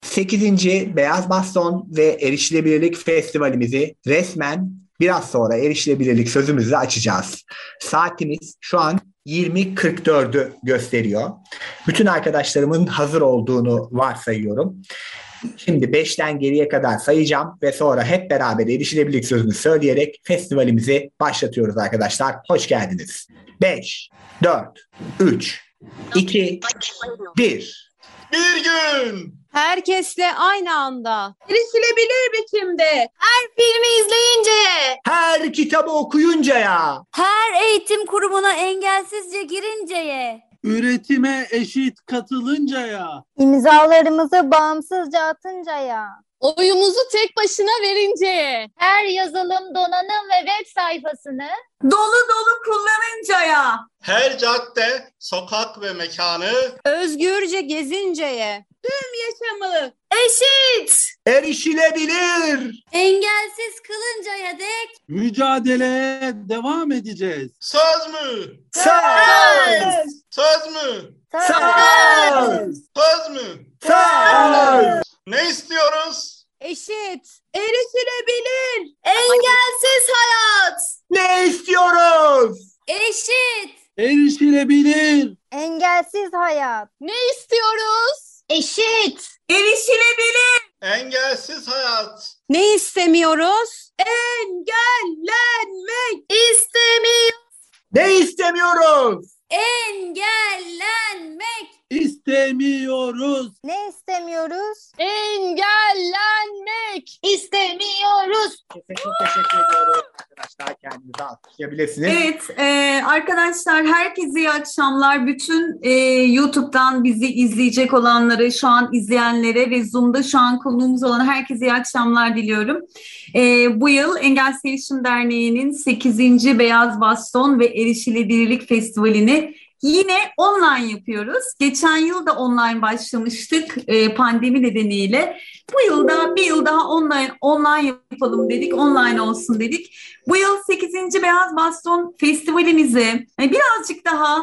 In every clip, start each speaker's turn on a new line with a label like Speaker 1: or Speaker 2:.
Speaker 1: 8. Beyaz Baston ve Erişilebilirlik Festivalimizi resmen biraz sonra erişilebilirlik sözümüzle açacağız. Saatimiz şu an 20.44'ü gösteriyor. Bütün arkadaşlarımın hazır olduğunu varsayıyorum. Şimdi 5'ten geriye kadar sayacağım ve sonra hep beraber erişilebilirlik sözünü söyleyerek festivalimizi başlatıyoruz arkadaşlar. Hoş geldiniz. 5, 4, 3, 2, 1.
Speaker 2: Bir gün
Speaker 3: Herkesle aynı anda.
Speaker 4: Erişilebilir biçimde.
Speaker 5: Her filmi izleyince,
Speaker 1: Her kitabı okuyuncaya,
Speaker 5: her eğitim kurumuna engelsizce girinceye,
Speaker 6: üretime eşit katılıncaya,
Speaker 7: İmzalarımızı bağımsızca atıncaya,
Speaker 4: Oyumuzu tek başına verinceye.
Speaker 7: her yazılım, donanım ve web sayfasını
Speaker 4: Dolu dolu kullanıncaya.
Speaker 2: her cadde, sokak ve mekanı
Speaker 3: Özgürce gezinceye.
Speaker 4: Yaşamı
Speaker 5: eşit,
Speaker 1: erişilebilir.
Speaker 5: engelsiz kılıncaya dek
Speaker 6: mücadeleye devam edeceğiz.
Speaker 2: söz mü?
Speaker 1: Söz!
Speaker 2: Söz mü?
Speaker 1: Söz!
Speaker 2: Söz mü?
Speaker 1: Söz!
Speaker 2: Ne istiyoruz?
Speaker 3: Eşit.
Speaker 4: erişilebilir.
Speaker 5: engelsiz hayat,
Speaker 1: Ne istiyoruz?
Speaker 5: eşit,
Speaker 6: Erişilebilir,
Speaker 7: engelsiz hayat,
Speaker 4: Ne istiyoruz?
Speaker 7: eşit,
Speaker 4: Erişilebilir.
Speaker 2: Engelsiz hayat.
Speaker 3: Ne istemiyoruz?
Speaker 4: Engellenmek.
Speaker 5: istemiyor,
Speaker 1: Ne istemiyoruz?
Speaker 5: engellenmek,
Speaker 6: istemiyoruz.
Speaker 7: ne istemiyoruz?
Speaker 4: Engellenmek.
Speaker 5: istemiyoruz.
Speaker 1: Çok teşekkür ediyorum arkadaşlar. Kendinize alkışlayabilirsiniz.
Speaker 4: Evet arkadaşlar herkese iyi akşamlar. Bütün YouTube'dan bizi izleyecek olanları, şu an izleyenlere ve Zoom'da şu an konuğumuz olan herkese iyi akşamlar diliyorum. Bu yıl Engelsiz Erişim Derneği'nin 8. Beyaz Baston ve Erişilebilirlik Festivali'ni yine online yapıyoruz. Geçen yıl da online başlamıştık pandemi nedeniyle. Bu yılda bir yıl daha online yapalım dedik, online olsun dedik. Bu yıl 8. Beyaz Baston Festivalimizi birazcık daha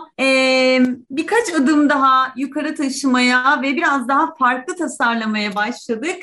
Speaker 4: birkaç adım daha yukarı taşımaya ve biraz daha farklı tasarlamaya başladık.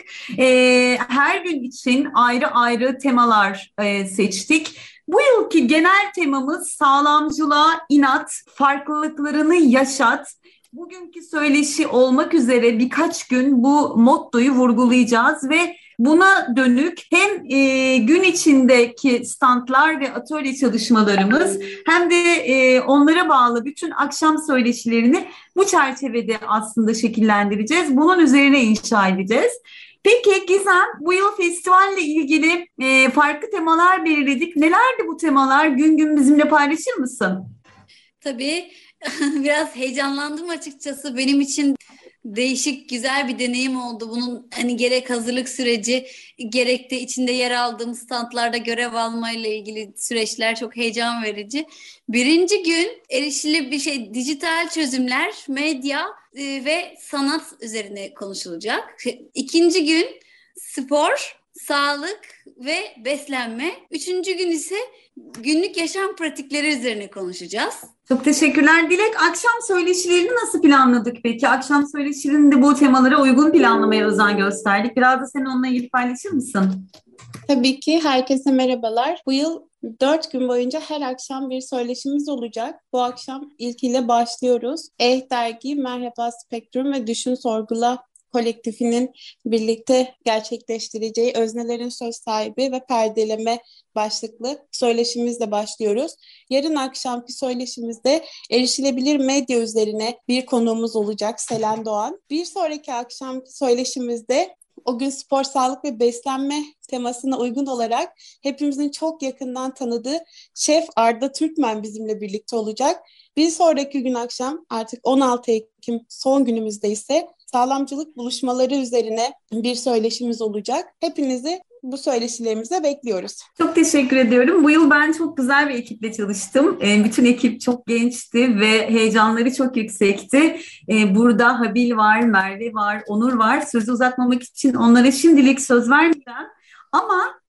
Speaker 4: Her gün için ayrı ayrı temalar seçtik. Bu yılki genel temamız sağlamcılığa inat, farklılıklarını yaşat. Bugünkü söyleşi olmak üzere birkaç gün bu mottoyu vurgulayacağız ve buna dönük hem gün içindeki standlar ve atölye çalışmalarımız hem de onlara bağlı bütün akşam söyleşilerini bu çerçevede aslında şekillendireceğiz. Bunun üzerine inşa edeceğiz. Peki Gizem, bu yıl festivalle ilgili farklı temalar belirledik. Nelerdi bu temalar? Gün bizimle paylaşır mısın?
Speaker 5: Tabii biraz heyecanlandım açıkçası. Benim için değişik, güzel bir deneyim oldu. Bunun hani gerek hazırlık süreci, gerek de içinde yer aldığım standlarda görev almayla ilgili süreçler çok heyecan verici. Birinci gün dijital çözümler, medya ve sanat üzerine konuşulacak. İkinci gün spor, sağlık ve beslenme. Üçüncü gün ise günlük yaşam pratikleri üzerine konuşacağız.
Speaker 4: Çok teşekkürler Dilek. Akşam söyleşilerini nasıl planladık peki? Akşam söyleşilerini de bu temalara uygun planlamaya özen gösterdik. Biraz da sen onunla ilgili paylaşır mısın?
Speaker 8: Tabii ki herkese merhabalar. Bu yıl 4 gün boyunca her akşam bir söyleşimiz olacak. Bu akşam ilkiyle başlıyoruz. Dergi, Merhaba Spektrum ve Düşün Sorgula kolektifinin birlikte gerçekleştireceği Öznelerin Söz Sahibi ve Perdeleme başlıklı söyleşimizle başlıyoruz. Yarın akşamki söyleşimizde erişilebilir medya üzerine bir konuğumuz olacak, Selen Doğan. Bir sonraki akşamki söyleşimizde o gün spor, sağlık ve beslenme temasına uygun olarak hepimizin çok yakından tanıdığı Şef Arda Türkmen bizimle birlikte olacak. Bir sonraki gün akşam artık 16 Ekim son günümüzde ise sağlamcılık buluşmaları üzerine bir söyleşimiz olacak. Hepinizi bu söyleşilerimize bekliyoruz.
Speaker 4: Çok teşekkür ediyorum. Bu yıl ben çok güzel bir ekiple çalıştım. Bütün ekip çok gençti ve heyecanları çok yüksekti. Burada Habil var, Merve var, Onur var. Sözü uzatmamak için onlara şimdilik söz vermeyeceğim. Ama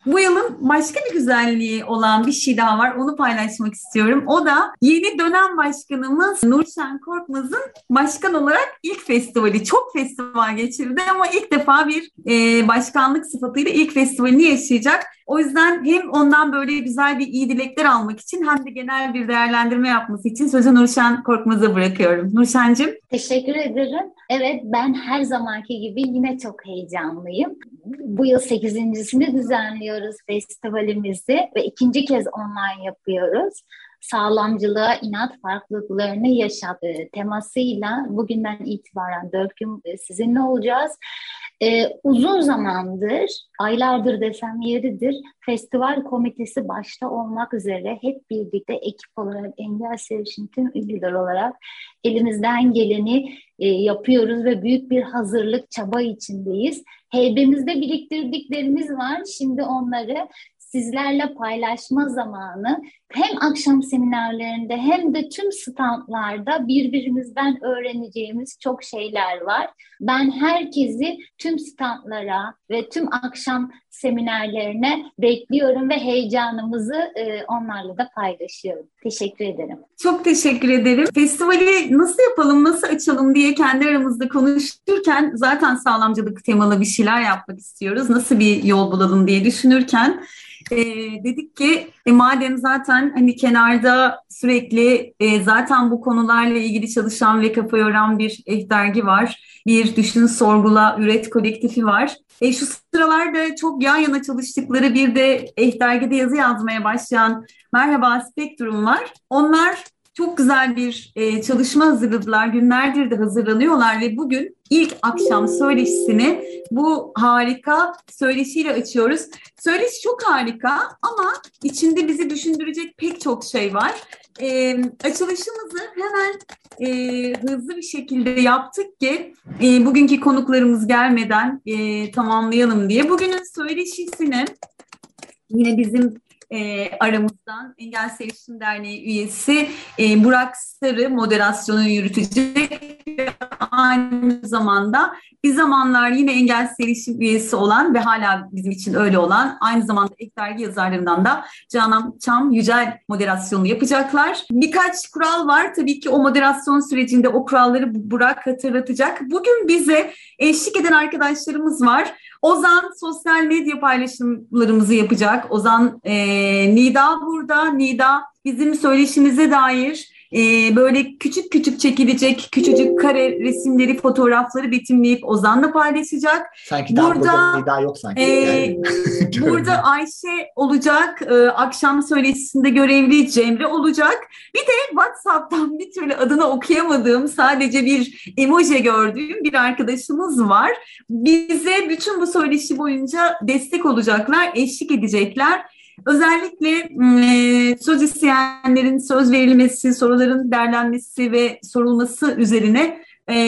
Speaker 4: Bu yılın başka bir güzelliği olan bir şey daha var. Onu paylaşmak istiyorum. O da yeni dönem başkanımız Nurşen Korkmaz'ın başkan olarak ilk festivali. Çok festival geçirdi ama ilk defa bir başkanlık sıfatıyla ilk festivalini yaşayacak. O yüzden hem ondan böyle güzel bir iyi dilekler almak için hem de genel bir değerlendirme yapması için sözü Nurşen Korkmaz'a bırakıyorum. Nurşen'cim.
Speaker 9: Teşekkür ederim. Evet, ben her zamanki gibi yine çok heyecanlıyım. Bu yıl 8.'sini düzenliyoruz festivalimizi ve ikinci kez online yapıyoruz. Sağlamcılığa inat, farklılıklarını yaşat temasıyla bugünden itibaren 4 gün sizinle olacağız. Uzun zamandır, aylardır desem yeridir, festival komitesi başta olmak üzere hep birlikte ekip olarak Engel Seviş'in tüm üyeler olarak elimizden geleni yapıyoruz ve büyük bir hazırlık, çaba içindeyiz. Heybemizde biriktirdiklerimiz var. Şimdi onları sizlerle paylaşma zamanı. Hem akşam seminerlerinde hem de tüm standlarda birbirimizden öğreneceğimiz çok şeyler var. Ben herkesi tüm standlara ve tüm akşam seminerlerine bekliyorum ve heyecanımızı onlarla da paylaşıyorum. Teşekkür ederim.
Speaker 4: Çok teşekkür ederim. Festivali nasıl yapalım, nasıl açalım diye kendi aramızda konuşurken zaten sağlamcılık temalı bir şeyler yapmak istiyoruz. Nasıl bir yol bulalım diye düşünürken dedik ki madem zaten hani kenarda sürekli zaten bu konularla ilgili çalışan ve kafa yoran bir dergi var. Bir Düşün, Sorgula, Üret kolektifi var. Şu sıralarda çok yan yana çalıştıkları bir de dergide yazı yazmaya başlayan Merhaba Spektrum var. Onlar çok güzel bir çalışma hazırladılar. Günlerdir de hazırlanıyorlar ve bugün ilk akşam söyleşisini bu harika söyleşiyle açıyoruz. Söyleşi çok harika ama içinde bizi düşündürecek pek çok şey var. Açılışımızı hemen hızlı bir şekilde yaptık ki bugünkü konuklarımız gelmeden tamamlayalım diye. Bugünün söyleşisini yine bizim aramızdan Engel Sevişim Derneği üyesi Burak Sarı moderasyonu yürütecek ve aynı zamanda bir zamanlar yine Engel Sevişim üyesi olan ve hala bizim için öyle olan aynı zamanda dergi yazarlarından da Canan Çam Yücel moderasyonu yapacaklar. Birkaç kural var. Tabii ki o moderasyon sürecinde o kuralları Burak hatırlatacak. Bugün bize eşlik eden arkadaşlarımız var. Ozan sosyal medya paylaşımlarımızı yapacak. Ozan Nida burada. Nida bizim söyleşimize dair böyle küçük küçük çekilecek küçücük kare resimleri, fotoğrafları betimleyip Ozan'la paylaşacak.
Speaker 1: Sanki daha burada Nida yok sanki.
Speaker 4: Burada Ayşe olacak. Akşam söyleşisinde görevli Cemre olacak. Bir de WhatsApp'tan bir türlü adını okuyamadığım, sadece bir emoji gördüğüm bir arkadaşımız var. Bize bütün bu söyleşi boyunca destek olacaklar, eşlik edecekler. Özellikle söz isteyenlerin söz verilmesi, soruların derlenmesi ve sorulması üzerine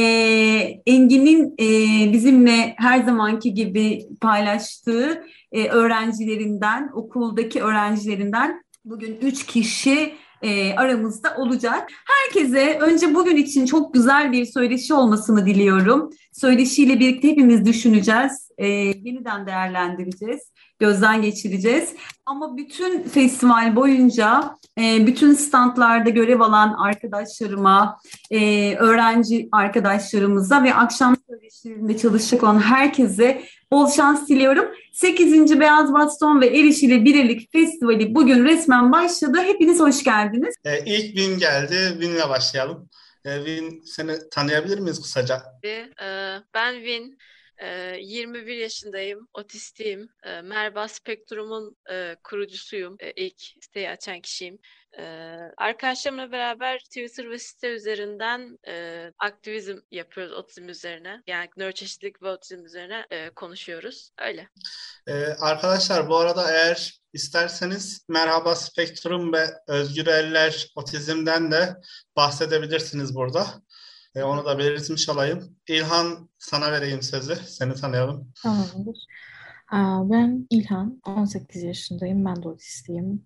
Speaker 4: Engin'in bizimle her zamanki gibi paylaştığı öğrencilerinden, okuldaki öğrencilerinden bugün 3 kişi aramızda olacak. Herkese önce bugün için çok güzel bir söyleşi olmasını diliyorum. Söyleşiyle birlikte hepimiz düşüneceğiz, yeniden değerlendireceğiz, gözden geçireceğiz. Ama bütün festival boyunca bütün standlarda görev alan arkadaşlarıma, öğrenci arkadaşlarımıza ve akşam söyleşilerinde çalışacak olan herkese bol şans diliyorum. 8. Beyaz Baston ve Eriş ile Birlik Festivali bugün resmen başladı. Hepiniz hoş geldiniz.
Speaker 2: İlk Vin geldi. Vin'le başlayalım. Vin, seni tanıyabilir miyiz kısaca?
Speaker 10: Ben Vin. 21 yaşındayım, otistiyim. Merhaba Spektrum'un kurucusuyum. İlk siteyi açan kişiyim. Arkadaşlarımla beraber Twitter ve site üzerinden aktivizm yapıyoruz otizm üzerine. Yani nöroçeşitlilik ve otizm üzerine konuşuyoruz. Öyle.
Speaker 2: Arkadaşlar bu arada eğer isterseniz Merhaba Spektrum ve Özgür Eller Otizm'den de bahsedebilirsiniz burada. Onu da belirtmiş olayım. İlhan, sana vereyim sözü. Seni tanıyalım.
Speaker 11: Tamamdır. Ben İlhan, 18 yaşındayım. Ben de otistiyim.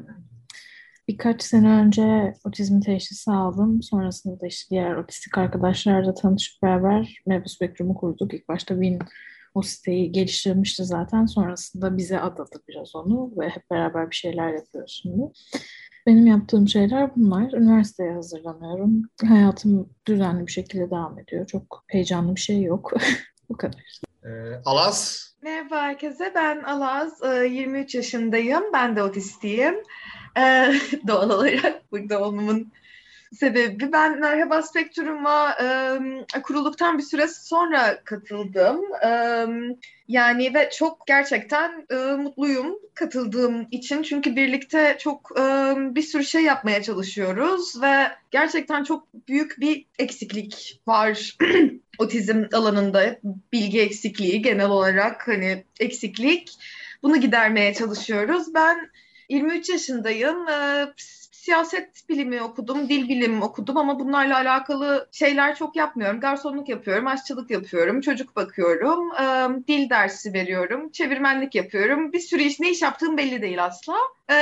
Speaker 11: Birkaç sene önce otizm teşhisi aldım. Sonrasında da işte diğer otistik arkadaşlarla tanışıp beraber Merhaba Spektrum'u kurduk. İlk başta Win o siteyi geliştirmişti zaten. Sonrasında bize adadı biraz onu ve hep beraber bir şeyler yapıyoruz şimdi. Benim yaptığım şeyler bunlar. Üniversiteye hazırlanıyorum. Hayatım düzenli bir şekilde devam ediyor. Çok heyecanlı bir şey yok. Bu kadar.
Speaker 2: Alaz.
Speaker 12: Merhaba herkese, ben Alaz, 23 yaşındayım, ben de otistiyim. Doğal olarak burada olmamın sebebi, ben Merhaba Spektrum'a kurulduktan bir süre sonra katıldım. Yani ve çok gerçekten mutluyum katıldığım için, çünkü birlikte çok bir sürü şey yapmaya çalışıyoruz ve gerçekten çok büyük bir eksiklik var. Otizm alanında bilgi eksikliği, genel olarak hani eksiklik. Bunu gidermeye çalışıyoruz. Ben 23 yaşındayım. Siyaset bilimi okudum, dil bilimi okudum ama bunlarla alakalı şeyler çok yapmıyorum. Garsonluk yapıyorum, aşçılık yapıyorum, çocuk bakıyorum, dil dersi veriyorum, çevirmenlik yapıyorum. Bir sürü ne iş yaptığım belli değil asla.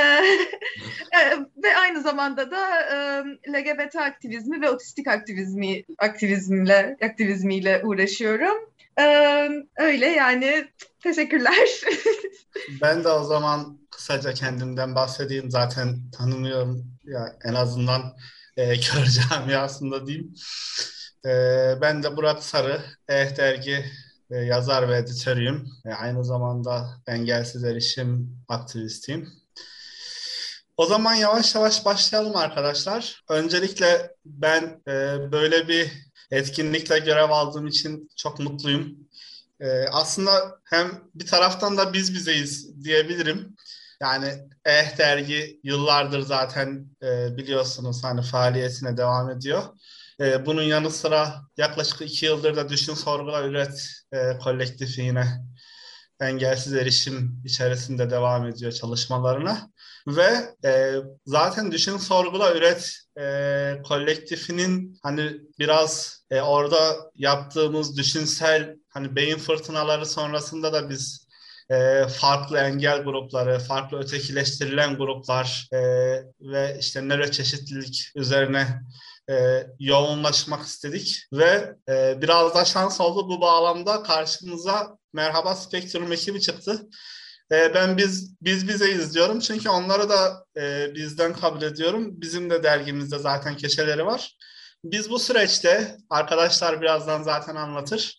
Speaker 12: Ve aynı zamanda da LGBT aktivizmi ve otistik aktivizmiyle uğraşıyorum. Öyle yani, teşekkürler.
Speaker 2: Ben de o zaman kısaca kendimden bahsedeyim. Zaten tanınıyorum ya, en azından kör camiasında diyeyim. Ben de Burak Sarı, dergi yazar ve editörüyüm. Aynı zamanda engelsiz erişim aktivistiyim. O zaman yavaş yavaş başlayalım arkadaşlar. Öncelikle ben böyle bir etkinlikle görev aldığım için çok mutluyum. Aslında hem bir taraftan da biz bizeyiz diyebilirim. Yani dergi yıllardır zaten biliyorsunuz hani faaliyetine devam ediyor. Bunun yanı sıra yaklaşık 2 yıldır da Düşün Sorgula Üret kolektifi yine engelsiz erişim içerisinde devam ediyor çalışmalarına. Ve zaten Düşün Sorgula Üret kolektifinin hani biraz orada yaptığımız düşünsel hani beyin fırtınaları sonrasında da biz farklı engel grupları, farklı ötekileştirilen gruplar ve işte nöroçeşitlilik üzerine yoğunlaşmak istedik ve biraz da şans oldu, bu bağlamda karşımıza Merhaba Spektrum ekibi çıktı. Ben biz bizeyiz diyorum çünkü onları da bizden kabul ediyorum. Bizim de dergimizde zaten köşeleri var. Biz bu süreçte, arkadaşlar birazdan zaten anlatır,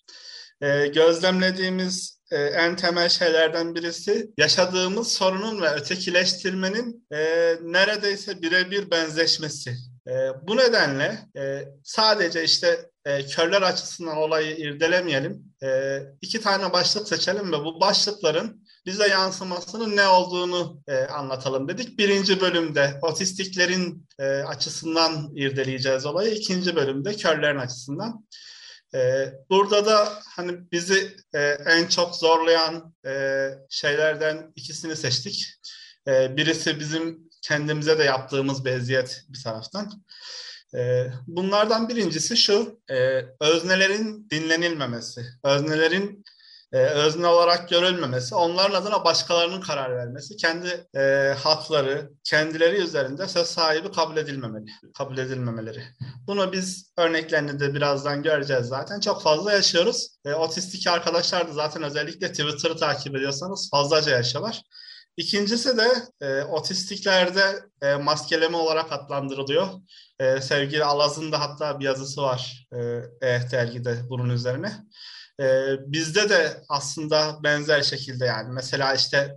Speaker 2: gözlemlediğimiz en temel şeylerden birisi yaşadığımız sorunun ve ötekileştirmenin neredeyse birebir benzeşmesi. Bu nedenle sadece işte körler açısından olayı irdelemeyelim. 2 tane başlık seçelim ve bu başlıkların bize yansımasının ne olduğunu anlatalım dedik. 1. bölümde otistiklerin açısından irdeleyeceğiz olayı. 2. bölümde körlerin açısından. Burada da hani bizi en çok zorlayan şeylerden ikisini seçtik. Birisi bizim kendimize de yaptığımız bir eziyet bir taraftan. Bunlardan birincisi şu, öznelerin dinlenilmemesi, öznelerin özne olarak görülmemesi, onların adına başkalarının karar vermesi, kendi hakları, kendileri üzerinde söz sahibi kabul edilmemeleri. Bunu biz örneklerini de birazdan göreceğiz zaten. Çok fazla yaşıyoruz. Otistik arkadaşlar da zaten özellikle Twitter'ı takip ediyorsanız fazlaca yaşıyorlar. İkincisi de otistiklerde maskeleme olarak adlandırılıyor. Sevgili Alaz'ın da hatta bir yazısı var dergide bunun üzerine. Bizde de aslında benzer şekilde, yani mesela işte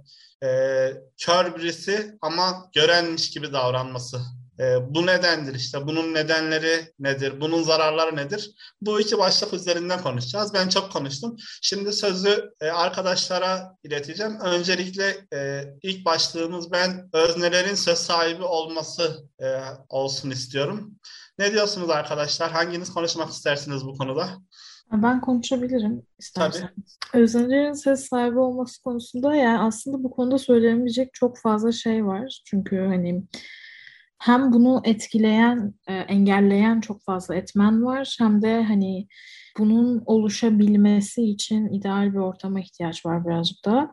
Speaker 2: kör birisi ama görenmiş gibi davranması. Bu nedendir, işte bunun nedenleri nedir, bunun zararları nedir? Bu 2 başlık üzerinden konuşacağız. Ben çok konuştum. Şimdi sözü arkadaşlara ileteceğim. Öncelikle ilk başlığımız, ben öznelerin söz sahibi olması olsun istiyorum. Ne diyorsunuz arkadaşlar? Hanginiz konuşmak istersiniz bu konuda?
Speaker 11: Ben konuşabilirim isterseniz.
Speaker 2: Tabii.
Speaker 11: Öznelerin ses sahibi olması konusunda, yani aslında bu konuda söylenebilecek çok fazla şey var. Çünkü hani hem bunu etkileyen, engelleyen çok fazla etmen var, hem de hani bunun oluşabilmesi için ideal bir ortama ihtiyaç var birazcık da.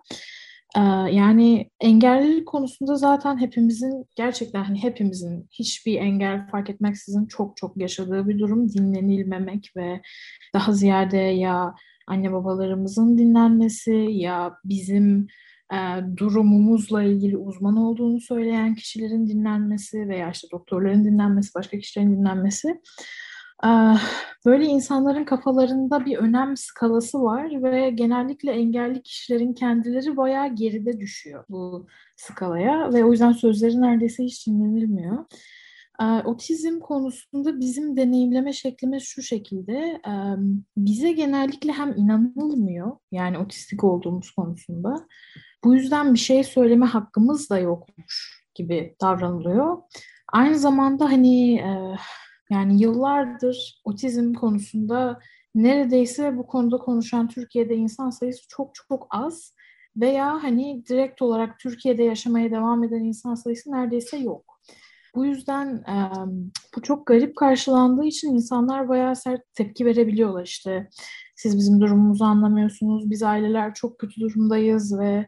Speaker 11: Yani engellilik konusunda zaten gerçekten hani hepimizin hiçbir engel fark etmeksizin çok çok yaşadığı bir durum, dinlenilmemek ve daha ziyade ya anne babalarımızın dinlenmesi ya bizim e, durumumuzla ilgili uzman olduğunu söyleyen kişilerin dinlenmesi veya işte doktorların dinlenmesi, başka kişilerin dinlenmesi. Böyle insanların kafalarında bir önem skalası var ve genellikle engelli kişilerin kendileri bayağı geride düşüyor bu skalaya ve o yüzden sözleri neredeyse hiç dinlenilmiyor. Otizm konusunda bizim deneyimleme şeklimiz şu şekilde. Bize genellikle hem inanılmıyor, yani otistik olduğumuz konusunda. Bu yüzden bir şey söyleme hakkımız da yokmuş gibi davranılıyor. Aynı zamanda yani yıllardır otizm konusunda neredeyse bu konuda konuşan Türkiye'de insan sayısı çok çok az veya direkt olarak Türkiye'de yaşamaya devam eden insan sayısı neredeyse yok. Bu yüzden bu çok garip karşılandığı için insanlar bayağı sert tepki verebiliyorlar işte. Siz bizim durumumuzu anlamıyorsunuz, biz aileler çok kötü durumdayız ve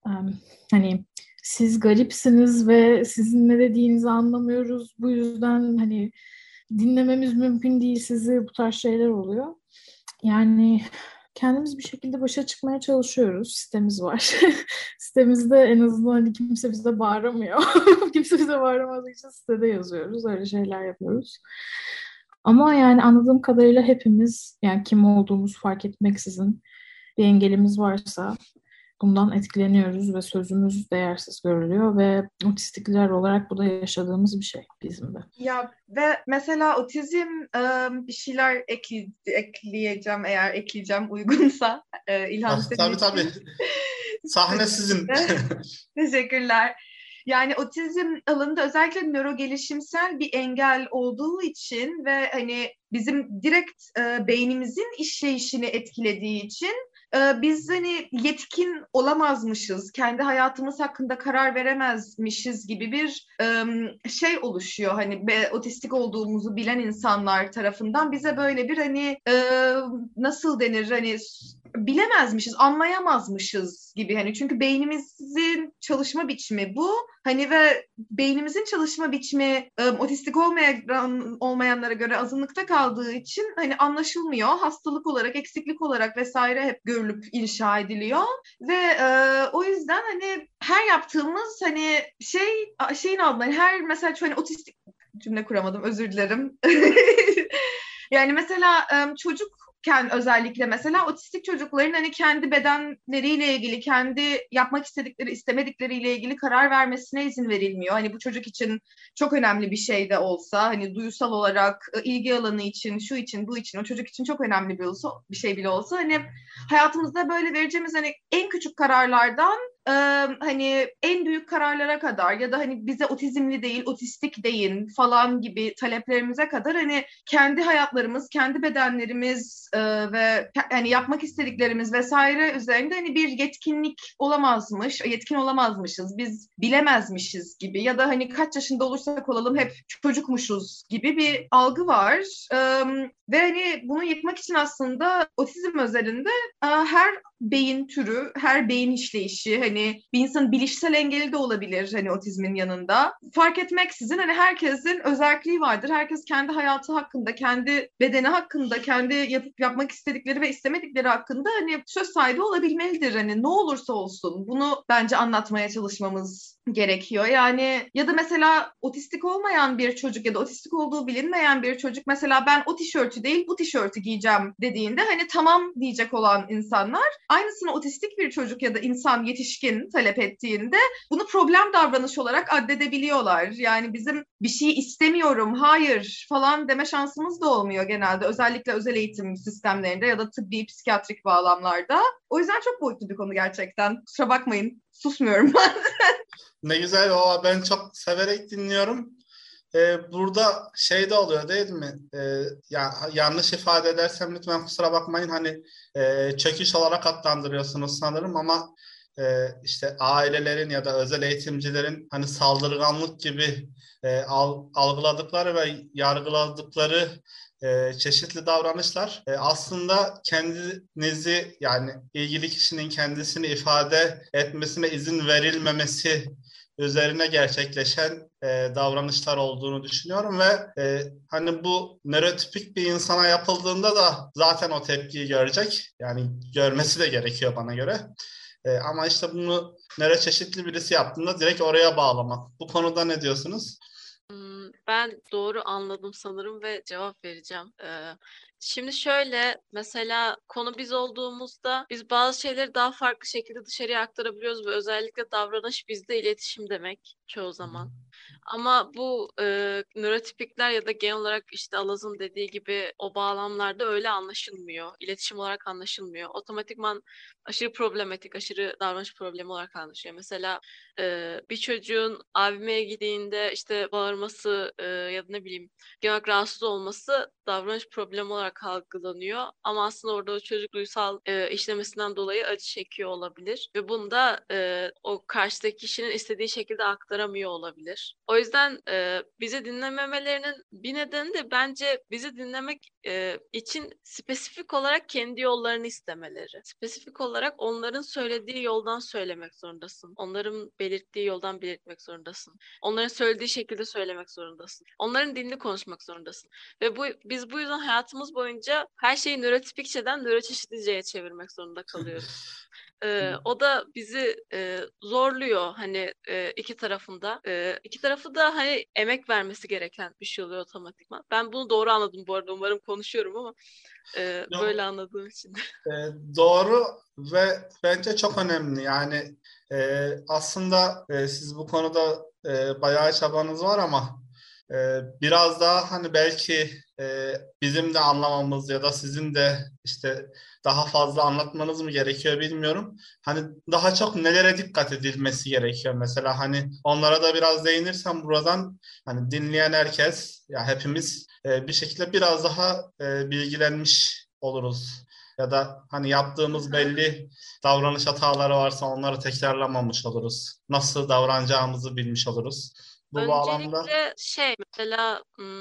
Speaker 11: siz garipsiniz ve sizin ne dediğinizi anlamıyoruz. Bu yüzden dinlememiz mümkün değil sizi, bu tarz şeyler oluyor. Yani kendimiz bir şekilde başa çıkmaya çalışıyoruz. Sitemiz var. Sitemizde en azından kimse bize bağıramıyor. Kimse bize bağıramadığı için sitede yazıyoruz. Öyle şeyler yapıyoruz. Ama yani anladığım kadarıyla hepimiz, yani kim olduğumuz fark etmeksizin bir engelimiz varsa bundan etkileniyoruz ve sözümüz değersiz görülüyor ve otistikler olarak bu da yaşadığımız bir şey bizim de.
Speaker 12: Ya ve mesela otizm bir şeyler ekleyeceğim eğer ekleyeceğim uygunsa. İlham senin
Speaker 2: Tabii. Sahne sizin.
Speaker 12: Teşekkürler. Yani otizm alanında özellikle nörogelişimsel bir engel olduğu için ve bizim direkt beynimizin işleyişini etkilediği için biz yetkin olamazmışız, kendi hayatımız hakkında karar veremezmişiz gibi bir şey oluşuyor. Otistik olduğumuzu bilen insanlar tarafından bize böyle bir nasıl denir bilemezmişiz, anlayamazmışız gibi. Çünkü beynimizin çalışma biçimi bu. Ve beynimizin çalışma biçimi otistik olmayanlara göre azınlıkta kaldığı için anlaşılmıyor. Hastalık olarak, eksiklik olarak vesaire hep görülüp inşa ediliyor. Ve o yüzden her yaptığımız şeyin altında her mesela otistik cümle kuramadım, özür dilerim. Yani mesela çocukken özellikle mesela otistik çocukların kendi bedenleriyle ilgili, kendi yapmak istedikleri, istemedikleriyle ilgili karar vermesine izin verilmiyor. Bu çocuk için çok önemli bir şey de olsa, duysal olarak, ilgi alanı için, şu için, bu için, o çocuk için çok önemli bir şey bile olsa, hayatımızda böyle vereceğimiz en küçük kararlardan en büyük kararlara kadar ya da bize otizmli değil, otistik deyin falan gibi taleplerimize kadar kendi hayatlarımız, kendi bedenlerimiz ve yapmak istediklerimiz vesaire üzerinde bir yetkin olamazmışız, biz bilemezmişiz gibi ya da kaç yaşında olursak olalım hep çocukmuşuz gibi bir algı var. Ve bunu yıkmak için aslında otizm özelinde her beyin türü, her beyin işleyişi, bir insanın bilişsel engeli de olabilir otizmin yanında. Fark etmeksizin herkesin özelliği vardır. Herkes kendi hayatı hakkında, kendi bedeni hakkında, kendi yapmak istedikleri ve istemedikleri hakkında söz sahibi olabilmelidir. Ne olursa olsun bunu bence anlatmaya çalışmamız gerekiyor. Ya da mesela otistik olmayan bir çocuk ya da otistik olduğu bilinmeyen bir çocuk mesela ben o tişörtü değil bu tişörtü giyeceğim dediğinde tamam diyecek olan insanlar aynısını otistik bir çocuk ya da insan yetişkin talep ettiğinde bunu problem davranış olarak addedebiliyorlar. Yani bizim bir şey istemiyorum, hayır falan deme şansımız da olmuyor genelde. Özellikle özel eğitim sistemlerinde ya da tıbbi psikiyatrik bağlamlarda. O yüzden çok boyutlu bir konu gerçekten. Kusura bakmayın, susmuyorum ben.
Speaker 2: Ne güzel, ben çok severek dinliyorum. Burada de oluyor değil mi? Yanlış ifade edersem lütfen kusura bakmayın. Çöküş olarak adlandırıyorsunuz sanırım ama işte ailelerin ya da özel eğitimcilerin saldırganlık gibi algıladıkları ve yargıladıkları çeşitli davranışlar aslında kendinizi ilgili kişinin kendisini ifade etmesine izin verilmemesi üzerine gerçekleşen davranışlar olduğunu düşünüyorum ve hani bu nörotipik bir insana yapıldığında da zaten o tepkiyi görecek. Yani görmesi de gerekiyor bana göre. Ama işte bunu nöroçeşitli birisi yaptığında direkt oraya bağlamak. Bu konuda ne diyorsunuz?
Speaker 10: Ben doğru anladım sanırım ve cevap vereceğim. Şimdi şöyle, mesela konu biz olduğumuzda biz bazı şeyleri daha farklı şekilde dışarıya aktarabiliyoruz ve özellikle davranış bizde iletişim demek çoğu zaman. Ama bu nörotipikler ya da genel olarak işte Alaz'ın dediği gibi o bağlamlarda öyle anlaşılmıyor. İletişim olarak anlaşılmıyor. Otomatikman aşırı problematik, aşırı davranış problemi olarak anlaşılıyor. Mesela bir çocuğun AVM'ye gittiğinde işte bağırması ya da ne bileyim genel olarak rahatsız olması davranış problemi olarak algılanıyor. Ama aslında orada o çocuk duysal işlemesinden dolayı acı çekiyor olabilir. Ve bunu da o karşıdaki kişinin istediği şekilde aktaramıyor olabilir. O yüzden bizi dinlememelerinin bir nedeni de bence bizi dinlemek için spesifik olarak kendi yollarını istemeleri. Spesifik olarak onların söylediği yoldan söylemek zorundasın. Onların belirttiği yoldan belirtmek zorundasın. Onların söylediği şekilde söylemek zorundasın. Onların dilini konuşmak zorundasın. Ve biz bu yüzden hayatımız boyunca her şeyi nörotipikçeden nöroçeşitliceye çevirmek zorunda kalıyoruz. O da bizi zorluyor hani iki tarafında. İki tarafı da hani emek vermesi gereken bir şey oluyor otomatikman. Ben bunu doğru anladım bu arada. Umarım konuşuyorum ama böyle anladığım için.
Speaker 2: Doğru ve bence çok önemli. Yani aslında siz bu konuda bayağı çabanız var ama biraz daha hani belki bizim de anlamamız ya da sizin de işte daha fazla anlatmanız mı gerekiyor bilmiyorum. Hani daha çok nelere dikkat edilmesi gerekiyor mesela, hani onlara da biraz değinirsem buradan hani dinleyen herkes ya hepimiz bir şekilde biraz daha bilgilenmiş oluruz. Ya da hani yaptığımız belli davranış hataları varsa onları tekrarlamamış oluruz. Nasıl davranacağımızı bilmiş oluruz. Bu bağlamda
Speaker 10: Öncelikle mesela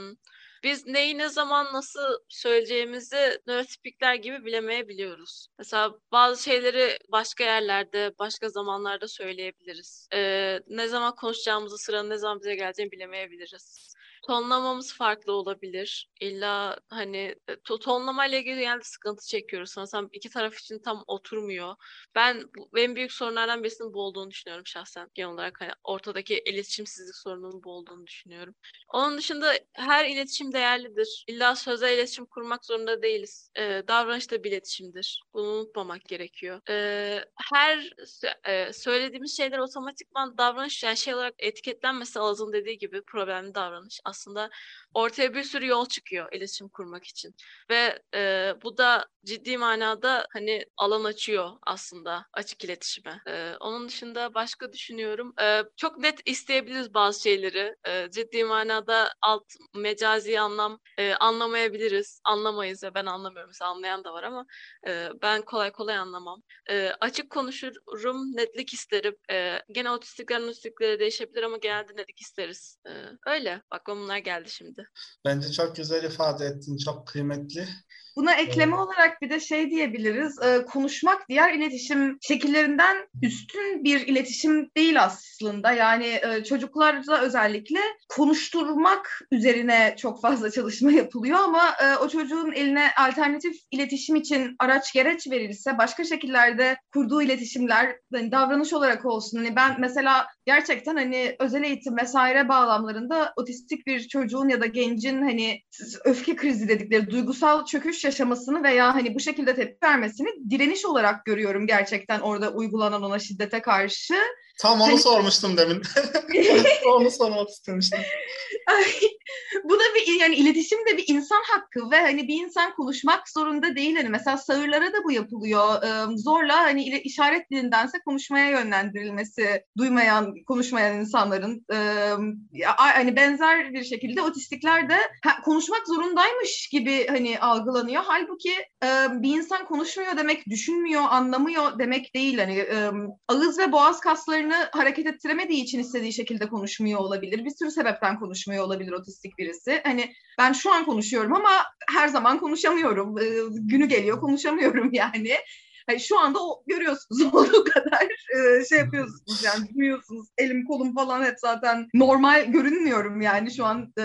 Speaker 10: biz neyi ne zaman nasıl söyleyeceğimizi nörotipikler gibi bilemeyebiliyoruz. Mesela bazı şeyleri başka yerlerde, başka zamanlarda söyleyebiliriz. Ne zaman konuşacağımızı, sıranın ne zaman bize geleceğini bilemeyebiliriz. Tonlamamız farklı olabilir. İlla hani tonlamayla ilgili genelde sıkıntı çekiyoruz. Mesela iki taraf için tam oturmuyor. En büyük sorunlardan birisinin bu olduğunu düşünüyorum şahsen. Genel olarak hani ortadaki iletişimsizlik sorununun bu olduğunu düşünüyorum. Onun dışında her iletişim değerlidir. İlla sözel iletişim kurmak zorunda değiliz. Davranış da bir iletişimdir. Bunu unutmamak gerekiyor. Söylediğimiz şeyler otomatikman davranış, yani şey olarak etiketlenmesi, Alaz'ın dediği gibi problemli davranış. Aslında ortaya bir sürü yol çıkıyor iletişim kurmak için. Ve bu da ciddi manada hani alan açıyor aslında açık iletişime. Onun dışında başka düşünüyorum. Çok net isteyebiliriz bazı şeyleri. Ciddi manada mecazi anlam anlamayabiliriz. Anlamayız ve ben anlamıyorum. Mesela anlayan da var ama ben kolay kolay anlamam. Açık konuşurum, netlik isterim. Gene otistikler değişebilir ama genelde netlik isteriz. Öyle. Aklıma bunlar geldi şimdi.
Speaker 2: Bence çok güzel ifade ettin. Çok kıymetli.
Speaker 12: Buna ekleme olarak bir de şey diyebiliriz. Konuşmak diğer iletişim şekillerinden üstün bir iletişim değil aslında. Yani çocuklarda özellikle konuşturmak üzerine çok fazla çalışma yapılıyor ama o çocuğun eline alternatif iletişim için araç gereç verilse, başka şekillerde kurduğu iletişimler hani davranış olarak olsun. Hani ben mesela gerçekten hani özel eğitim vesaire bağlamlarında otistik bir çocuğun ya da gencin hani öfke krizi dedikleri duygusal çöküş yaşamasını veya hani bu şekilde tepki vermesini direniş olarak görüyorum gerçekten orada uygulanan ona şiddete karşı.
Speaker 2: Tam onu sormuştum demin. Onu sormak istemiştim.
Speaker 12: Bu da bir yani iletişim de bir insan hakkı ve hani bir insan konuşmak zorunda değil. Hani mesela sağırlara da bu yapılıyor. Zorla hani işaret dilindense konuşmaya yönlendirilmesi, duymayan, konuşmayan insanların hani benzer bir şekilde otistikler de konuşmak zorundaymış gibi hani algılanıyor. Halbuki bir insan konuşmuyor demek, düşünmüyor, anlamıyor demek değil. Hani ağız ve boğaz kaslarını hareket ettiremediği için istediği şekilde konuşmuyor olabilir. Bir sürü sebepten konuşmuyor olabilir otistik birisi. Hani ben şu an konuşuyorum ama her zaman konuşamıyorum. Günü geliyor konuşamıyorum yani. Hani şu anda görüyorsunuz olduğu kadar şey yapıyorsunuz yani bilmiyorsunuz. Elim kolum falan hep zaten normal görünmüyorum yani şu an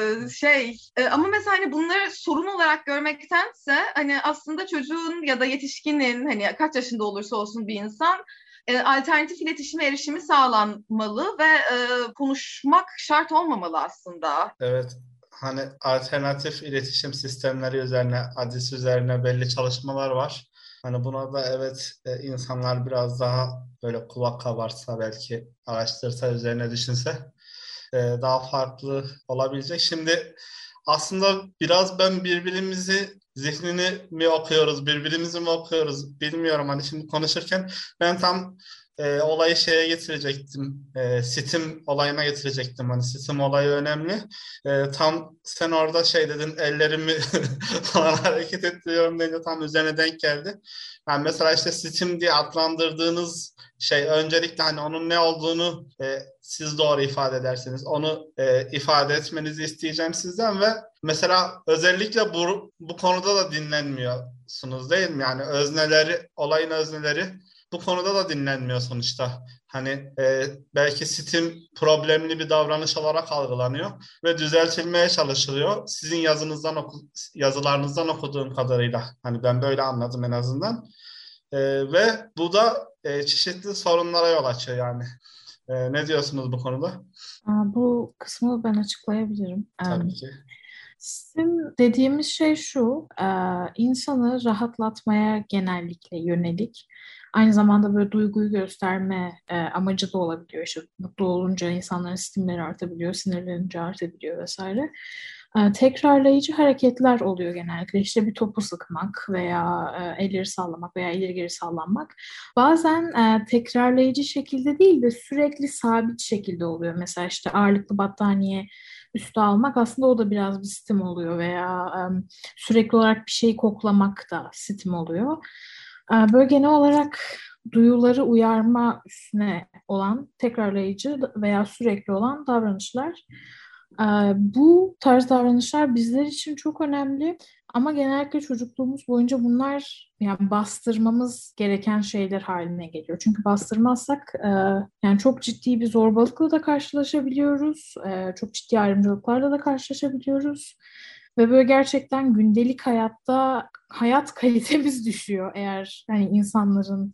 Speaker 12: ama mesela hani bunları sorun olarak görmektense hani aslında çocuğun ya da yetişkinin hani kaç yaşında olursa olsun bir insan alternatif iletişime erişimi sağlanmalı ve konuşmak şart olmamalı aslında.
Speaker 2: Evet. Hani alternatif iletişim sistemleri üzerine, ADIS üzerine belli çalışmalar var. Hani buna da evet insanlar biraz daha böyle kulak kabarsa belki araştırsa, üzerine düşünse daha farklı olabilecek. Şimdi aslında biraz ben birbirimizi zihnini mi okuyoruz, birbirimizi mi okuyoruz bilmiyorum. Hani şimdi konuşurken ben tam olayı şeye getirecektim. Steam olayına getirecektim. Hani Steam olayı önemli. Tam sen orada şey dedin, ellerimi falan hareket ettiriyorum deyince tam üzerine denk geldi. Yani mesela işte Steam diye adlandırdığınız şey öncelikle hani onun ne olduğunu siz doğru ifade edersiniz. Onu ifade etmenizi isteyeceğim sizden ve mesela özellikle bu konuda da dinlenmiyorsunuz değil mi? Yani özneleri, olayın özneleri bu konuda da dinlenmiyor sonuçta. Hani belki Steam problemli bir davranış olarak algılanıyor ve düzeltilmeye çalışılıyor. Sizin yazılarınızdan okuduğum kadarıyla. Hani ben böyle anladım en azından. Ve bu da çeşitli sorunlara yol açıyor yani. Ne diyorsunuz bu konuda?
Speaker 11: Bu kısmı ben açıklayabilirim.
Speaker 2: Tabii ki.
Speaker 11: Sim dediğimiz şey şu, insanı rahatlatmaya genellikle yönelik, aynı zamanda böyle duyguyu gösterme amacı da olabiliyor. İşte mutlu olunca insanların stimleri artabiliyor, sinirlenince artabiliyor vesaire. Tekrarlayıcı hareketler oluyor genellikle. İşte bir topu sıkmak veya elleri sallamak veya ileri geri sallanmak. Bazen tekrarlayıcı şekilde değil de sürekli sabit şekilde oluyor. Mesela işte ağırlıklı battaniye üstü almak, aslında o da biraz bir stim oluyor veya sürekli olarak bir şeyi koklamak da stim oluyor. Böyle genel olarak duyuları uyarma üstüne olan tekrarlayıcı veya sürekli olan davranışlar. Bu tarz davranışlar bizler için çok önemli ama genellikle çocukluğumuz boyunca bunlar yani bastırmamız gereken şeyler haline geliyor. Çünkü bastırmazsak yani çok ciddi bir zorbalıkla da karşılaşabiliyoruz, çok ciddi ayrımcılıklarla da karşılaşabiliyoruz. Ve böyle gerçekten gündelik hayatta hayat kalitemiz düşüyor eğer hani insanların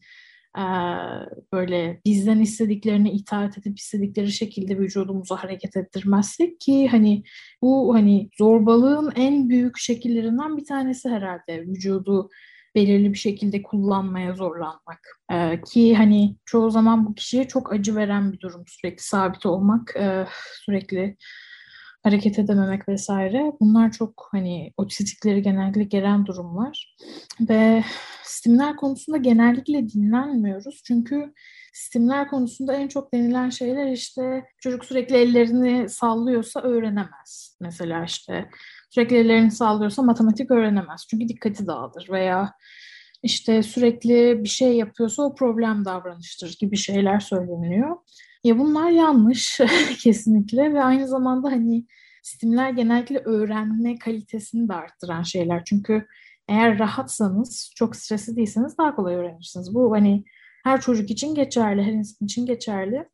Speaker 11: böyle bizden istediklerine itaat edip istedikleri şekilde vücudumuzu hareket ettirmezsek ki hani bu hani zorbalığın en büyük şekillerinden bir tanesi herhalde vücudu belirli bir şekilde kullanmaya zorlanmak. Ki hani çoğu zaman bu kişiye çok acı veren bir durum, sürekli sabit olmak, sürekli hareket edememek vesaire. Bunlar çok hani otistikleri genellikle gelen durumlar. Ve stimler konusunda genellikle dinlenmiyoruz. Çünkü stimler konusunda en çok denilen şeyler işte çocuk sürekli ellerini sallıyorsa öğrenemez. Mesela işte sürekli ellerini sallıyorsa matematik öğrenemez. Çünkü dikkati dağılır veya işte sürekli bir şey yapıyorsa o problem davranıştır gibi şeyler söyleniyor. Ya bunlar yanlış kesinlikle ve aynı zamanda hani stimler genellikle öğrenme kalitesini de arttıran şeyler. Çünkü eğer rahatsanız, çok stresli değilseniz daha kolay öğrenirsiniz. Bu hani her çocuk için geçerli, her insan için geçerli.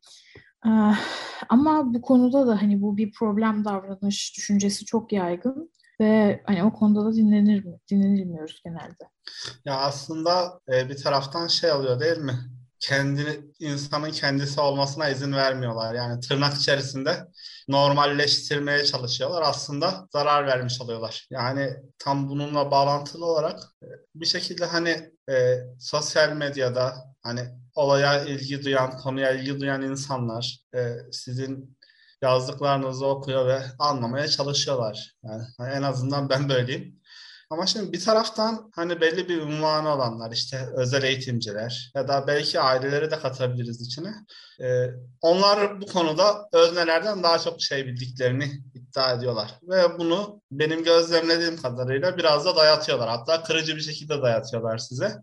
Speaker 11: Ama bu konuda da hani bu bir problem davranış düşüncesi çok yaygın ve hani o konuda da dinlenilmiyoruz genelde.
Speaker 2: Ya aslında bir taraftan şey oluyor değil mi? İnsanın kendisi olmasına izin vermiyorlar. Yani tırnak içerisinde normalleştirmeye çalışıyorlar. Aslında zarar vermiş oluyorlar. Yani tam bununla bağlantılı olarak bir şekilde hani sosyal medyada hani olaya ilgi duyan, konuya ilgi duyan insanlar sizin yazdıklarınızı okuyor ve anlamaya çalışıyorlar. Yani en azından ben böyleyim. Ama şimdi bir taraftan hani belli bir unvanı olanlar işte özel eğitimciler ya da belki aileleri de katabiliriz içine. Onlar bu konuda öznelerden daha çok şey bildiklerini iddia ediyorlar. Ve bunu benim gözlemlediğim kadarıyla biraz da dayatıyorlar. Hatta kırıcı bir şekilde dayatıyorlar size.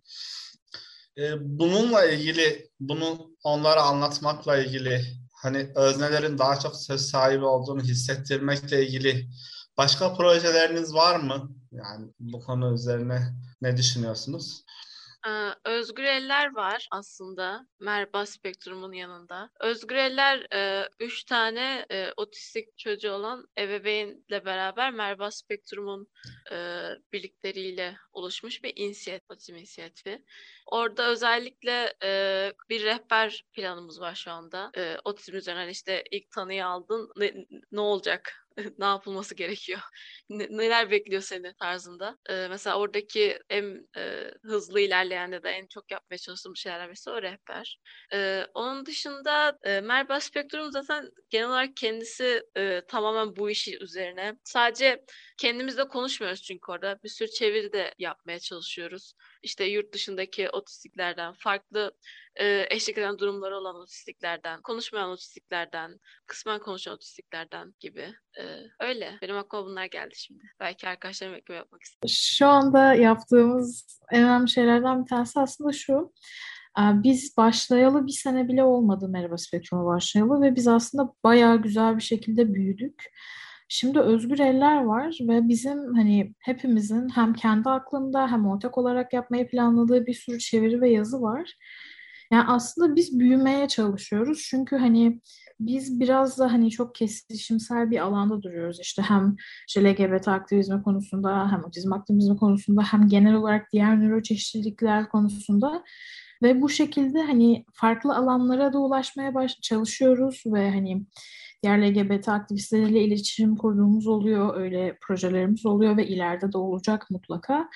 Speaker 2: Bununla ilgili, bunu onlara anlatmakla ilgili hani öznelerin daha çok söz sahibi olduğunu hissettirmekle ilgili başka projeleriniz var mı? Yani bu konu üzerine ne düşünüyorsunuz?
Speaker 10: Özgür Eller var aslında Merhaba Spektrum'un yanında. Özgür Eller 3 tane otistik çocuğu olan ebeveynle beraber Merhaba Spektrum'un birlikleriyle oluşmuş bir otizm inisiyatifi. Orada özellikle bir rehber planımız var şu anda. Otizm üzerine hani işte ilk tanıyı aldın, ne olacak? Ne yapılması gerekiyor? Neler bekliyor seni tarzında. Mesela oradaki en hızlı ilerleyen ya da en çok yapmaya çalıştığım şeylerden birisi o rehber. Onun dışında Merhaba Spektrum zaten genel olarak kendisi tamamen bu işi üzerine. Sadece kendimizle konuşmuyoruz çünkü orada. Bir sürü çeviri de yapmaya çalışıyoruz. İşte yurt dışındaki otistiklerden, farklı eşlik eden durumları olan otistiklerden, konuşmayan otistiklerden, kısmen konuşan otistiklerden gibi. Öyle. Benim aklıma bunlar geldi şimdi. Belki arkadaşlarım ekleme yapmak ister.
Speaker 11: Şu anda yaptığımız en önemli şeylerden bir tanesi aslında şu. Biz başlayalı bir sene bile olmadı Merhaba Spektrum'a başlayalı ve biz aslında bayağı güzel bir şekilde büyüdük. Şimdi Özgür Eller var ve bizim hani hepimizin hem kendi aklında hem ortak olarak yapmayı planladığı bir sürü çeviri ve yazı var. Yani aslında biz büyümeye çalışıyoruz çünkü hani biz biraz da hani çok kesişimsel bir alanda duruyoruz. İşte hem işte LGBT aktivizmi konusunda hem otizm aktivizmi konusunda hem genel olarak diğer nöroçeşitlilikler konusunda ve bu şekilde hani farklı alanlara da ulaşmaya çalışıyoruz ve hani diğer LGBT aktivistleriyle iletişim kurduğumuz oluyor, öyle projelerimiz oluyor ve ileride de olacak mutlaka.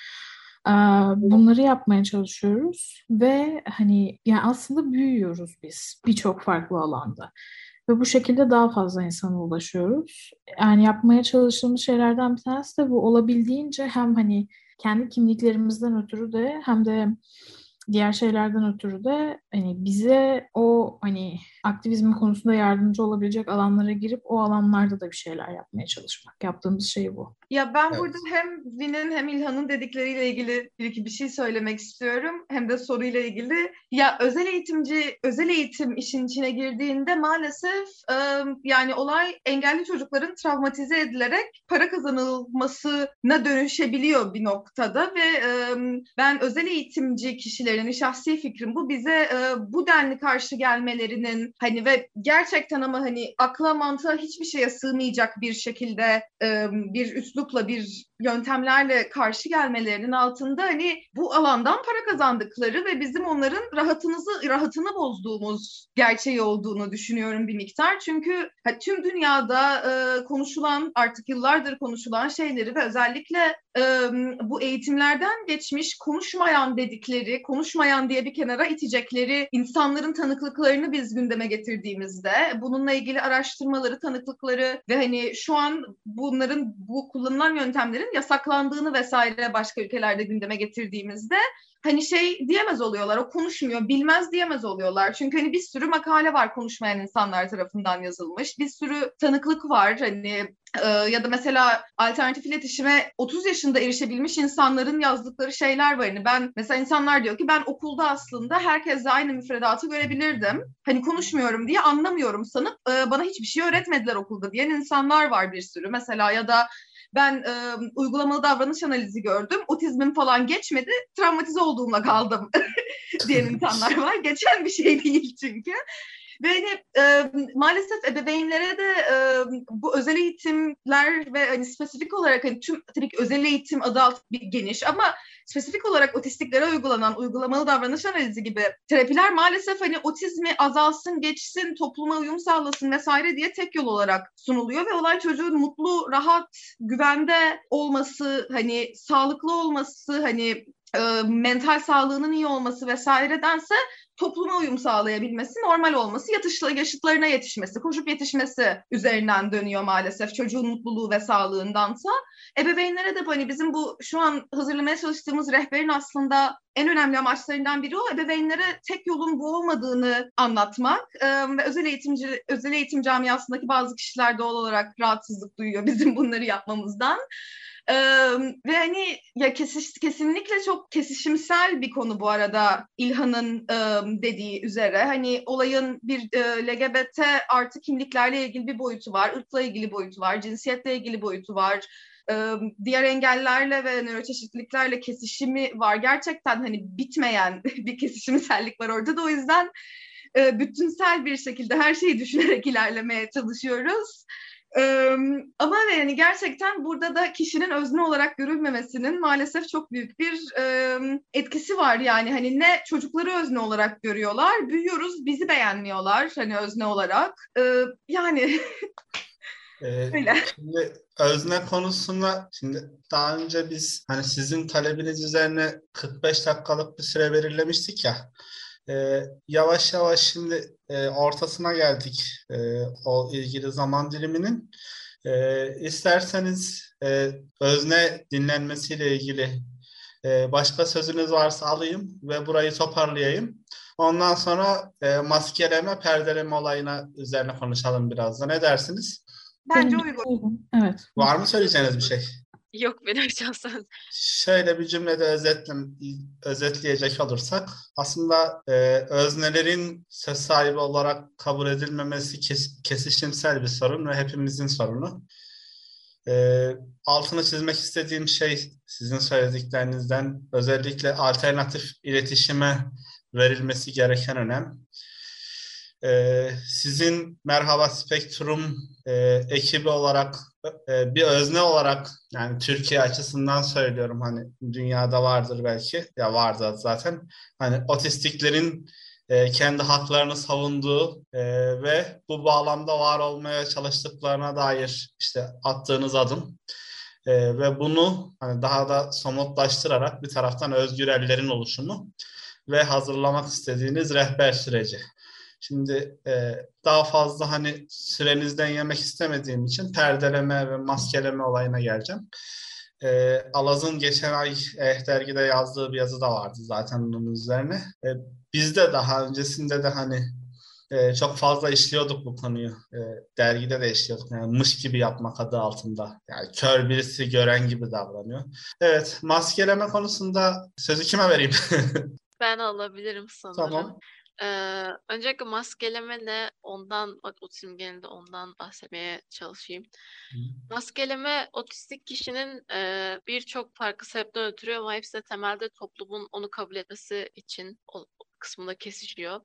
Speaker 11: Bunları yapmaya çalışıyoruz ve hani yani aslında büyüyoruz biz birçok farklı alanda ve bu şekilde daha fazla insana ulaşıyoruz. Yani yapmaya çalıştığımız şeylerden bir tanesi de bu, olabildiğince hem hani kendi kimliklerimizden ötürü de hem de diğer şeylerden ötürü de hani bize o hani aktivizm konusunda yardımcı olabilecek alanlara girip o alanlarda da bir şeyler yapmaya çalışmak. Yaptığımız şey bu.
Speaker 12: Ya ben burada hem Vin'in hem İlhan'ın dedikleriyle ilgili bir şey söylemek istiyorum. Hem de soruyla ilgili. Ya özel eğitim işin içine girdiğinde maalesef yani olay engelli çocukların travmatize edilerek para kazanılmasına dönüşebiliyor bir noktada ve ben özel eğitimci kişilerin, şahsi fikrim bu, bize bu denli karşı gelmelerinin hani ve gerçekten ama hani akla mantığa hiçbir şeye sığmayacak bir şekilde bir üslupla, bir yöntemlerle karşı gelmelerinin altında hani bu alandan para kazandıkları ve bizim onların rahatını bozduğumuz gerçeği olduğunu düşünüyorum bir miktar. Çünkü tüm dünyada konuşulan, artık yıllardır konuşulan şeyleri ve özellikle bu eğitimlerden geçmiş konuşmayan dedikleri, konuşmayan diye bir kenara itecekleri insanların tanıklıklarını biz gündeme getirdiğimizde, bununla ilgili araştırmaları, tanıklıkları ve hani şu an bu kullanılan yöntemlerin yasaklandığını vesaire başka ülkelerde gündeme getirdiğimizde hani şey diyemez oluyorlar, o konuşmuyor, bilmez diyemez oluyorlar. Çünkü hani bir sürü makale var konuşmayan insanlar tarafından yazılmış. Bir sürü tanıklık var hani ya da mesela alternatif iletişime 30 yaşında erişebilmiş insanların yazdıkları şeyler var. Hani ben mesela insanlar diyor ki ben okulda aslında herkesle aynı müfredatı görebilirdim. Hani konuşmuyorum diye anlamıyorum sanıp bana hiçbir şey öğretmediler okulda diyen insanlar var bir sürü. Mesela ya da ben uygulamalı davranış analizi gördüm. Otizmim falan geçmedi. Travmatize olduğumla kaldım diyen insanlar var. Geçen bir şey değil çünkü. Ve hani, maalesef ebeveynlere de bu özel eğitimler ve hani spesifik olarak hani tüm tabii ki özel eğitim adı altı bir geniş ama spesifik olarak otistiklere uygulanan uygulamalı davranış analizi gibi terapiler maalesef hani otizmi azalsın, geçsin, topluma uyum sağlasın vesaire diye tek yol olarak sunuluyor ve olay çocuğun mutlu, rahat, güvende olması, hani sağlıklı olması, hani mental sağlığının iyi olması vesairedense topluma uyum sağlayabilmesi, normal olması, yaşıtlarına yetişmesi, koşup yetişmesi üzerinden dönüyor maalesef çocuğun mutluluğu ve sağlığındansa. Ebeveynlere de hani bizim bu şu an hazırlamaya çalıştığımız rehberin aslında en önemli amaçlarından biri o, ebeveynlere tek yolun bu olmadığını anlatmak ve özel eğitim camiasındaki bazı kişiler doğal olarak rahatsızlık duyuyor bizim bunları yapmamızdan. Ve hani ya kesinlikle çok kesişimsel bir konu bu arada İlhan'ın dediği üzere. Hani olayın bir LGBT artı kimliklerle ilgili bir boyutu var, ırkla ilgili boyutu var, cinsiyetle ilgili boyutu var. diğer engellerle ve nöroçeşitliliklerle kesişimi var. Gerçekten hani bitmeyen bir kesişimsellik var orada da, o yüzden bütünsel bir şekilde her şeyi düşünerek ilerlemeye çalışıyoruz. Ama yani gerçekten burada da kişinin özne olarak görülmemesinin maalesef çok büyük bir etkisi var. Yani hani ne çocukları özne olarak görüyorlar, büyüyoruz bizi beğenmiyorlar hani özne olarak. Yani öyle.
Speaker 2: Şimdi özne konusunda, şimdi daha önce biz hani sizin talebiniz üzerine 45 dakikalık bir süre belirlemiştik ya. Yavaş yavaş şimdi ortasına geldik o ilgili zaman diliminin. İsterseniz özne dinlenmesiyle ilgili başka sözünüz varsa alayım ve burayı toparlayayım. Ondan sonra maskeleme, perdeleme olayına üzerine konuşalım biraz da. Ne dersiniz?
Speaker 12: Bence uygun.
Speaker 11: Evet.
Speaker 2: Var mı söyleyeceğiniz bir şey?
Speaker 10: Yok benim şahsen.
Speaker 2: Şöyle bir cümlede özetleyecek olursak, aslında öznelerin söz sahibi olarak kabul edilmemesi kesişimsel bir sorun ve hepimizin sorunu. Altını çizmek istediğim şey sizin söylediklerinizden özellikle alternatif iletişime verilmesi gereken önem. Sizin Merhaba Spektrum ekibi olarak bir özne olarak, yani Türkiye açısından söylüyorum, hani dünyada vardır belki, ya vardı zaten, hani otistiklerin kendi haklarını savunduğu ve bu bağlamda var olmaya çalıştıklarına dair işte attığınız adım ve bunu hani daha da somutlaştırarak bir taraftan özgürellerin oluşumu ve hazırlamak istediğiniz rehber süreci. Şimdi daha fazla hani sürenizden yemek istemediğim için perdeleme ve maskeleme olayına geleceğim. Alaz'ın geçen ay dergide yazdığı bir yazı da vardı zaten bunun üzerine. Biz de daha öncesinde de hani çok fazla işliyorduk bu konuyu. Dergide de işliyorduk. Yani mış gibi yapmak adı altında. Yani kör birisi gören gibi davranıyor. Evet, maskeleme konusunda sözü kime vereyim?
Speaker 10: Ben alabilirim sanırım.
Speaker 2: Tamam.
Speaker 10: Öncelikle maskeleme ne? Ondan, otizm genelinde ondan bahsetmeye çalışayım. Maskeleme otistik kişinin birçok farklı sebepten ötürü ama hepsi de temelde toplumun onu kabul etmesi için o kısmında kesişiyor.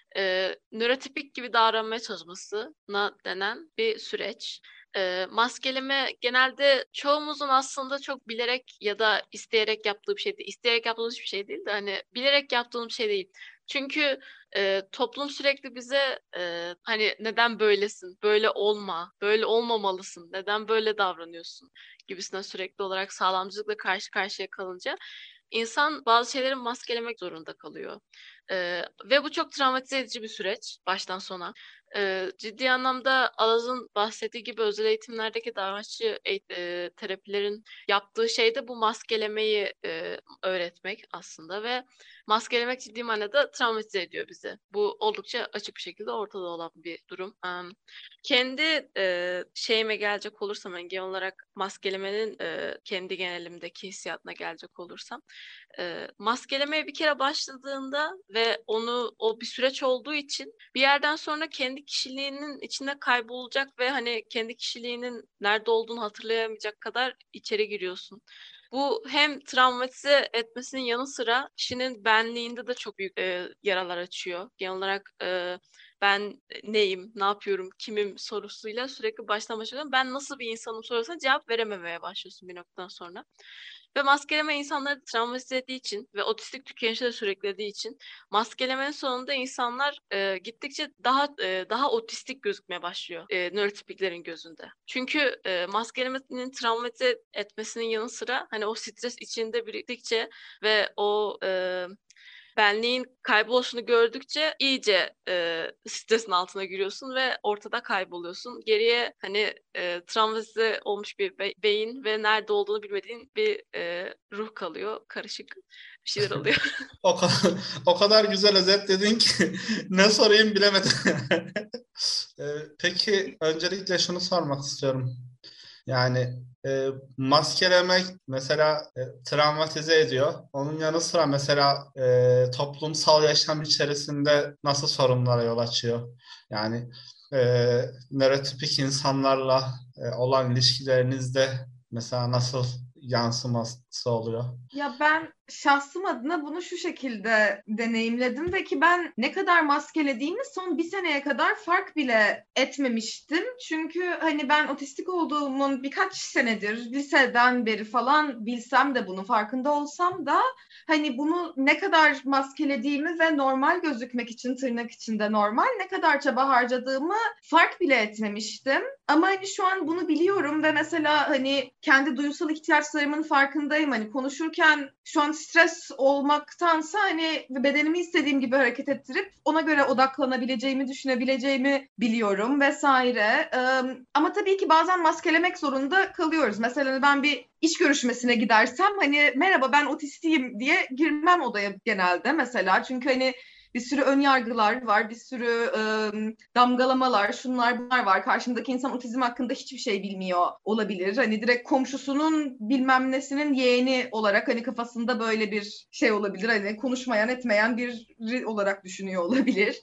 Speaker 10: Nörotipik gibi davranmaya çalışmasına denen bir süreç. Maskeleme genelde çoğumuzun aslında çok bilerek ya da isteyerek yaptığı bir şey değil. İsteyerek yaptığımız bir şey değil de hani bilerek yaptığımız bir şey değil. Çünkü toplum sürekli bize hani neden böylesin, böyle olma, böyle olmamalısın, neden böyle davranıyorsun gibisinden sürekli olarak sağlamcılıkla karşı karşıya kalınca insan bazı şeyleri maskelemek zorunda kalıyor. Ve bu çok travmatize edici bir süreç baştan sona. Ciddi anlamda Alaz'ın bahsettiği gibi özel eğitimlerdeki davranışçı terapilerin yaptığı şey de bu maskelemeyi öğretmek aslında ve maskelemek ciddi manada travmatize ediyor bizi. Bu oldukça açık bir şekilde ortada olan bir durum. Kendi şeyime gelecek olursam, yani genel olarak maskelemenin kendi genelimdeki hissiyatına gelecek olursam, maskelemeye bir kere başladığında ve o bir süreç olduğu için bir yerden sonra kendi kişiliğinin içinde kaybolacak ve hani kendi kişiliğinin nerede olduğunu hatırlayamayacak kadar içeri giriyorsun. Bu hem travmatize etmesinin yanı sıra kişinin benliğinde de çok büyük yaralar açıyor. Genel olarak ben neyim, ne yapıyorum, kimim sorusuyla sürekli baştan başlıyorum. Ben nasıl bir insanım sorusuna cevap verememeye başlıyorsun bir noktadan sonra. Ve maskeleme insanları travmatize ettiği için ve otistik tükenişe de sürüklediği için maskelemenin sonunda insanlar gittikçe daha otistik gözükmeye başlıyor nörotipiklerin gözünde. Çünkü maskelemenin travmatize etmesinin yanı sıra hani o stres içinde biriktikçe ve o benliğin kayboluşunu gördükçe iyice stresin altına giriyorsun ve ortada kayboluyorsun. Geriye hani travmatize olmuş bir beyin ve nerede olduğunu bilmediğin bir ruh kalıyor. Karışık bir şeyler oluyor.
Speaker 2: O kadar güzel özetledin ki ne sorayım bilemedim. Peki öncelikle şunu sormak istiyorum. Yani maskelemek mesela travmatize ediyor. Onun yanı sıra mesela toplumsal yaşam içerisinde nasıl sorunlara yol açıyor? Yani nörotipik insanlarla olan ilişkilerinizde mesela nasıl yansıması oluyor?
Speaker 12: Ya ben şahsım adına bunu şu şekilde deneyimledim ve ki ben ne kadar maskelediğimi son bir seneye kadar fark bile etmemiştim. Çünkü hani ben otistik olduğumun birkaç senedir, liseden beri falan bilsem de bunun farkında olsam da hani bunu ne kadar maskelediğimi ve normal gözükmek için tırnak içinde normal ne kadar çaba harcadığımı fark bile etmemiştim. Ama hani şu an bunu biliyorum ve mesela hani kendi duygusal ihtiyaçlarımın farkındayım. Hani konuşurken şu an stres olmaktansa hani bedenimi istediğim gibi hareket ettirip ona göre odaklanabileceğimi, düşünebileceğimi biliyorum vesaire. Ama tabii ki bazen maskelemek zorunda kalıyoruz. Mesela ben bir iş görüşmesine gidersem hani merhaba ben otistiyim diye girmem odaya genelde mesela. Çünkü hani bir sürü ön yargılar var, bir sürü damgalamalar, şunlar bunlar var. Karşımdaki insan otizm hakkında hiçbir şey bilmiyor olabilir. Hani direkt komşusunun bilmem nesinin yeğeni olarak hani kafasında böyle bir şey olabilir. Hani konuşmayan etmeyen biri olarak düşünüyor olabilir.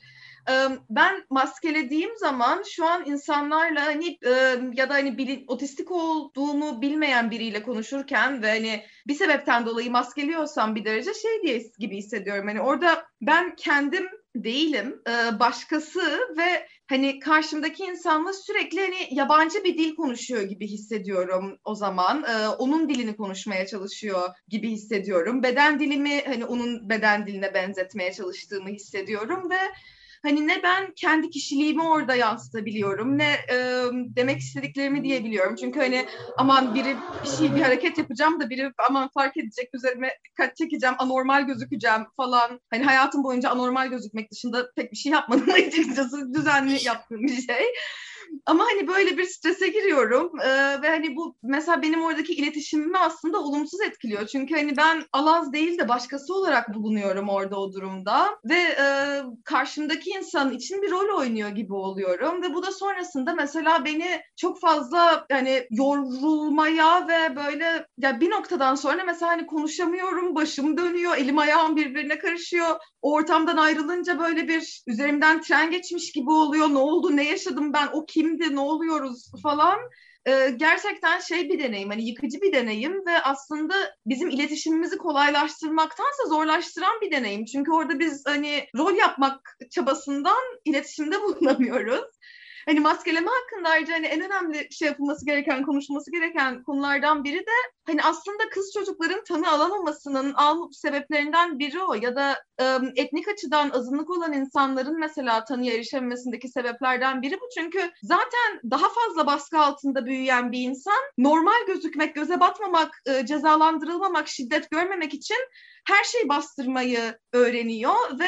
Speaker 12: Ben maskelediğim zaman şu an insanlarla hani ya da hani otistik olduğumu bilmeyen biriyle konuşurken ve hani bir sebepten dolayı maskeliyorsam bir derece şey diye gibi hissediyorum. Hani orada ben kendim değilim, başkası ve hani karşımdaki insanla sürekli hani yabancı bir dil konuşuyor gibi hissediyorum o zaman. Onun dilini konuşmaya çalışıyor gibi hissediyorum. Beden dilimi hani onun beden diline benzetmeye çalıştığımı hissediyorum ve hani ne ben kendi kişiliğimi orada yansıtabiliyorum ne demek istediklerimi diyebiliyorum. Çünkü hani aman biri bir hareket yapacağım da biri aman fark edecek üzerime dikkat çekeceğim anormal gözükeceğim falan. Hani hayatım boyunca anormal gözükmek dışında pek bir şey yapmadım açıkçası düzenli yaptığım bir şey. Ama hani böyle bir strese giriyorum ve hani bu mesela benim oradaki iletişimimi aslında olumsuz etkiliyor. Çünkü hani ben Alaz değil de başkası olarak bulunuyorum orada o durumda ve karşımdaki insan için bir rol oynuyor gibi oluyorum ve bu da sonrasında mesela beni çok fazla hani yorulmaya ve böyle ya bir noktadan sonra mesela hani konuşamıyorum, başım dönüyor, elim ayağım birbirine karışıyor. O ortamdan ayrılınca böyle bir üzerimden tren geçmiş gibi oluyor. Ne oldu, ne yaşadım ben, o kimdi, ne oluyoruz falan. Gerçekten şey bir deneyim, hani yıkıcı bir deneyim ve aslında bizim iletişimimizi kolaylaştırmaktansa zorlaştıran bir deneyim. Çünkü orada biz hani rol yapmak çabasından iletişimde bulunamıyoruz. Hani maskeleme hakkında ayrıca hani en önemli şey yapılması gereken, konuşulması gereken konulardan biri de hani aslında kız çocukların tanı alamamasının sebeplerinden biri o. Ya da etnik açıdan azınlık olan insanların mesela tanıya erişememesindeki sebeplerden biri bu. Çünkü zaten daha fazla baskı altında büyüyen bir insan normal gözükmek, göze batmamak, cezalandırılmamak, şiddet görmemek için her şeyi bastırmayı öğreniyor ve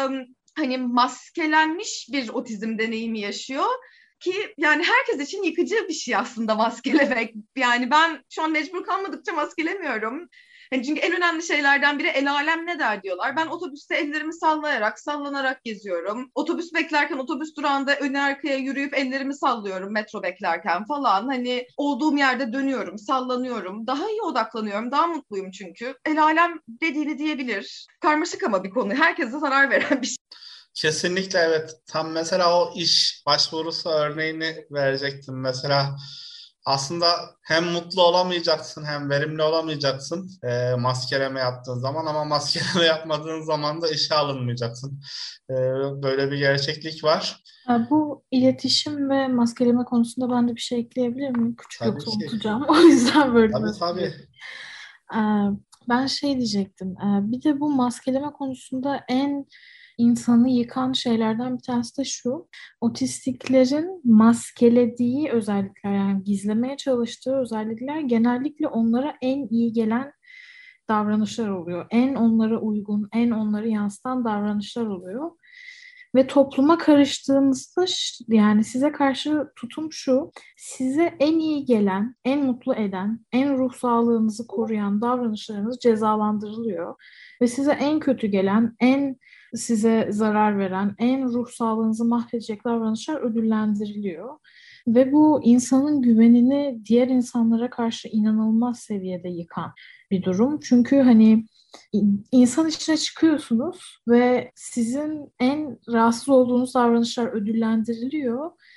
Speaker 12: hani maskelenmiş bir otizm deneyimi yaşıyor ki yani herkes için yıkıcı bir şey aslında maskelemek. Yani ben şu an mecbur kalmadıkça maskelemiyorum. Yani çünkü en önemli şeylerden biri el alem ne der diyorlar. Ben otobüste ellerimi sallayarak, sallanarak geziyorum. Otobüs beklerken otobüs durağında ön arkaya yürüyüp ellerimi sallıyorum metro beklerken falan. Hani olduğum yerde dönüyorum, sallanıyorum. Daha iyi odaklanıyorum, daha mutluyum çünkü. El alem dediğini diyebilir. Karmaşık ama bir konu. Herkese zarar veren bir şey.
Speaker 2: Kesinlikle evet. Tam mesela o iş başvurusu örneğini verecektim. Mesela aslında hem mutlu olamayacaksın hem verimli olamayacaksın maskeleme yaptığın zaman ama maskeleme yapmadığın zaman da işe alınmayacaksın. Böyle bir gerçeklik var.
Speaker 11: Bu iletişim ve maskeleme konusunda ben de bir şey ekleyebilir miyim? Küçük
Speaker 2: Tabii
Speaker 11: yoksa
Speaker 2: ki.
Speaker 11: unutacağım. O yüzden böyle
Speaker 2: Tabii
Speaker 11: biraz
Speaker 2: tabii.
Speaker 11: Ben şey diyecektim. Bir de bu maskeleme konusunda en insanı yıkan şeylerden bir tanesi de şu. Otistiklerin maskelediği özellikler yani gizlemeye çalıştığı özellikler genellikle onlara en iyi gelen davranışlar oluyor. En onlara uygun, en onları yansıtan davranışlar oluyor. Ve topluma karıştığınızda yani size karşı tutum şu, size en iyi gelen, en mutlu eden, en ruh sağlığınızı koruyan davranışlarınız cezalandırılıyor. Ve size en kötü gelen, en size zarar veren, en ruh sağlığınızı mahvedecek davranışlar ödüllendiriliyor. Ve bu insanın güvenini diğer insanlara karşı inanılmaz seviyede yıkan bir durum. Çünkü hani insan içine çıkıyorsunuz ve sizin en rahatsız olduğunuz davranışlar ödüllendiriliyor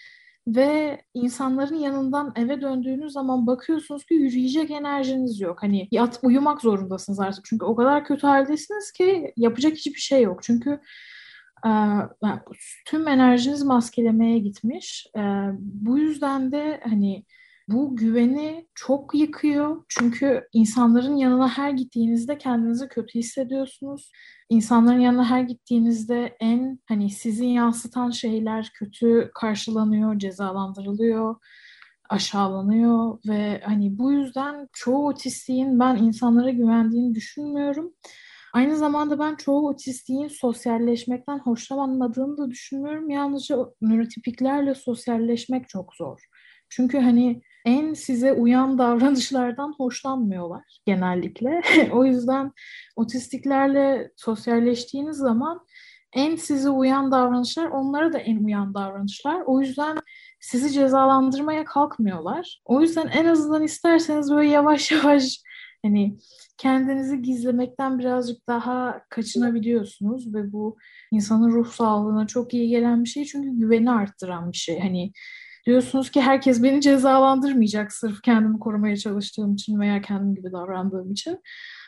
Speaker 11: ve insanların yanından eve döndüğünüz zaman bakıyorsunuz ki yürüyecek enerjiniz yok. Hani uyumak zorundasınız artık. Çünkü o kadar kötü haldesiniz ki yapacak hiçbir şey yok. Çünkü yani tüm enerjiniz maskelemeye gitmiş. Bu yüzden de hani bu güveni çok yıkıyor. Çünkü insanların yanına her gittiğinizde kendinizi kötü hissediyorsunuz. İnsanların yanına her gittiğinizde en hani sizi yansıtan şeyler kötü karşılanıyor, cezalandırılıyor, aşağılanıyor ve hani bu yüzden çoğu otistiğin ben insanlara güvendiğini düşünmüyorum. Aynı zamanda ben çoğu otistiğin sosyalleşmekten hoşlanmadığını da düşünmüyorum. Yalnızca nörotipiklerle sosyalleşmek çok zor. Çünkü hani en size uyan davranışlardan hoşlanmıyorlar genellikle. O yüzden otistiklerle sosyalleştiğiniz zaman en size uyan davranışlar onlara da en uyan davranışlar. O yüzden sizi cezalandırmaya kalkmıyorlar. O yüzden en azından isterseniz böyle yavaş yavaş hani kendinizi gizlemekten birazcık daha kaçınabiliyorsunuz ve bu insanın ruh sağlığına çok iyi gelen bir şey çünkü güveni arttıran bir şey. Hani diyorsunuz ki herkes beni cezalandırmayacak sırf kendimi korumaya çalıştığım için veya kendim gibi davrandığım için.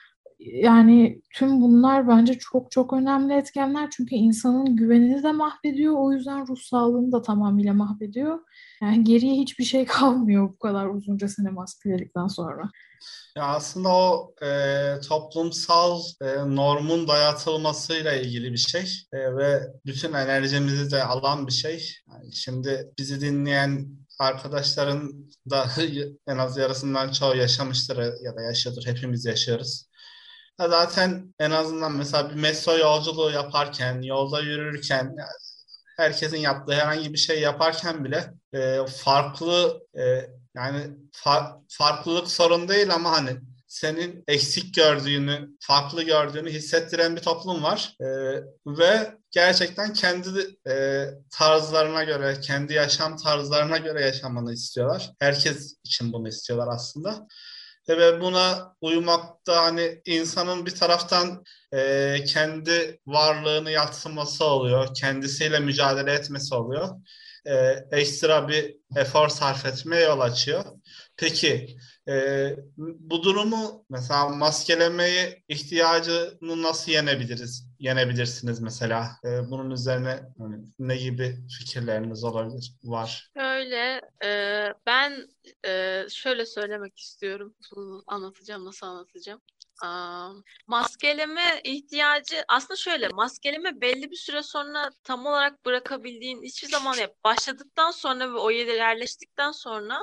Speaker 11: Yani tüm bunlar bence çok çok önemli etkenler çünkü insanın güvenini de mahvediyor. O yüzden ruh sağlığını da tamamıyla mahvediyor. Yani geriye hiçbir şey kalmıyor bu kadar uzunca sene maskeledikten sonra.
Speaker 2: Ya aslında o toplumsal normun dayatılmasıyla ilgili bir şey ve bütün enerjimizi de alan bir şey. Yani şimdi bizi dinleyen arkadaşların da en az yarısından çoğu yaşamıştır ya da yaşıyordur. Hepimiz yaşıyoruz. Zaten en azından mesela bir metro yolculuğu yaparken, yolda yürürken, herkesin yaptığı herhangi bir şey yaparken bile farklı yani farklılık sorun değil ama hani senin eksik gördüğünü, farklı gördüğünü hissettiren bir toplum var. Ve gerçekten kendi tarzlarına göre, kendi yaşam tarzlarına göre yaşamanı istiyorlar. Herkes için bunu istiyorlar aslında. Ve buna uymakta hani insanın bir taraftan kendi varlığını yadsıması oluyor, kendisiyle mücadele etmesi oluyor. Ekstra bir efor sarf etmeye yol açıyor. Peki bu durumu mesela maskelemeyi ihtiyacını nasıl yenebilirsiniz mesela? Bunun üzerine hani, ne gibi fikirleriniz var?
Speaker 10: Şöyle, ben şöyle söylemek istiyorum. Bunu anlatacağım, nasıl anlatacağım? Maskeleme ihtiyacı aslında şöyle, maskeleme belli bir süre sonra tam olarak bırakabildiğin hiçbir zaman başladıktan sonra ve o yere yerleştikten sonra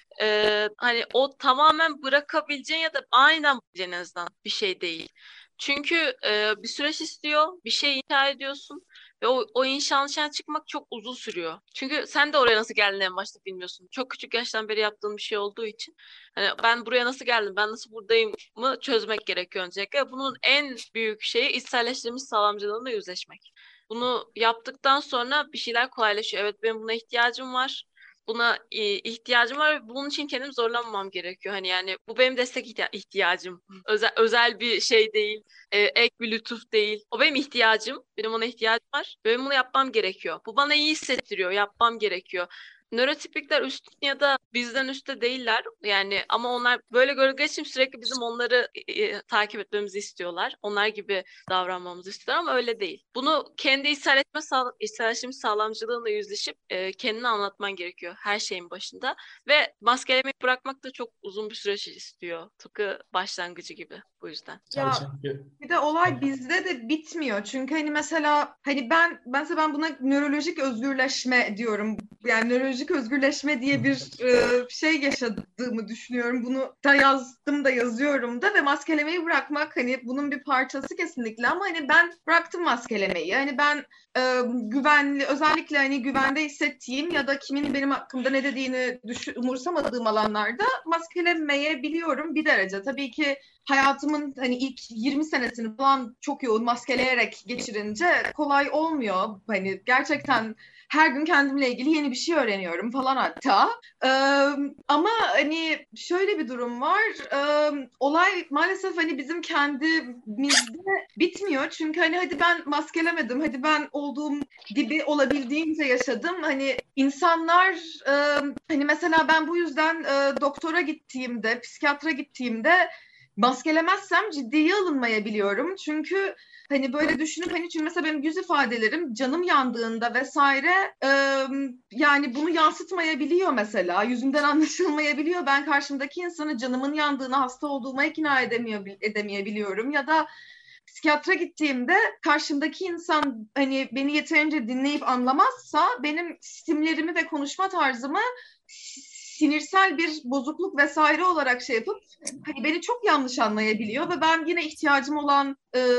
Speaker 10: hani o tamamen bırakabileceğin ya da aynen en azından bir şey değil. Çünkü bir süreç istiyor, bir şey inşa ediyorsun ve o inşaattan çıkmak çok uzun sürüyor. Çünkü sen de oraya nasıl geldiğini en başta bilmiyorsun. Çok küçük yaştan beri yaptığın bir şey olduğu için. Hani ben buraya nasıl geldim, ben nasıl buradayım mı çözmek gerekiyor öncelikle. Bunun en büyük şeyi içselleştirilmiş sağlamcılığına yüzleşmek. Bunu yaptıktan sonra bir şeyler kolaylaşıyor. Evet, benim buna ihtiyacım var. Buna ihtiyacım var ve bunun için kendim zorlanmamam gerekiyor. Hani yani bu benim destek ihtiyacım. Özel bir şey değil. Ek bir lütuf değil. O benim ihtiyacım. Benim ona ihtiyacım var. Benim bunu yapmam gerekiyor. Bu bana iyi hissettiriyor. Yapmam gerekiyor. Nörotipikler üstün ya da bizden üstte değiller. Yani ama onlar böyle gördükleri için sürekli bizim onları takip etmemizi istiyorlar. Onlar gibi davranmamızı istiyorlar ama öyle değil. Bunu kendi içselleşmiş sağlamcılığına yüzleşip kendini anlatman gerekiyor her şeyin başında. Ve maskelemeyi bırakmak da çok uzun bir süreç istiyor. Tıpkı başlangıcı gibi bu yüzden.
Speaker 12: Ya bir de olay bizde de bitmiyor. Çünkü hani mesela hani ben buna nörolojik özgürleşme diyorum. Yani nörolojik özgürleşme diye bir şey yaşadığımı düşünüyorum. Bunu da yazdım da yazıyorum da ve maskelemeyi bırakmak hani bunun bir parçası kesinlikle ama hani ben bıraktım maskelemeyi. Hani ben güvenli, özellikle hani güvende hissettiğim ya da kimin benim hakkımda ne dediğini umursamadığım alanlarda maskelemeyebiliyorum bir derece. Tabii ki hayatımın hani ilk 20 senesini falan çok yoğun maskeleyerek geçirince kolay olmuyor. Hani gerçekten her gün kendimle ilgili yeni bir şey öğreniyorum falan hatta. Ama hani şöyle bir durum var. Olay maalesef hani bizim kendimizde bitmiyor. Çünkü hani hadi ben maskelemedim, hadi ben olduğum gibi olabildiğince yaşadım. Hani insanlar hani mesela ben bu yüzden doktora gittiğimde, psikiyatra gittiğimde maskelemezsem ciddiye alınmayabiliyorum. Çünkü hani böyle düşünüp hani çünkü mesela benim yüz ifadelerim canım yandığında vesaire yani bunu yansıtmayabiliyor mesela. Yüzümden anlaşılmayabiliyor. Ben karşımdaki insanı canımın yandığını, hasta olduğuma ikna edemeyebiliyorum. Ya da psikiyatra gittiğimde karşımdaki insan hani beni yeterince dinleyip anlamazsa benim stimlerimi ve konuşma tarzımı sinirsel bir bozukluk vesaire olarak şey yapıp hani beni çok yanlış anlayabiliyor ve ben yine ihtiyacım olan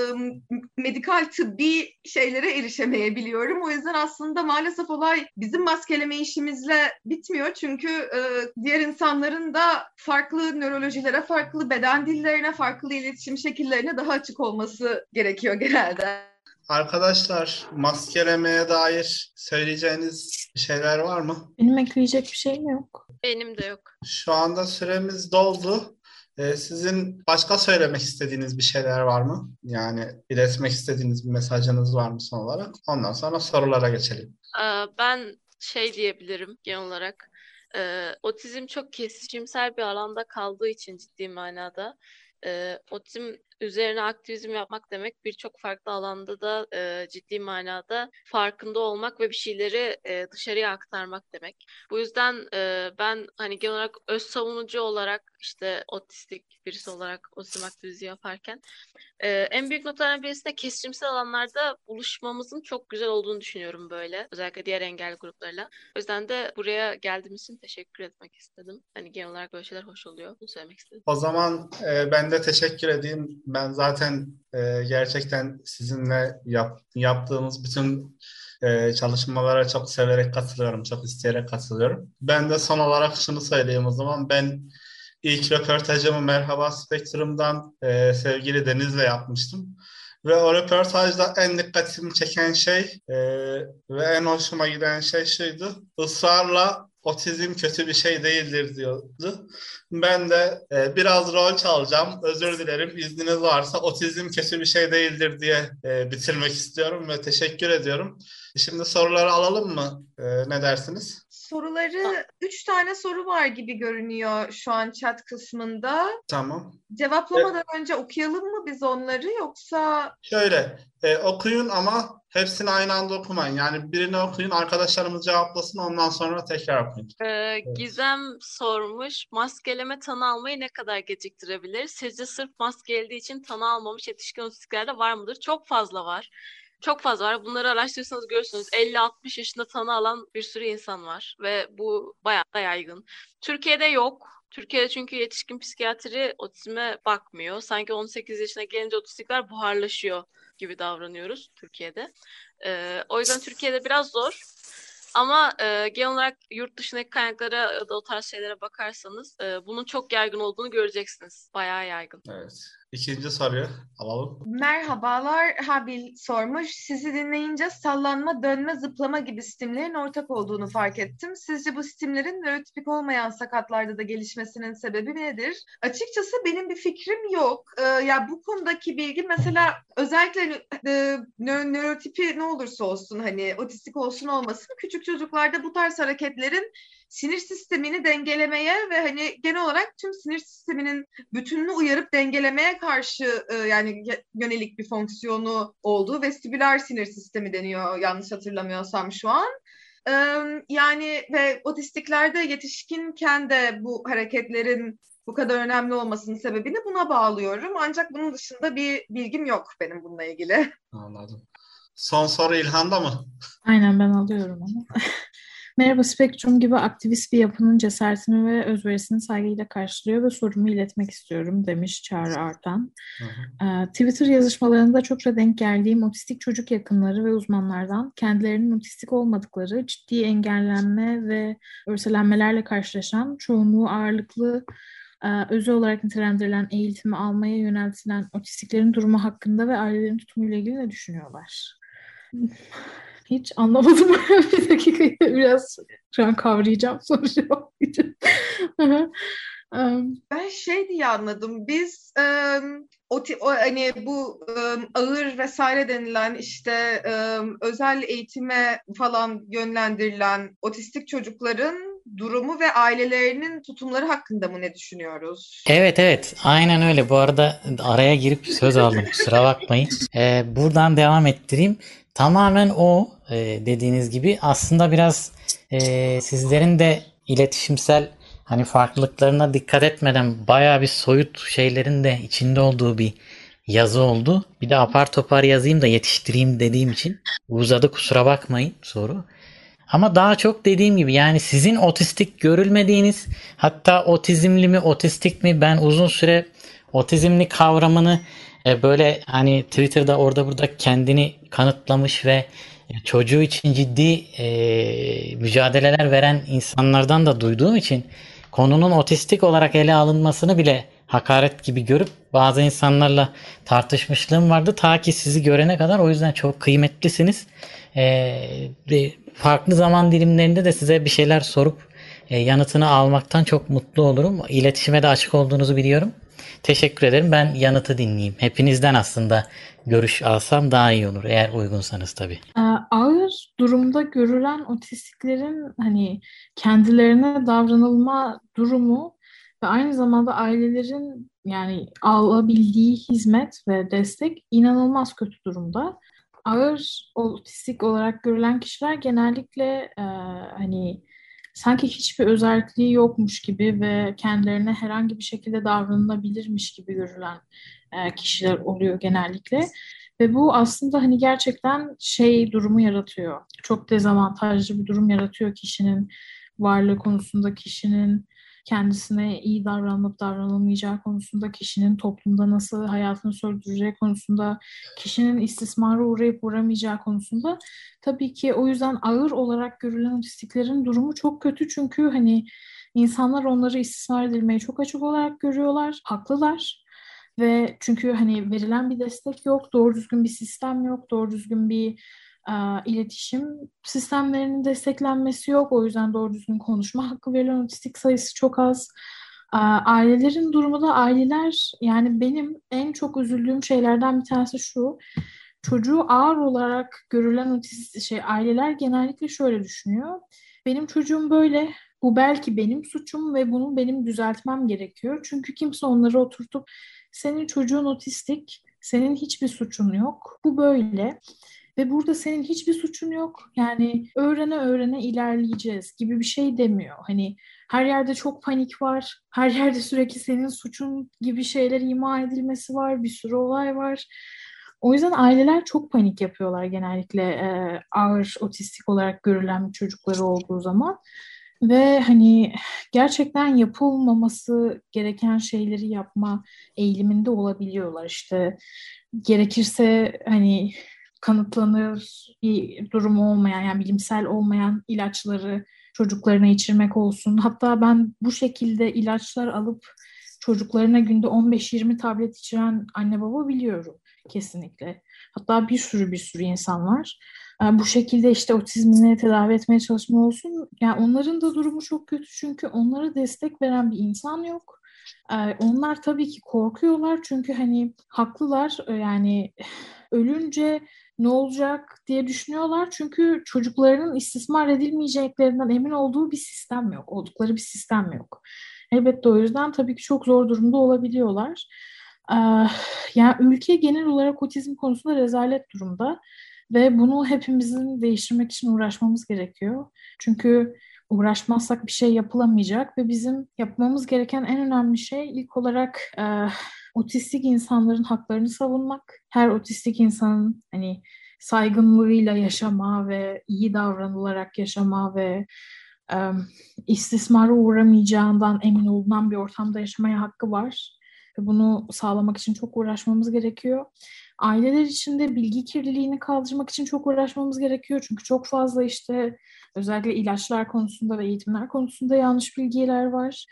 Speaker 12: medikal tıbbi şeylere erişemeyebiliyorum. O yüzden aslında maalesef olay bizim maskeleme işimizle bitmiyor. Çünkü diğer insanların da farklı nörolojilere, farklı beden dillerine, farklı iletişim şekillerine daha açık olması gerekiyor genelde.
Speaker 2: Arkadaşlar, maskelemeye dair söyleyeceğiniz bir şeyler var mı?
Speaker 11: Benim ekleyecek bir şeyim yok.
Speaker 10: Benim de yok.
Speaker 2: Şu anda süremiz doldu. Sizin başka söylemek istediğiniz bir şeyler var mı? Yani iletmek istediğiniz bir mesajınız var mı son olarak? Ondan sonra sorulara geçelim.
Speaker 10: Ben şey diyebilirim genel olarak. Otizm çok kesişimsel bir alanda kaldığı için ciddi manada. Otizm üzerine aktivizm yapmak demek birçok farklı alanda da ciddi manada farkında olmak ve bir şeyleri dışarıya aktarmak demek. Bu yüzden ben hani genel olarak öz savunucu olarak işte otistik birisi olarak otizm aktivizmi yaparken en büyük noktalardan birisi de kesişimsel alanlarda buluşmamızın çok güzel olduğunu düşünüyorum böyle. Özellikle diğer engelli gruplarla. O yüzden de buraya geldiğimiz için teşekkür etmek istedim. Hani genel olarak böyle şeyler hoş oluyor. Bunu söylemek istedim.
Speaker 2: O zaman ben de teşekkür edeyim. Ben zaten gerçekten sizinle yaptığımız bütün çalışmalara çok severek katılıyorum, çok isteyerek katılıyorum. Ben de son olarak şunu söyleyeyim o zaman. Ben ilk röportajımı Merhaba Spektrum'dan sevgili Deniz'le yapmıştım. Ve o röportajda en dikkatimi çeken şey ve en hoşuma giden şey şuydu. Israrla otizm kötü bir şey değildir diyordu. Ben de biraz rol çalacağım. Özür dilerim. İzniniz varsa otizm kötü bir şey değildir diye bitirmek istiyorum ve teşekkür ediyorum. Şimdi soruları alalım mı? Ne dersiniz?
Speaker 12: Soruları 3 tane soru var gibi görünüyor şu an chat kısmında.
Speaker 2: Tamam.
Speaker 12: Cevaplamadan önce okuyalım mı biz onları yoksa?
Speaker 2: Şöyle okuyun ama hepsini aynı anda okumayın. Yani birini okuyun, arkadaşlarımız cevaplasın, ondan sonra tekrar okuyun.
Speaker 10: Gizem sormuş. Maskeleme tanı almayı ne kadar geciktirebilir? Sizce sırf maskelediği için tanı almamış yetişkin otistiklerde var mıdır? Çok fazla var. Çok fazla var. Bunları araştırırsanız görürsünüz. 50-60 yaşında tanı alan bir sürü insan var. Ve bu bayağı da yaygın. Türkiye'de yok. Türkiye'de çünkü yetişkin psikiyatri otizme bakmıyor. Sanki 18 yaşına gelince otistikler buharlaşıyor gibi davranıyoruz Türkiye'de. O yüzden Türkiye'de biraz zor. Ama genel olarak yurt dışındaki kaynaklara ya da o tarz şeylere bakarsanız bunun çok yaygın olduğunu göreceksiniz. Bayağı yaygın.
Speaker 2: Evet. İkinci soruyu alalım.
Speaker 12: Merhabalar, Habil sormuş. Sizi dinleyince sallanma, dönme, zıplama gibi stimlerin ortak olduğunu fark ettim. Sizce bu stimlerin nörotipik olmayan sakatlarda da gelişmesinin sebebi nedir? Açıkçası benim bir fikrim yok. Ya bu konudaki bilgi mesela özellikle nörotipi ne olursa olsun hani otistik olsun olmasın küçük çocuklarda bu tarz hareketlerin sinir sistemini dengelemeye ve hani genel olarak tüm sinir sisteminin bütününü uyarıp dengelemeye karşı yani yönelik bir fonksiyonu olduğu vestibüler sinir sistemi deniyor yanlış hatırlamıyorsam şu an. Yani ve otistiklerde yetişkinken de bu hareketlerin bu kadar önemli olmasının sebebini buna bağlıyorum. Ancak bunun dışında bir bilgim yok benim bununla ilgili.
Speaker 2: Anladım. Son soru İlhan'da mı?
Speaker 11: Aynen ben alıyorum onu. Merhaba Spektrum gibi aktivist bir yapının cesaretini ve özverisini saygıyla karşılıyor ve sorumu iletmek istiyorum demiş Çağrı Artan. Twitter yazışmalarında çokça denk geldiğim otistik çocuk yakınları ve uzmanlardan kendilerinin otistik olmadıkları, ciddi engellenme ve örselenmelerle karşılaşan, çoğunluğu ağırlıklı özel olarak nitelendirilen eğitimi almaya yöneltilen otistiklerin durumu hakkında ve ailelerin tutumuyla ilgili ne düşünüyorlar? Hiç anlamadım. Bir dakika biraz şu an kavrayacağım soru cevaplayacağım.
Speaker 12: Ben şey diye anladım. Biz hani bu ağır vesaire denilen işte özel eğitime falan yönlendirilen otistik çocukların durumu ve ailelerinin tutumları hakkında mı ne düşünüyoruz?
Speaker 13: Evet, aynen öyle. Bu arada araya girip söz aldım, kusura bakmayın. Buradan devam ettireyim. Tamamen o dediğiniz gibi aslında biraz sizlerin de iletişimsel hani farklılıklarına dikkat etmeden bayağı bir soyut şeylerin de içinde olduğu bir yazı oldu. Bir de apar topar yazayım da yetiştireyim dediğim için uzadı, kusura bakmayın soru. Ama daha çok dediğim gibi yani sizin otistik görülmediğiniz, hatta otizmli mi otistik mi, ben uzun süre otizmli kavramını böyle hani Twitter'da orada burada kendini kanıtlamış ve çocuğu için ciddi mücadeleler veren insanlardan da duyduğum için konunun otistik olarak ele alınmasını bile hakaret gibi görüp bazı insanlarla tartışmışlığım vardı ta ki sizi görene kadar. O yüzden çok kıymetlisiniz. Farklı zaman dilimlerinde de size bir şeyler sorup yanıtını almaktan çok mutlu olurum. İletişime de açık olduğunuzu biliyorum. Teşekkür ederim. Ben yanıtı dinleyeyim. Hepinizden aslında görüş alsam daha iyi olur eğer uygunsanız tabii.
Speaker 11: Ağır durumda görülen otistiklerin hani kendilerine davranılma durumu ve aynı zamanda ailelerin yani alabildiği hizmet ve destek inanılmaz kötü durumda. Ağır otistik olarak görülen kişiler genellikle hani sanki hiçbir özelliği yokmuş gibi ve kendilerine herhangi bir şekilde davranılabilirmiş gibi görülen kişiler oluyor genellikle. Ve bu aslında hani gerçekten durumu yaratıyor. Çok dezavantajlı bir durum yaratıyor kişinin varlığı konusunda, kişinin kendisine iyi davranıp davranılmayacağı konusunda, kişinin toplumda nasıl hayatını sürdüreceği konusunda, kişinin istismara uğrayıp uğramayacağı konusunda. Tabii ki o yüzden ağır olarak görülen otistiklerin durumu çok kötü çünkü hani insanlar onları istismar edilmeyi çok açık olarak görüyorlar, haklılar. Ve çünkü hani verilen bir destek yok, doğru düzgün bir sistem yok, doğru düzgün bir iletişim sistemlerinin desteklenmesi yok. O yüzden doğru düzgün konuşma hakkı verilen otistik sayısı çok az. Ailelerin durumu da aileler yani benim en çok üzüldüğüm şeylerden bir tanesi şu. Çocuğu ağır olarak görülen aileler genellikle şöyle düşünüyor. Benim çocuğum böyle, bu belki benim suçum ve bunu benim düzeltmem gerekiyor. Çünkü kimse onları oturtup senin çocuğun otistik, senin hiçbir suçun yok. Bu böyle. Ve burada senin hiçbir suçun yok. Yani öğrene öğrene ilerleyeceğiz gibi bir şey demiyor. Hani her yerde çok panik var. Her yerde sürekli senin suçun gibi şeyler ima edilmesi var. Bir sürü olay var. O yüzden aileler çok panik yapıyorlar genellikle ağır otistik olarak görülen çocukları olduğu zaman. Ve hani gerçekten yapılmaması gereken şeyleri yapma eğiliminde olabiliyorlar. İşte gerekirse hani kanıtlanır bir durum olmayan yani bilimsel olmayan ilaçları çocuklarına içirmek olsun. Hatta ben bu şekilde ilaçlar alıp çocuklarına günde 15-20 tablet içiren anne baba biliyorum kesinlikle. Hatta bir sürü insan var. Bu şekilde işte otizmini tedavi etmeye çalışma olsun. Yani onların da durumu çok kötü çünkü onlara destek veren bir insan yok. Onlar tabii ki korkuyorlar çünkü hani haklılar yani ölünce ne olacak diye düşünüyorlar. Çünkü çocuklarının istismar edilmeyeceklerinden emin olduğu bir sistem yok. Oldukları bir sistem yok. Elbette o yüzden tabii ki çok zor durumda olabiliyorlar. Yani ülke genel olarak otizm konusunda rezalet durumda. Ve bunu hepimizin değiştirmek için uğraşmamız gerekiyor. Çünkü uğraşmazsak bir şey yapılamayacak ve bizim yapmamız gereken en önemli şey ilk olarak otistik insanların haklarını savunmak. Her otistik insanın hani saygınlığıyla yaşama ve iyi davranılarak yaşama ve istismara uğramayacağından emin olunan bir ortamda yaşamaya hakkı var. Ve bunu sağlamak için çok uğraşmamız gerekiyor. Aileler için de bilgi kirliliğini kaldırmak için çok uğraşmamız gerekiyor. Çünkü çok fazla işte özellikle ilaçlar konusunda ve eğitimler konusunda yanlış bilgiler var.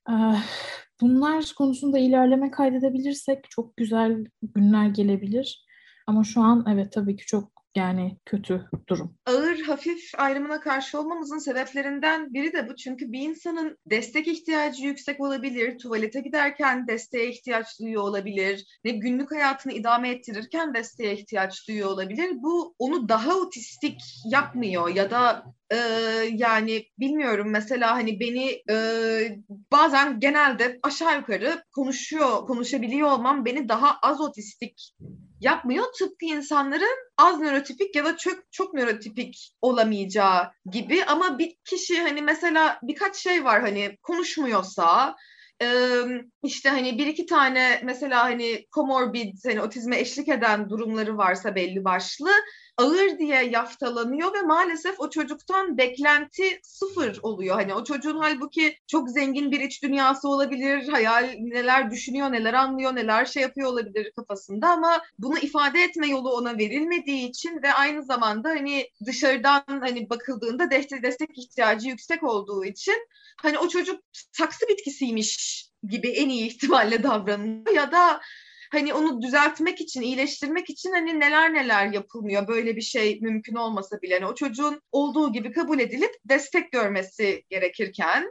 Speaker 11: Bunlar konusunda ilerleme kaydedebilirsek çok güzel günler gelebilir. Ama şu an evet tabii ki çok yani kötü durum.
Speaker 12: Ağır hafif ayrımına karşı olmamızın sebeplerinden biri de bu. Çünkü bir insanın destek ihtiyacı yüksek olabilir. Tuvalete giderken desteğe ihtiyaç duyuyor olabilir. Ne günlük hayatını idame ettirirken desteğe ihtiyaç duyuyor olabilir. Bu onu daha otistik yapmıyor ya da yani bilmiyorum, mesela hani beni bazen genelde aşağı yukarı konuşabiliyor olmam beni daha az otistik yapmıyor. Tıpkı insanların az nörotipik ya da çok nörotipik olamayacağı gibi. Ama bir kişi hani mesela birkaç şey var, hani konuşmuyorsa, işte hani bir iki tane mesela hani comorbid, hani otizme eşlik eden durumları varsa belli başlı, ağır diye yaftalanıyor ve maalesef o çocuktan beklenti sıfır oluyor. Hani o çocuğun halbuki çok zengin bir iç dünyası olabilir, neler düşünüyor, neler anlıyor, neler şey yapıyor olabilir kafasında, ama bunu ifade etme yolu ona verilmediği için ve aynı zamanda hani dışarıdan hani bakıldığında destek ihtiyacı yüksek olduğu için hani o çocuk saksı bitkisiymiş gibi en iyi ihtimalle davranıyor ya da hani onu düzeltmek için, iyileştirmek için hani neler yapılmıyor. Böyle bir şey mümkün olmasa bile hani o çocuğun olduğu gibi kabul edilip destek görmesi gerekirken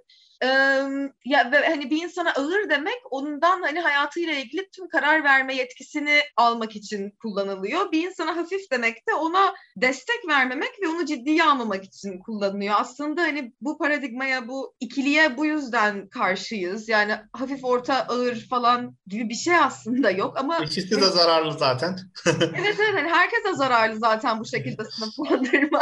Speaker 12: ya ve hani bir insana ağır demek ondan hani hayatıyla ilgili tüm karar verme yetkisini almak için kullanılıyor. Bir insana hafif demek de ona destek vermemek ve onu ciddiye almamak için kullanılıyor. Aslında hani bu paradigmaya, bu ikiliye bu yüzden karşıyız. Yani hafif, orta, ağır falan gibi bir şey aslında yok ama
Speaker 2: İkisi de zararlı zaten.
Speaker 12: evet hani herkese zararlı zaten bu şekilde sınıflandırma.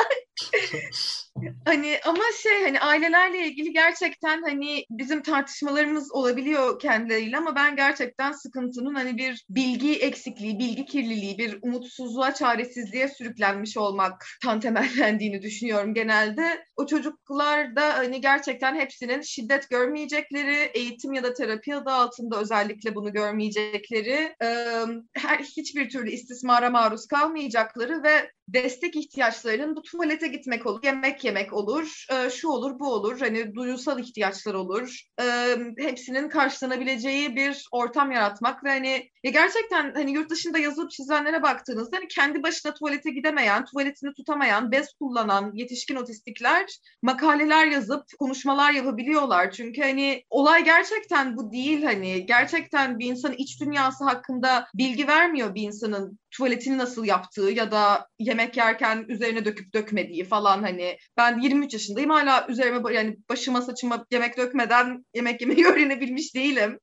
Speaker 12: Hani ama hani ailelerle ilgili gerçekten hani bizim tartışmalarımız olabiliyor kendileriyle ama ben gerçekten sıkıntının hani bir bilgi eksikliği, bilgi kirliliği, bir umutsuzluğa, çaresizliğe sürüklenmiş olmaktan temellendiğini düşünüyorum genelde. O çocuklar da hani gerçekten hepsinin şiddet görmeyecekleri, eğitim ya da terapi adı altında özellikle bunu görmeyecekleri, hiçbir türlü istismara maruz kalmayacakları ve destek ihtiyaçlarının bu tuvalete gitmek olur, yemek yemek olur, şu olur, bu olur, hani duygusal ihtiyaçlar olur. Hepsinin karşılanabileceği bir ortam yaratmak ve hani gerçekten hani yurt dışında yazılıp çizenlere baktığınızda hani kendi başına tuvalete gidemeyen, tuvaletini tutamayan, bez kullanan yetişkin otistikler makaleler yazıp konuşmalar yapabiliyorlar. Çünkü hani olay gerçekten bu değil, hani gerçekten bir insanın iç dünyası hakkında bilgi vermiyor, bir insanın tuvaletini nasıl yaptığı ya da yemek yerken üzerine döküp dökmediği falan. Hani ben 23 yaşındayım, hala üzerime yani başıma saçıma yemek dökmeden yemek yemeyi öğrenebilmiş değilim.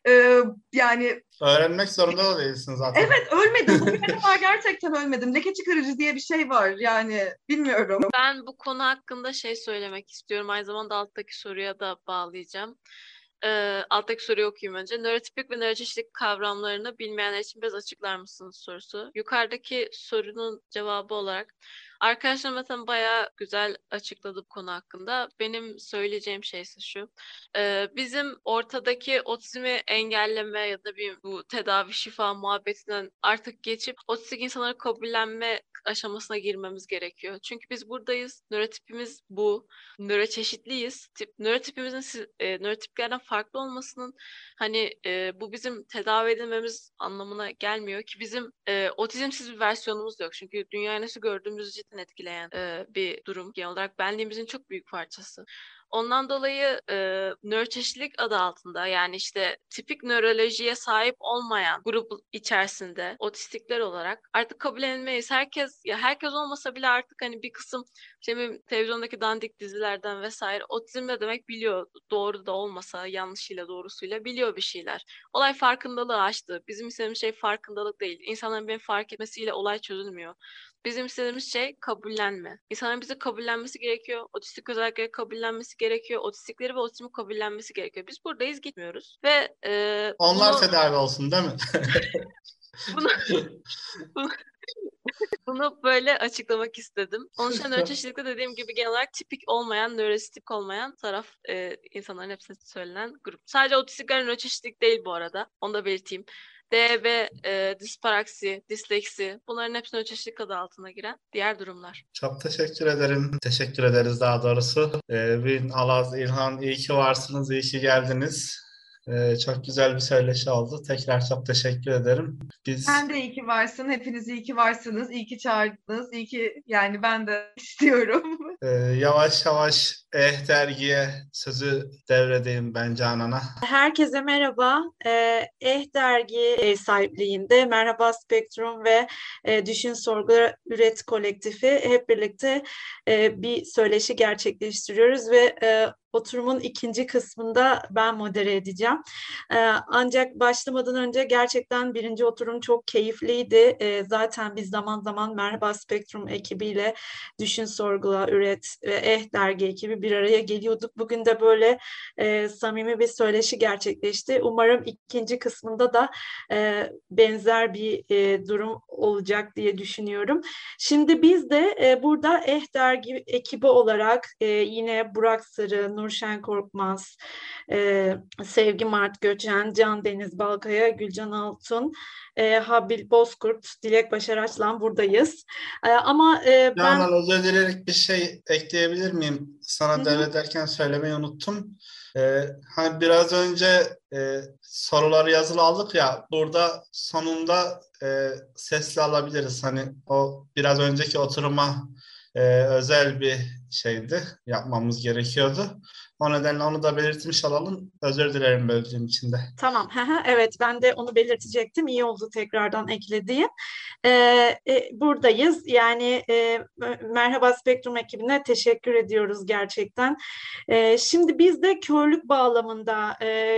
Speaker 12: Yani
Speaker 2: öğrenmek zorunda da değilsin zaten.
Speaker 12: evet, ölmedim. Bugüne kadar gerçekten ölmedim. Leke çıkarıcı diye bir şey var. Yani bilmiyorum.
Speaker 10: Ben bu konu hakkında şey söylemek istiyorum. Aynı zamanda alttaki soruya da bağlayacağım. Alttaki soruyu okuyayım önce. Nörotipik ve nöroçeşitlilik kavramlarını bilmeyenler için biraz açıklar mısınız sorusu. Yukarıdaki sorunun cevabı olarak arkadaşlar mesela bayağı güzel açıkladı bu konu hakkında. Benim söyleyeceğim şey ise şu. Bizim ortadaki otizmi engelleme ya da bu tedavi şifa muhabbetinden artık geçip otistik insanları kabullenme aşamasına girmemiz gerekiyor. Çünkü biz buradayız. Nörotipimiz bu. Nöroçeşitliyiz. Nörotipimizin nörotiplerden farklı olmasının hani bu bizim tedavi edilmemiz anlamına gelmiyor ki bizim otizmsiz bir versiyonumuz yok. Çünkü dünyayı nasıl gördüğümüzü cidden etkileyen bir durum. Genel olarak benliğimizin çok büyük parçası. Ondan dolayı nöroçeşitlilik adı altında yani işte tipik nörolojiye sahip olmayan grup içerisinde otistikler olarak artık kabul edilmeyiz. Herkes olmasa bile artık hani bir kısım işte televizyondaki dandik dizilerden vesaire otizm ne demek biliyor. Doğru da olmasa yanlışıyla doğrusuyla biliyor bir şeyler. Olay farkındalığı aştı. Bizim istediğimiz şey farkındalık değil. İnsanların beni fark etmesiyle olay çözülmüyor. Bizim istediğimiz şey kabullenme. İnsanların bizi kabullenmesi gerekiyor. Otistik özellikleri kabullenmesi gerekiyor. Otistikleri ve otizmi kabullenmesi gerekiyor. Biz buradayız, gitmiyoruz. Ve
Speaker 2: onlar tedavi olsun değil mi?
Speaker 10: Bunu böyle açıklamak istedim. Onun için nöroçeşitlilikte dediğim gibi genel olarak tipik olmayan, nörostik olmayan taraf insanların hepsine söylenen grup. Sadece otistikler nöroçeşitlilik değil bu arada. Onu da belirteyim. DB, disparaksi, disleksi bunların hepsi nöroçeşitlilik adı altına giren diğer durumlar.
Speaker 2: Çok teşekkür ederim. Teşekkür ederiz daha doğrusu. Alaz, İlhan iyi ki varsınız, iyi ki geldiniz. Çok güzel bir söyleşi oldu. Tekrar çok teşekkür ederim.
Speaker 12: Sen de iyi ki varsın. Hepiniz iyi ki varsınız. İyi ki çağırdınız. İyi ki yani ben de istiyorum.
Speaker 2: Yavaş yavaş dergiye sözü devredeyim ben Canan'a.
Speaker 14: Herkese merhaba. Dergi ev sahipliğinde Merhaba Spektrum ve Düşün Sorgula Üret kolektifi hep birlikte bir söyleşi gerçekleştiriyoruz ve oturumun ikinci kısmında ben modere edeceğim. Ancak başlamadan önce gerçekten birinci oturum çok keyifliydi. Zaten biz zaman zaman Merhaba Spektrum ekibiyle Düşün, Sorgula, Üret ve Dergi ekibi bir araya geliyorduk. Bugün de böyle samimi bir söyleşi gerçekleşti. Umarım ikinci kısmında da benzer bir durum olacak diye düşünüyorum. Şimdi biz de burada Dergi ekibi olarak yine Burak Sarı, Nurşen Korkmaz, Sevgi Mart Göçen, Can Deniz Balkaya, Gülcan Altun, Habil Bozkurt, Dilek Başaraç'la buradayız. Ama ben...
Speaker 2: Canan, özür dileyerek bir şey ekleyebilir miyim? Sana devrederken söylemeyi unuttum. Hani biraz önce soruları yazılı aldık ya, burada sonunda sesli alabiliriz. Hani o biraz önceki oturuma özel bir şeydi, yapmamız gerekiyordu. O nedenle onu da belirtmiş olalım. Özür dilerim böldüğüm için de.
Speaker 14: Tamam, evet, ben de onu belirtecektim. İyi oldu tekrardan eklediğim. Buradayız. Yani Merhaba Spektrum ekibine teşekkür ediyoruz gerçekten. Şimdi biz de körlük bağlamında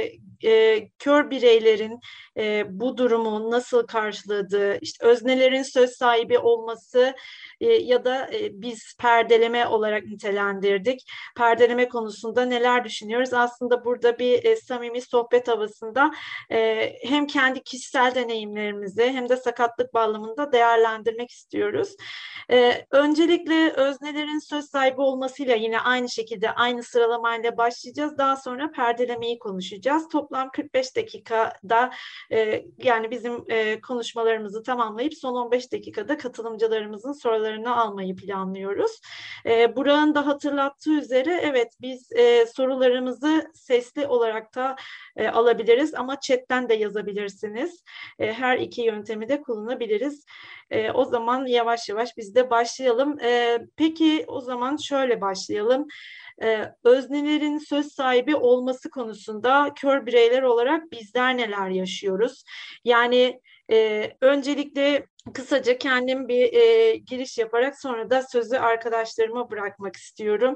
Speaker 14: kör bireylerin bu durumu nasıl karşıladığı, işte öznelerin söz sahibi olması ya da biz perdeleme olarak nitelendirdik. Perdeleme konusunda neler düşünüyoruz? Aslında burada bir samimi sohbet havasında hem kendi kişisel deneyimlerimizi hem de sakatlık bağlamında değerlendirmek istiyoruz. Öncelikle öznelerin söz sahibi olmasıyla yine aynı şekilde aynı sıralamayla başlayacağız. Daha sonra perdelemeyi konuşacağız. Toplam 45 dakikada yani bizim konuşmalarımızı tamamlayıp son 15 dakikada katılımcılarımızın sorularını almayı planlıyoruz. Burak'ın da hatırlattığı üzere evet biz sorularımızı sesli olarak da alabiliriz ama chatten de yazabilirsiniz. Her iki yöntemi de kullanabiliriz. O zaman yavaş yavaş biz de başlayalım. Peki o zaman şöyle başlayalım. Öznelerin söz sahibi olması konusunda kör bireyler olarak bizler neler yaşıyoruz? Yani öncelikle kısaca kendim bir giriş yaparak sonra da sözü arkadaşlarıma bırakmak istiyorum.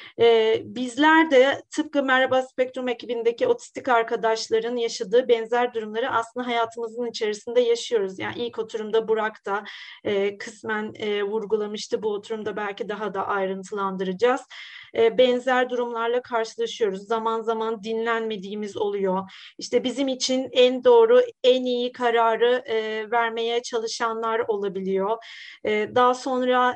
Speaker 14: Bizler de tıpkı Merhaba Spektrum ekibindeki otistik arkadaşların yaşadığı benzer durumları aslında hayatımızın içerisinde yaşıyoruz. Yani ilk oturumda Burak da kısmen vurgulamıştı. Bu oturumda belki daha da ayrıntılandıracağız. Benzer durumlarla karşılaşıyoruz. Zaman zaman dinlenmediğimiz oluyor. İşte bizim için en doğru, en iyi kararı vermeye çalışanlar olabiliyor. Daha sonra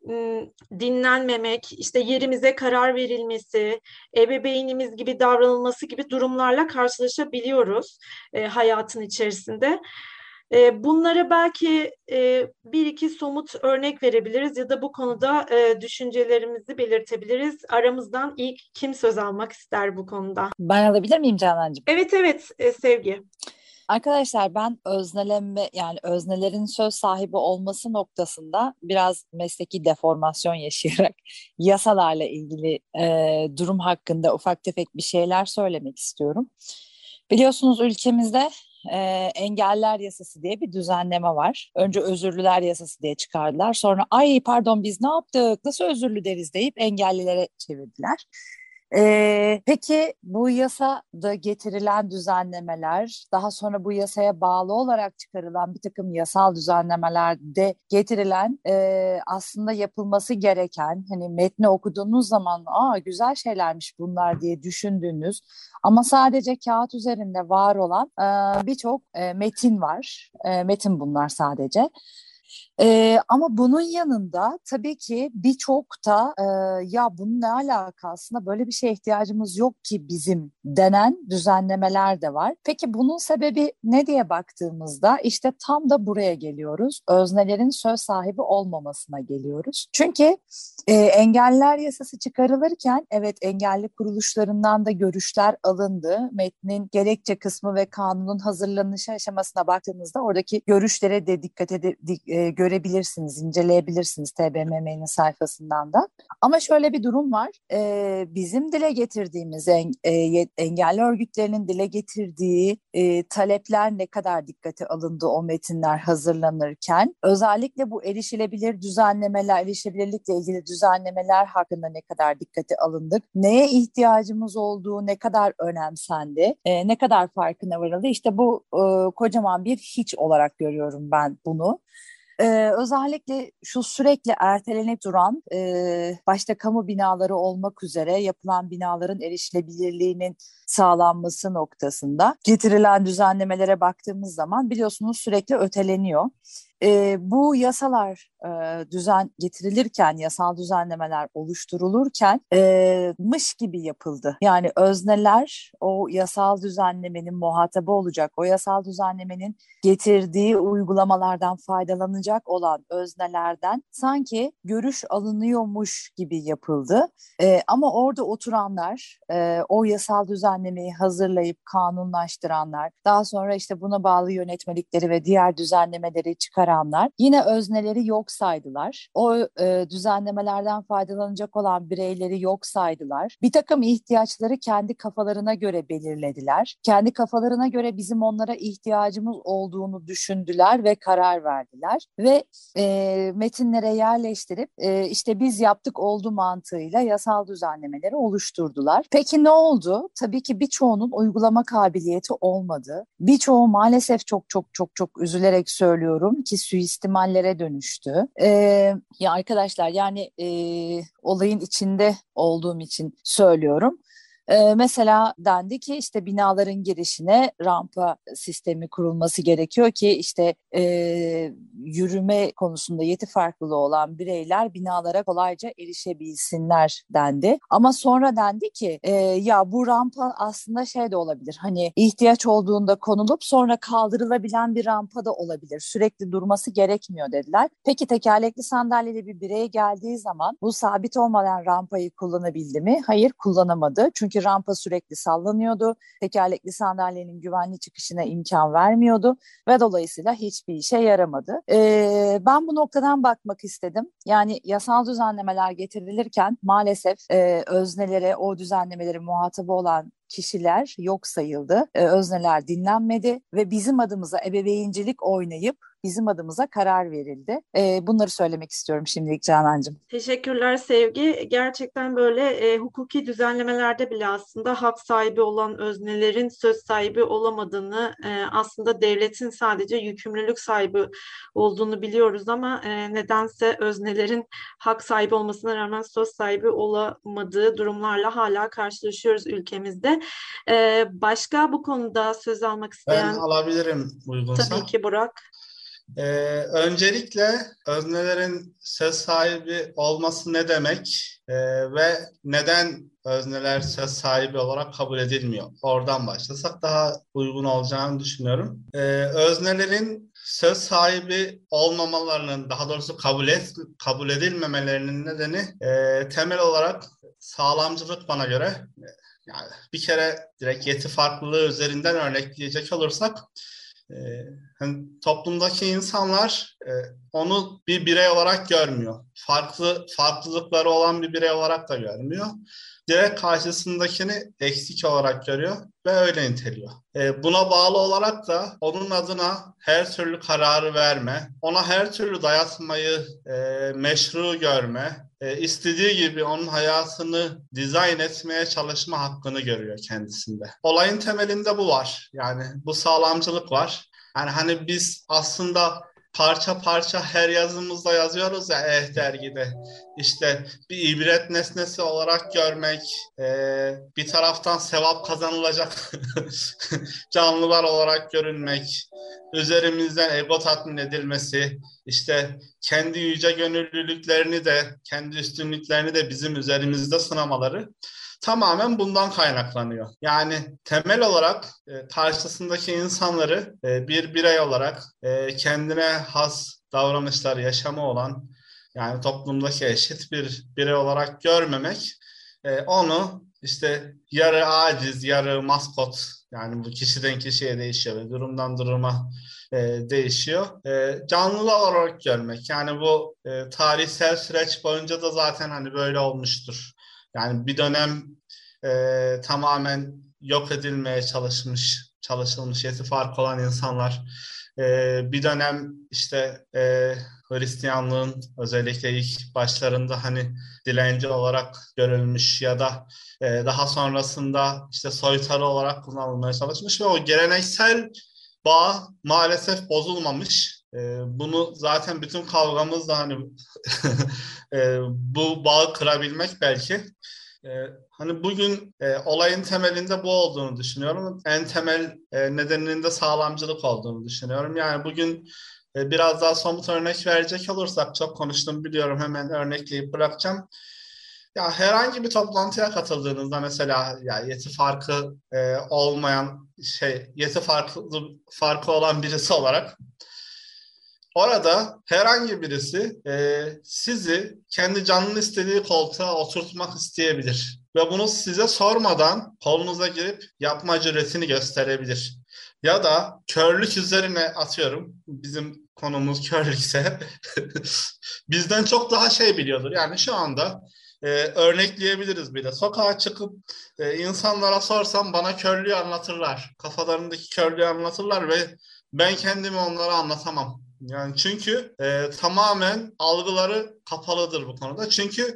Speaker 14: dinlenmemek, işte yerimize karar verilmesi, ebeveynimiz gibi davranılması gibi durumlarla karşılaşabiliyoruz hayatın içerisinde. Bunlara belki bir iki somut örnek verebiliriz ya da bu konuda düşüncelerimizi belirtebiliriz. Aramızdan ilk kim söz almak ister bu konuda?
Speaker 15: Ben alabilir miyim Canancığım?
Speaker 14: Evet, Sevgi.
Speaker 15: Arkadaşlar ben özneleme yani öznelerin söz sahibi olması noktasında biraz mesleki deformasyon yaşayarak yasalarla ilgili durum hakkında ufak tefek bir şeyler söylemek istiyorum. Biliyorsunuz ülkemizde engeller yasası diye bir düzenleme var. Önce özürlüler yasası diye çıkardılar. Sonra ay pardon biz ne yaptık nasıl özürlü deriz deyip engellilere çevirdiler. Peki bu yasada getirilen düzenlemeler, daha sonra bu yasaya bağlı olarak çıkarılan bir takım yasal düzenlemelerde getirilen aslında yapılması gereken, hani metni okuduğunuz zaman güzel şeylermiş bunlar diye düşündüğünüz ama sadece kağıt üzerinde var olan birçok metin var. Metin bunlar sadece. Ama bunun yanında tabii ki birçok da ya bunun ne alaka, aslında böyle bir şeye ihtiyacımız yok ki bizim denen düzenlemeler de var. Peki bunun sebebi ne diye baktığımızda işte tam da buraya geliyoruz. Öznelerin söz sahibi olmamasına geliyoruz. Çünkü engelliler yasası çıkarılırken evet engelli kuruluşlarından da görüşler alındı. Metnin gerekçe kısmı ve kanunun hazırlanışı aşamasına baktığımızda oradaki görüşlere de dikkat görebilirsiniz, inceleyebilirsiniz TBMM'nin sayfasından da. Ama şöyle bir durum var. Bizim dile getirdiğimiz engelli örgütlerinin dile getirdiği talepler ne kadar dikkate alındı o metinler hazırlanırken, özellikle bu erişilebilirlikle ilgili düzenlemeler hakkında ne kadar dikkate alındık, neye ihtiyacımız olduğu ne kadar önemsendi, ne kadar farkına varıldı. İşte bu kocaman bir hiç olarak görüyorum ben bunu. Özellikle şu sürekli ertelenip duran başta kamu binaları olmak üzere yapılan binaların erişilebilirliğinin sağlanması noktasında getirilen düzenlemelere baktığımız zaman biliyorsunuz sürekli öteleniyor. Bu yasalar getirilirken, yasal düzenlemeler oluşturulurken mış gibi yapıldı. Yani özneler o yasal düzenlemenin muhatabı olacak, o yasal düzenlemenin getirdiği uygulamalardan faydalanacak olan öznelerden sanki görüş alınıyormuş gibi yapıldı. Ama orada oturanlar, o yasal düzenlemeyi hazırlayıp kanunlaştıranlar, daha sonra işte buna bağlı yönetmelikleri ve diğer düzenlemeleri çıkaranlar yine özneleri yok saydılar. O düzenlemelerden faydalanacak olan bireyleri yok saydılar. Bir takım ihtiyaçları kendi kafalarına göre belirlediler. Kendi kafalarına göre bizim onlara ihtiyacımız olduğunu düşündüler ve karar verdiler. Ve metinlere yerleştirip işte biz yaptık oldu mantığıyla yasal düzenlemeleri oluşturdular. Peki ne oldu? Tabii ki birçoğunun uygulama kabiliyeti olmadı. Birçoğu maalesef çok üzülerek söylüyorum ki suistimallere dönüştü. Ya arkadaşlar yani olayın içinde olduğum için söylüyorum. Mesela dendi ki işte binaların girişine rampa sistemi kurulması gerekiyor ki işte yürüme konusunda yeti farklılığı olan bireyler binalara kolayca erişebilsinler dendi. Ama sonra dendi ki ya bu rampa aslında şey de olabilir, hani ihtiyaç olduğunda konulup sonra kaldırılabilen bir rampa da olabilir. Sürekli durması gerekmiyor dediler. Peki tekerlekli sandalyeli bir birey geldiği zaman bu sabit olmadan rampayı kullanabildi mi? Hayır, kullanamadı. Çünkü rampa sürekli sallanıyordu. Tekerlekli sandalyenin güvenli çıkışına imkan vermiyordu ve dolayısıyla hiçbir işe yaramadı. Ben bu noktadan bakmak istedim. Yani yasal düzenlemeler getirilirken maalesef öznelere, o düzenlemelerin muhatabı olan kişiler yok sayıldı. Özneler dinlenmedi ve bizim adımıza ebeveyncilik oynayıp bizim adımıza karar verildi. Bunları söylemek istiyorum şimdilik Canancığım.
Speaker 14: Teşekkürler Sevgi. Gerçekten böyle hukuki düzenlemelerde bile aslında hak sahibi olan öznelerin söz sahibi olamadığını, aslında devletin sadece yükümlülük sahibi olduğunu biliyoruz ama nedense öznelerin hak sahibi olmasına rağmen söz sahibi olamadığı durumlarla hala karşılaşıyoruz ülkemizde. Başka bu konuda söz almak isteyen?
Speaker 2: Ben alabilirim uygunsa.
Speaker 14: Tabii ki Burak.
Speaker 2: Öncelikle öznelerin söz sahibi olması ne demek ve neden özneler söz sahibi olarak kabul edilmiyor? Oradan başlasak daha uygun olacağını düşünüyorum. Öznelerin söz sahibi olmamalarının, daha doğrusu kabul edilmemelerinin nedeni temel olarak sağlamcılık bana göre. Yani bir kere direkt yeti farklılığı üzerinden örnekleyecek olursak, hani toplumdaki insanlar onu bir birey olarak görmüyor. Farklılıkları olan bir birey olarak da görmüyor. Direkt karşısındakini eksik olarak görüyor ve öyle niteliyor. Buna bağlı olarak da onun adına her türlü kararı verme, ona her türlü dayatmayı meşru görme, istediği gibi onun hayatını dizayn etmeye çalışma hakkını görüyor kendisinde. Olayın temelinde bu var. Yani bu sağlamcılık var. Yani hani biz aslında parça parça her yazımızda yazıyoruz ya dergide. İşte bir ibret nesnesi olarak görmek, bir taraftan sevap kazanılacak canlılar olarak görünmek, üzerimizden ego tatmin edilmesi, işte kendi yüce gönüllülüklerini de, kendi üstünlüklerini de bizim üzerimizde sınamaları tamamen bundan kaynaklanıyor. Yani temel olarak karşısındaki insanları bir birey olarak kendine has davranışlar, yaşamı olan, yani toplumdaki eşit bir birey olarak görmemek, onu işte yarı aciz, yarı maskot, yani bu kişiden kişiye değişiyor ve durumdan duruma değişiyor. Canlılar olarak görmek, yani bu tarihsel süreç boyunca da zaten hani böyle olmuştur. Yani bir dönem tamamen yok edilmeye çalışılmış, yeti farkı olan insanlar. Bir dönem işte Hristiyanlığın özellikle ilk başlarında hani dilenci olarak görülmüş ya da daha sonrasında işte soytarı olarak kullanılmaya çalışmış ve o geleneksel bağ maalesef bozulmamış. Bunu zaten bütün kavgamız da hani bu bağı kırabilmek belki. Hani bugün olayın temelinde bu olduğunu düşünüyorum. En temel nedeninin de sağlamcılık olduğunu düşünüyorum. Yani bugün biraz daha somut örnek verecek olursak, çok konuştum biliyorum, hemen örnekleyip bırakacağım. Ya herhangi bir toplantıya katıldığınızda mesela ya yeti farkı olmayan yeti farkı olan birisi olarak orada herhangi birisi sizi kendi canının istediği koltuğa oturtmak isteyebilir. Ve bunu size sormadan kolunuza girip yapma cüretini gösterebilir. Ya da körlük üzerine, atıyorum, bizim konumuz körlükse bizden çok daha biliyordur. Yani şu anda örnekleyebiliriz bile. Sokağa çıkıp insanlara sorsam bana körlüğü anlatırlar. Kafalarındaki körlüğü anlatırlar ve ben kendimi onlara anlatamam. Yani çünkü tamamen algıları kapalıdır bu konuda. Çünkü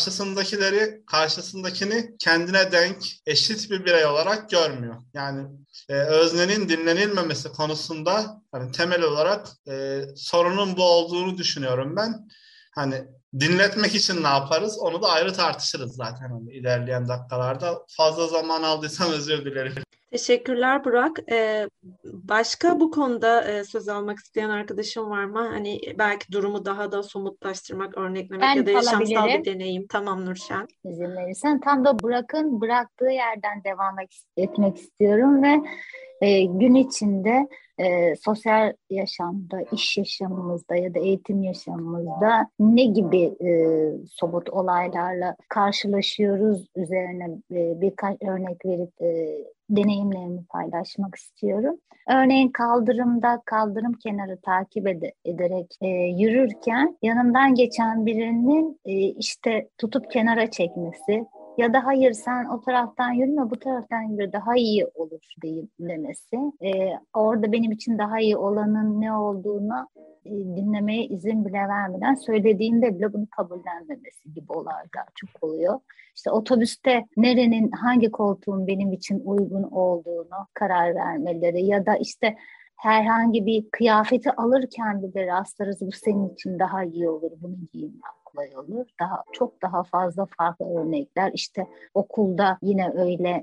Speaker 2: karşısındakini kendine denk, eşit bir birey olarak görmüyor. Yani öznenin dinlenilmemesi konusunda hani temel olarak sorunun bu olduğunu düşünüyorum ben. Hani dinletmek için ne yaparız? Onu da ayrı tartışırız zaten hani ilerleyen dakikalarda. Fazla zaman aldıysam özür dilerim.
Speaker 14: Teşekkürler Burak. Başka bu konuda söz almak isteyen arkadaşım var mı? Hani belki durumu daha da somutlaştırmak, örneklemek
Speaker 9: Ben
Speaker 14: ya da yaşamsal
Speaker 9: alabilirim.
Speaker 14: bir deneyim. Tamam Nurşen.
Speaker 9: İzin verirsen tam da Burak'ın bıraktığı yerden devam etmek istiyorum ve gün içinde sosyal yaşamda, iş yaşamımızda ya da eğitim yaşamımızda ne gibi somut olaylarla karşılaşıyoruz üzerine birkaç örnek verip deneyimlerimi paylaşmak istiyorum. Örneğin kaldırım kenarı takip ederek yürürken yanımdan geçen birinin işte tutup kenara çekmesi ya da hayır sen o taraftan yürüme bu taraftan yürü daha iyi olur demesi. Orada benim için daha iyi olanın ne olduğunu dinlemeye izin bile vermeden söylediğinde bile bunu kabullenmemesi gibi olaylar çok oluyor. İşte otobüste hangi koltuğun benim için uygun olduğunu karar vermeleri ya da işte herhangi bir kıyafeti alırken bile rastlarız bu senin için daha iyi olur bunu giymen kolay olur. Çok daha fazla farklı örnekler. İşte okulda yine öyle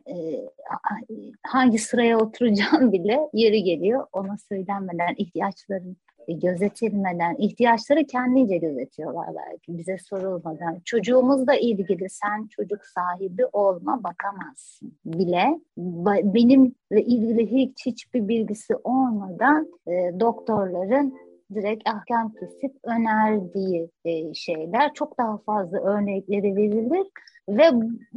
Speaker 9: hangi sıraya oturacağım bile yeri geliyor. Ona söylenmeden ihtiyaçların gözetilmeden, ihtiyaçları kendince gözetiyorlar belki bize sorulmadan. Çocuğumuzla ilgili sen çocuk sahibi olma bakamazsın bile. Benimle ilgili hiçbir bilgisi olmadan doktorların direkt ahkam kesip önerdiği şeyler çok daha fazla örnekleri verilir ve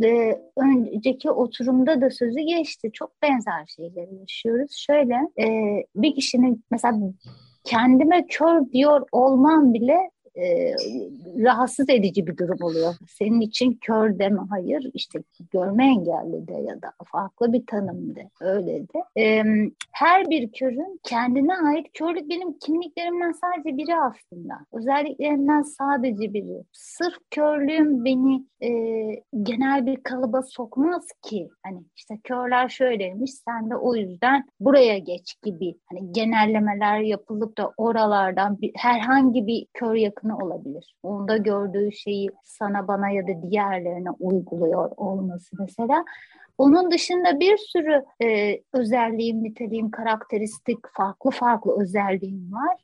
Speaker 9: önceki oturumda da sözü geçti. Çok benzer şeyleri yaşıyoruz. Şöyle bir kişinin mesela kendime kör diyor olmam bile rahatsız edici bir durum oluyor. Senin için kör de mi? Hayır. İşte görme engelli de ya da farklı bir tanım de. Öyle de. Her bir körün kendine ait, körlük benim kimliklerimden sadece biri aslında. Özelliklerimden sadece biri. Sırf körlüğüm beni genel bir kalıba sokmaz ki. Hani işte körler şöyleymiş, sen de o yüzden buraya geç gibi. Hani genellemeler yapılıp da oralardan herhangi bir kör yakını olabilir. Onda gördüğü şeyi sana, bana ya da diğerlerine uyguluyor olması mesela. Onun dışında bir sürü özelliğim, niteliğim, karakteristik farklı özelliğim var.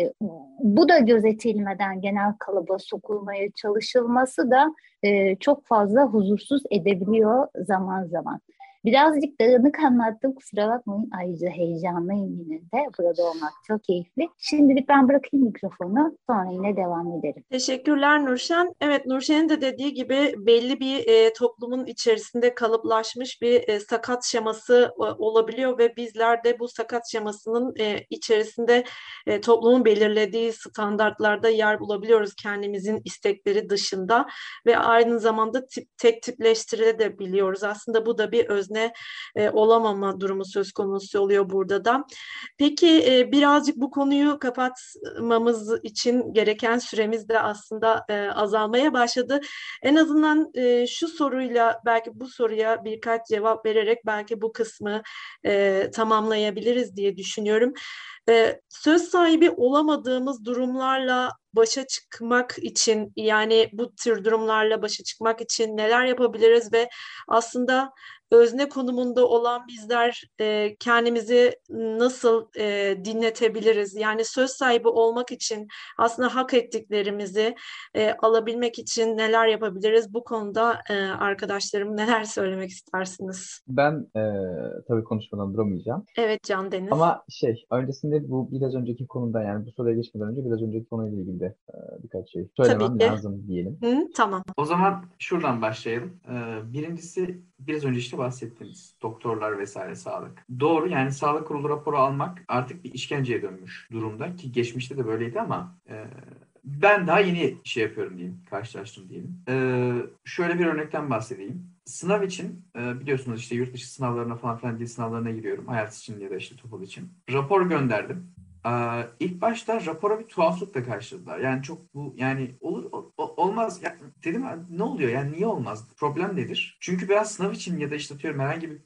Speaker 9: Bu da gözetilmeden genel kalıba sokulmaya çalışılması da çok fazla huzursuz edebiliyor zaman zaman. Birazcık dağınık anlattım, kusura bakmayın. Ayrıca heyecanlıyım yine de. Burada olmak çok keyifli. Şimdilik ben bırakayım mikrofonu, sonra yine devam ederim.
Speaker 14: Teşekkürler Nurşen. Evet, Nurşen'in de dediği gibi belli bir toplumun içerisinde kalıplaşmış bir sakat şeması olabiliyor ve bizler de bu sakat şemasının içerisinde toplumun belirlediği standartlarda yer bulabiliyoruz kendimizin istekleri dışında ve aynı zamanda tek tipleştirilebiliyoruz. Aslında bu da bir özne olamama durumu söz konusu oluyor burada da. Peki birazcık bu konuyu kapatmamız için gereken süremiz de aslında azalmaya başladı. En azından şu soruyla, belki bu soruya birkaç cevap vererek belki bu kısmı tamamlayabiliriz diye düşünüyorum. Söz sahibi olamadığımız durumlarla başa çıkmak için, yani bu tür durumlarla başa çıkmak için neler yapabiliriz ve aslında özne konumunda olan bizler kendimizi nasıl dinletebiliriz? Yani söz sahibi olmak için aslında hak ettiklerimizi alabilmek için neler yapabiliriz? Bu konuda arkadaşlarım neler söylemek istersiniz?
Speaker 16: Ben tabii konuşmadan duramayacağım.
Speaker 14: Evet Can Deniz.
Speaker 16: Ama öncesinde bu biraz önceki konuda, yani bu soruya geçmeden önce biraz önceki konuyla ilgili de birkaç şey söylemem lazım diyelim.
Speaker 14: Tamam.
Speaker 17: O zaman şuradan başlayalım. Birincisi biraz önce işte bahsettiğimiz doktorlar vesaire sağlık. Doğru, yani sağlık kurulu raporu almak artık bir işkenceye dönmüş durumda ki geçmişte de böyleydi ama ben daha yeni yapıyorum diyeyim, karşılaştım diyelim. Şöyle bir örnekten bahsedeyim. Sınav için biliyorsunuz işte yurt dışı sınavlarına falan filan, dil sınavlarına giriyorum. IELTS için ya da işte TOEFL için. Rapor gönderdim. İlk başta rapora bir tuhaflıkla karşıladılar. Yani çok bu, yani olur olmaz. Ya, dedim ne oluyor? Yani niye olmaz? Problem nedir? Çünkü biraz sınav için ya da işte atıyorum herhangi bir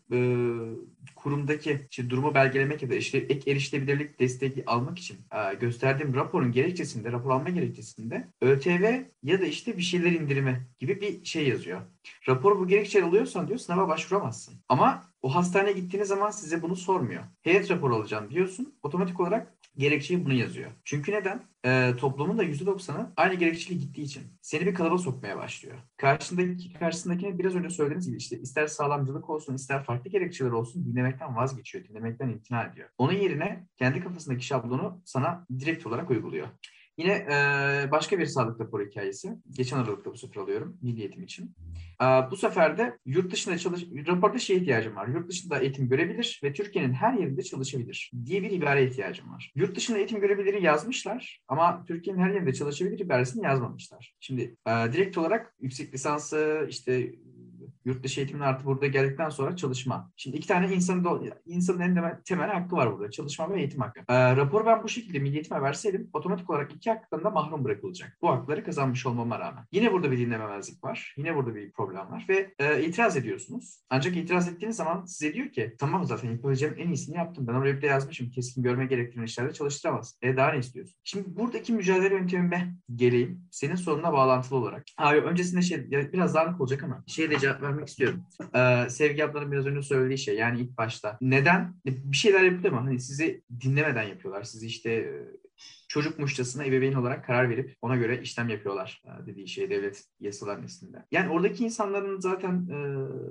Speaker 17: kurumdaki işte durumu belgelemek ya da işte ek erişilebilirlik desteği almak için gösterdiğim raporun gerekçesinde, rapor alma gerekçesinde ÖTV ya da işte bir şeyler indirimi gibi bir şey yazıyor. Raporu bu gerekçeyle alıyorsan diyor sınava başvuramazsın. Ama o hastaneye gittiğiniz zaman size bunu sormuyor. Heyet raporu alacağım diyorsun. Otomatik olarak gerekçeyi bunu yazıyor. Çünkü neden? Toplumun da %90'ı aynı gerekçeyle gittiği için seni bir kalıba sokmaya başlıyor. Karşısındakine biraz önce söylediğiniz gibi işte ister sağlamcılık olsun, ister farklı gerekçeler olsun dinlemekten vazgeçiyor. Dinlemekten imtina ediyor. Onun yerine kendi kafasındaki şablonu sana direkt olarak uyguluyor. Yine başka bir sağlık raporu hikayesi. Geçen Aralık'ta bu sefer alıyorum milli eğitim için. Bu sefer de yurt dışında raporda ihtiyacım var. Yurt dışında eğitim görebilir ve Türkiye'nin her yerinde çalışabilir diye bir ibare ihtiyacım var. Yurt dışında eğitim görebiliri yazmışlar ama Türkiye'nin her yerinde çalışabilir ibaresini yazmamışlar. Şimdi direkt olarak yüksek lisansı işte yurt dışı eğitimin artı burada geldikten sonra çalışma. Şimdi iki tane insanın en temel hakkı var burada. Çalışma ve eğitim hakkı. Raporu ben bu şekilde milli eğitime verseydim otomatik olarak iki haktan da mahrum bırakılacak. Bu hakları kazanmış olmama rağmen. Yine burada bir dinlememezlik var. Yine burada bir problem var ve itiraz ediyorsunuz. Ancak itiraz ettiğiniz zaman size diyor ki tamam zaten yapabileceğim en iyisini yaptım. Ben oraya bir de yazmışım. Keskin görme gerektiren işlerde çalıştıramaz. Daha ne istiyorsun? Şimdi buradaki mücadele yöntemime geleyim. Senin sorununa bağlantılı olarak. Öncesinde biraz dağınık olacak ama de cevap vermek istiyorum. Sevgi ablanın biraz önce söylediği şey, yani ilk başta neden bir şeyler yapılıyor ama hani sizi dinlemeden yapıyorlar. Sizi işte çocukmuşçasına ebeveyn olarak karar verip ona göre işlem yapıyorlar dediği şey devlet yasalar neslinde. Yani oradaki insanların zaten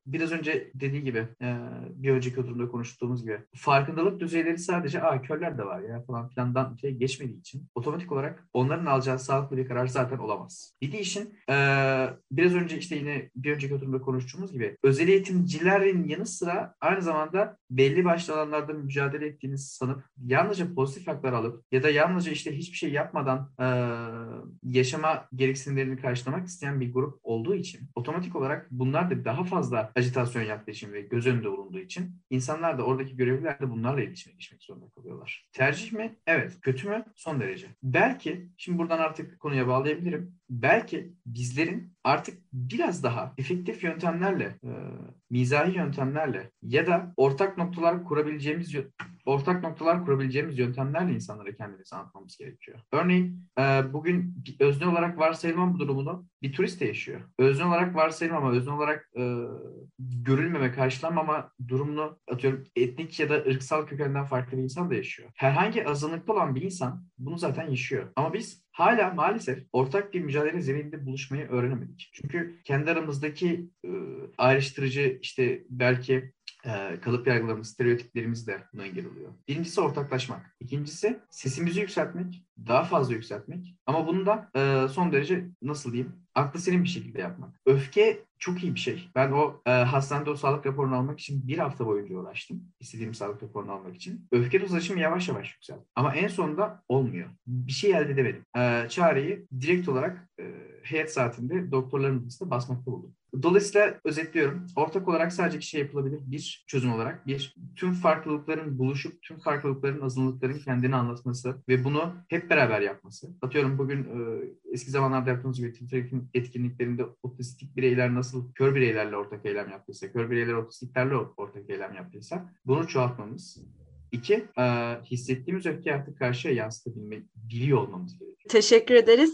Speaker 17: biraz önce dediği gibi bir önceki oturumda konuştuğumuz gibi farkındalık düzeyleri sadece körler de var ya falan filandan geçmediği için otomatik olarak onların alacağı sağlıklı bir karar zaten olamaz. Bir de işin biraz önce işte yine bir önceki oturumda konuştuğumuz gibi özel eğitimcilerin yanı sıra aynı zamanda belli başlı alanlarda mücadele ettiğinizi sanıp yalnızca pozitif haklar alıp ya da yalnızca işte hiçbir şey yapmadan yaşama gereksinimlerini karşılamak isteyen bir grup olduğu için otomatik olarak bunlar da daha fazla ajitasyon yaptığı için ve göz önünde bulunduğu için insanlar da oradaki görevliler de bunlarla iletişime geçmek zorunda kalıyorlar. Tercih mi? Evet. Kötü mü? Son derece. Belki, şimdi buradan artık konuya bağlayabilirim. Belki bizlerin artık biraz daha efektif yöntemlerle, mizahi yöntemlerle ya da ortak noktalar kurabileceğimiz yöntemlerle insanlara kendimizi anlatmamız gerekiyor. Örneğin bugün özne olarak varsayılmam durumunu bir turist de yaşıyor. Özne olarak varsayılmama, özne olarak görülmeme, karşılanmama durumunu atıyorum etnik ya da ırksal kökenden farklı bir insan da yaşıyor. Herhangi azınlıkta olan bir insan bunu zaten yaşıyor. Ama biz hala maalesef ortak bir mücadele zemininde buluşmayı öğrenemedik. Çünkü kendi aramızdaki ayrıştırıcı işte belki kalıp yargılarımız, stereotiplerimiz de buna engel oluyor. Birincisi ortaklaşmak. İkincisi sesimizi yükseltmek, daha fazla yükseltmek. Ama bunu da son derece nasıl diyeyim, aklı selim bir şekilde yapmak. Öfke çok iyi bir şey. Ben o hastanede o sağlık raporunu almak için bir hafta boyunca uğraştım. İstediğim sağlık raporunu almak için. Öfke dozajım yavaş yavaş yükseldi. Ama en sonunda olmuyor. Bir şey elde edemedim. Çareyi direkt olarak heyet saatinde doktorların odasında basmakta buldum. Dolayısıyla özetliyorum. Ortak olarak sadece iki şey yapılabilir. Bir, çözüm olarak. Bir, tüm farklılıkların buluşup tüm farklılıkların, azınlıkların kendini anlatması ve bunu hep beraber yapması. Atıyorum bugün eski zamanlarda yaptığımız gibi Twitter etkinliklerinde otistik bireyler nasıl kör bireylerle ortak eylem yaptıysa, kör bireyler otistiklerle ortak eylem yaptıysa bunu çoğaltmamız. İki, hissettiğimiz öfkeyi artık karşıya yansıtabiliyor olmamız gerekiyor.
Speaker 14: Teşekkür ederiz.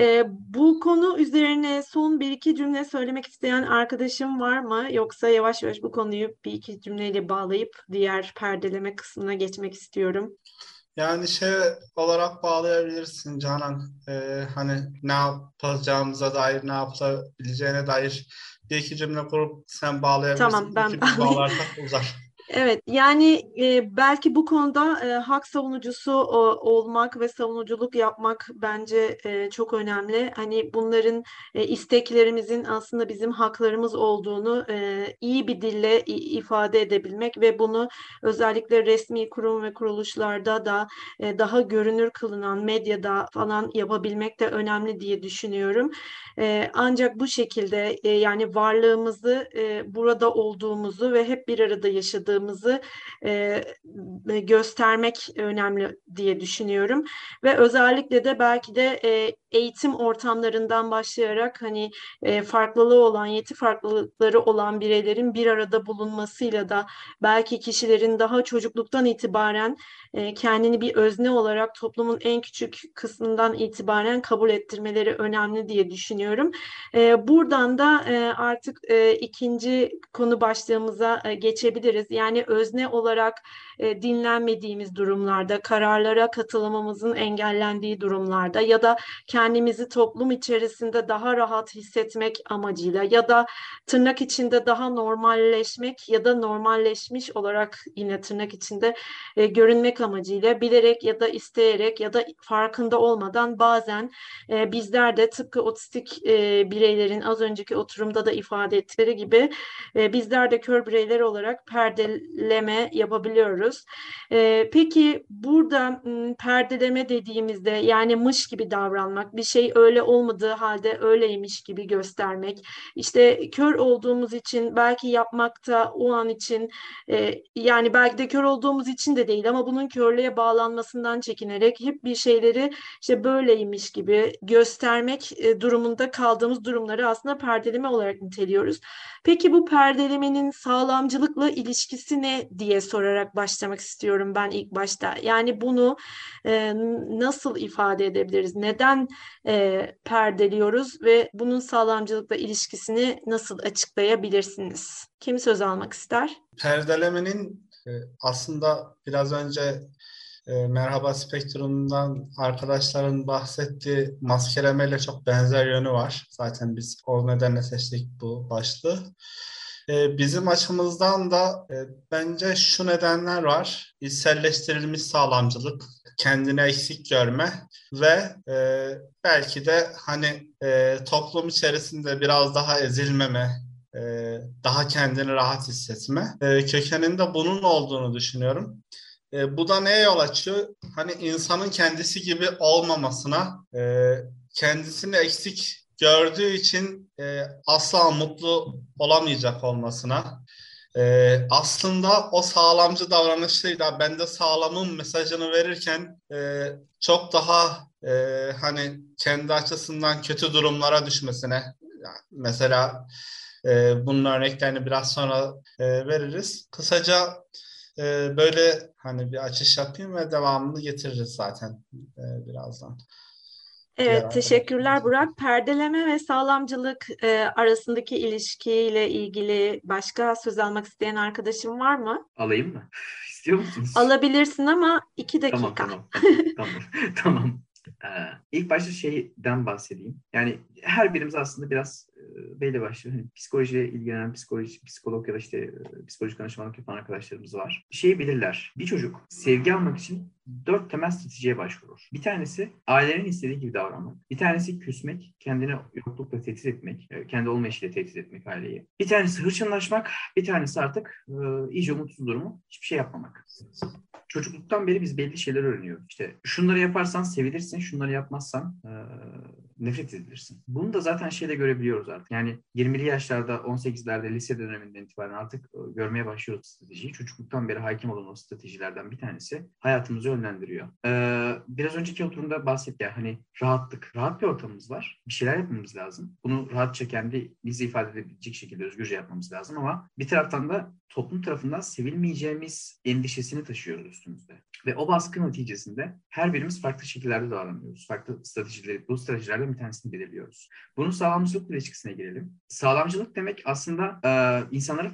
Speaker 14: Bu konu üzerine son bir iki cümle söylemek isteyen arkadaşım var mı? Yoksa yavaş yavaş bu konuyu bir iki cümleyle bağlayıp diğer perdeleme kısmına geçmek istiyorum.
Speaker 2: Yani şey olarak bağlayabilirsin Canan. Hani ne yapacağımıza dair, ne yapılabileceğine dair bir iki cümle kurup sen bağlayabilirsin.
Speaker 14: Tamam, ben
Speaker 2: İkimiz bağlarsak uzar.
Speaker 14: Evet, yani belki bu konuda hak savunucusu olmak ve savunuculuk yapmak bence çok önemli. Hani bunların isteklerimizin aslında bizim haklarımız olduğunu iyi bir dille ifade edebilmek ve bunu özellikle resmi kurum ve kuruluşlarda da daha görünür kılınan medyada falan yapabilmek de önemli diye düşünüyorum. Ancak bu şekilde yani varlığımızı, burada olduğumuzu ve hep bir arada yaşadığımızı göstermek önemli diye düşünüyorum. Ve özellikle de belki de eğitim ortamlarından başlayarak hani farklılığı olan, yeti farklılıkları olan bireylerin bir arada bulunmasıyla da belki kişilerin daha çocukluktan itibaren kendini bir özne olarak toplumun en küçük kısmından itibaren kabul ettirmeleri önemli diye düşünüyorum. Buradan da artık ikinci konu başlığımıza geçebiliriz. Yani özne olarak dinlenmediğimiz durumlarda, kararlara katılmamızın engellendiği durumlarda ya da kendimizi toplum içerisinde daha rahat hissetmek amacıyla ya da tırnak içinde daha normalleşmek ya da normalleşmiş olarak yine tırnak içinde görünmek amacıyla bilerek ya da isteyerek ya da farkında olmadan bazen bizler de tıpkı otistik bireylerin az önceki oturumda da ifade ettikleri gibi bizler de kör bireyler olarak perdeleme yapabiliyoruz. Peki burada perdeleme dediğimizde yani mış gibi davranmak, bir şey öyle olmadığı halde öyleymiş gibi göstermek, işte kör olduğumuz için belki yapmakta o an için yani belki de kör olduğumuz için de değil ama bunun körlüğe bağlanmasından çekinerek hep bir şeyleri işte böyleymiş gibi göstermek durumunda kaldığımız durumları aslında perdeleme olarak niteliyoruz. Peki bu perdelemenin sağlamcılıkla ilişkisi ne diye sorarak başlamak istiyorum ben ilk başta. Yani bunu nasıl ifade edebiliriz? Neden perdeliyoruz ve bunun sağlamcılıkla ilişkisini nasıl açıklayabilirsiniz? Kim söz almak ister?
Speaker 2: Perdelemenin aslında biraz önce Merhaba Spektrum'dan arkadaşların bahsettiği maskelemeyle çok benzer yönü var. Zaten biz o nedenle seçtik bu başlığı. Bizim açımızdan da bence şu nedenler var. İçselleştirilmiş sağlamcılık, kendini eksik görme ve belki de hani toplum içerisinde biraz daha ezilmeme, daha kendini rahat hissetme kökeninde bunun olduğunu düşünüyorum. Bu da neye yol açıyor? Hani insanın kendisi gibi olmamasına, kendisini eksik gördüğü için asla mutlu olamayacak olmasına, aslında o sağlamcı davranışıyla ben de sağlamım mesajını verirken çok daha hani kendi açısından kötü durumlara düşmesine, mesela bunun örneklerini biraz sonra veririz. Kısaca böyle hani bir açış yapayım ve devamını getiririz zaten birazdan.
Speaker 14: Evet, teşekkürler Burak. Perdeleme ve sağlamcılık arasındaki ilişkiyle ilgili başka söz almak isteyen arkadaşım var mı?
Speaker 17: Alayım mı? İstiyor musunuz?
Speaker 14: Alabilirsin ama 2 dakika.
Speaker 17: Tamam. İlk başta şeyden bahsedeyim. Yani her birimiz aslında biraz belli başlı hani psikolojiyle ilgilenen psikolog ya da işte psikolojik danışmanlık yapan arkadaşlarımız var. Şeyi bilirler. Bir çocuk sevgi almak için 4 temel stratejiye başvurur. Bir tanesi ailenin istediği gibi davranmak. Bir tanesi küsmek, kendini yoklukla tehdit etmek, kendi olmayışıyla tehdit etmek aileyi. Bir tanesi hırçınlaşmak, bir tanesi artık iyice umutsuz durumu hiçbir şey yapmamak. Çocukluktan beri biz belli şeyler öğreniyoruz. İşte şunları yaparsan sevilirsin, şunları yapmazsan nefret edilirsin. Bunu da zaten şeyde görebiliyoruz artık. Yani 20'li yaşlarda, 18'lerde, lise döneminden itibaren artık görmeye başlıyoruz stratejiyi. Çocukluktan beri hakim olan o stratejilerden bir tanesi hayatımızı yönlendiriyor. Biraz önceki oturumda bahsettik ya hani rahatlık. Rahat bir ortamımız var. Bir şeyler yapmamız lazım. Bunu rahatça kendimizi ifade edebilecek şekilde özgürce yapmamız lazım ama bir taraftan da toplum tarafından sevilmeyeceğimiz endişesini taşıyoruz üstümüzde. Ve o baskı neticesinde her birimiz farklı şekillerde davranıyoruz. Farklı stratejileri, bu stratejilerden bir tanesini belirliyoruz. Bunun sağlamcılık ilişkisine girelim. Sağlamcılık demek aslında insanları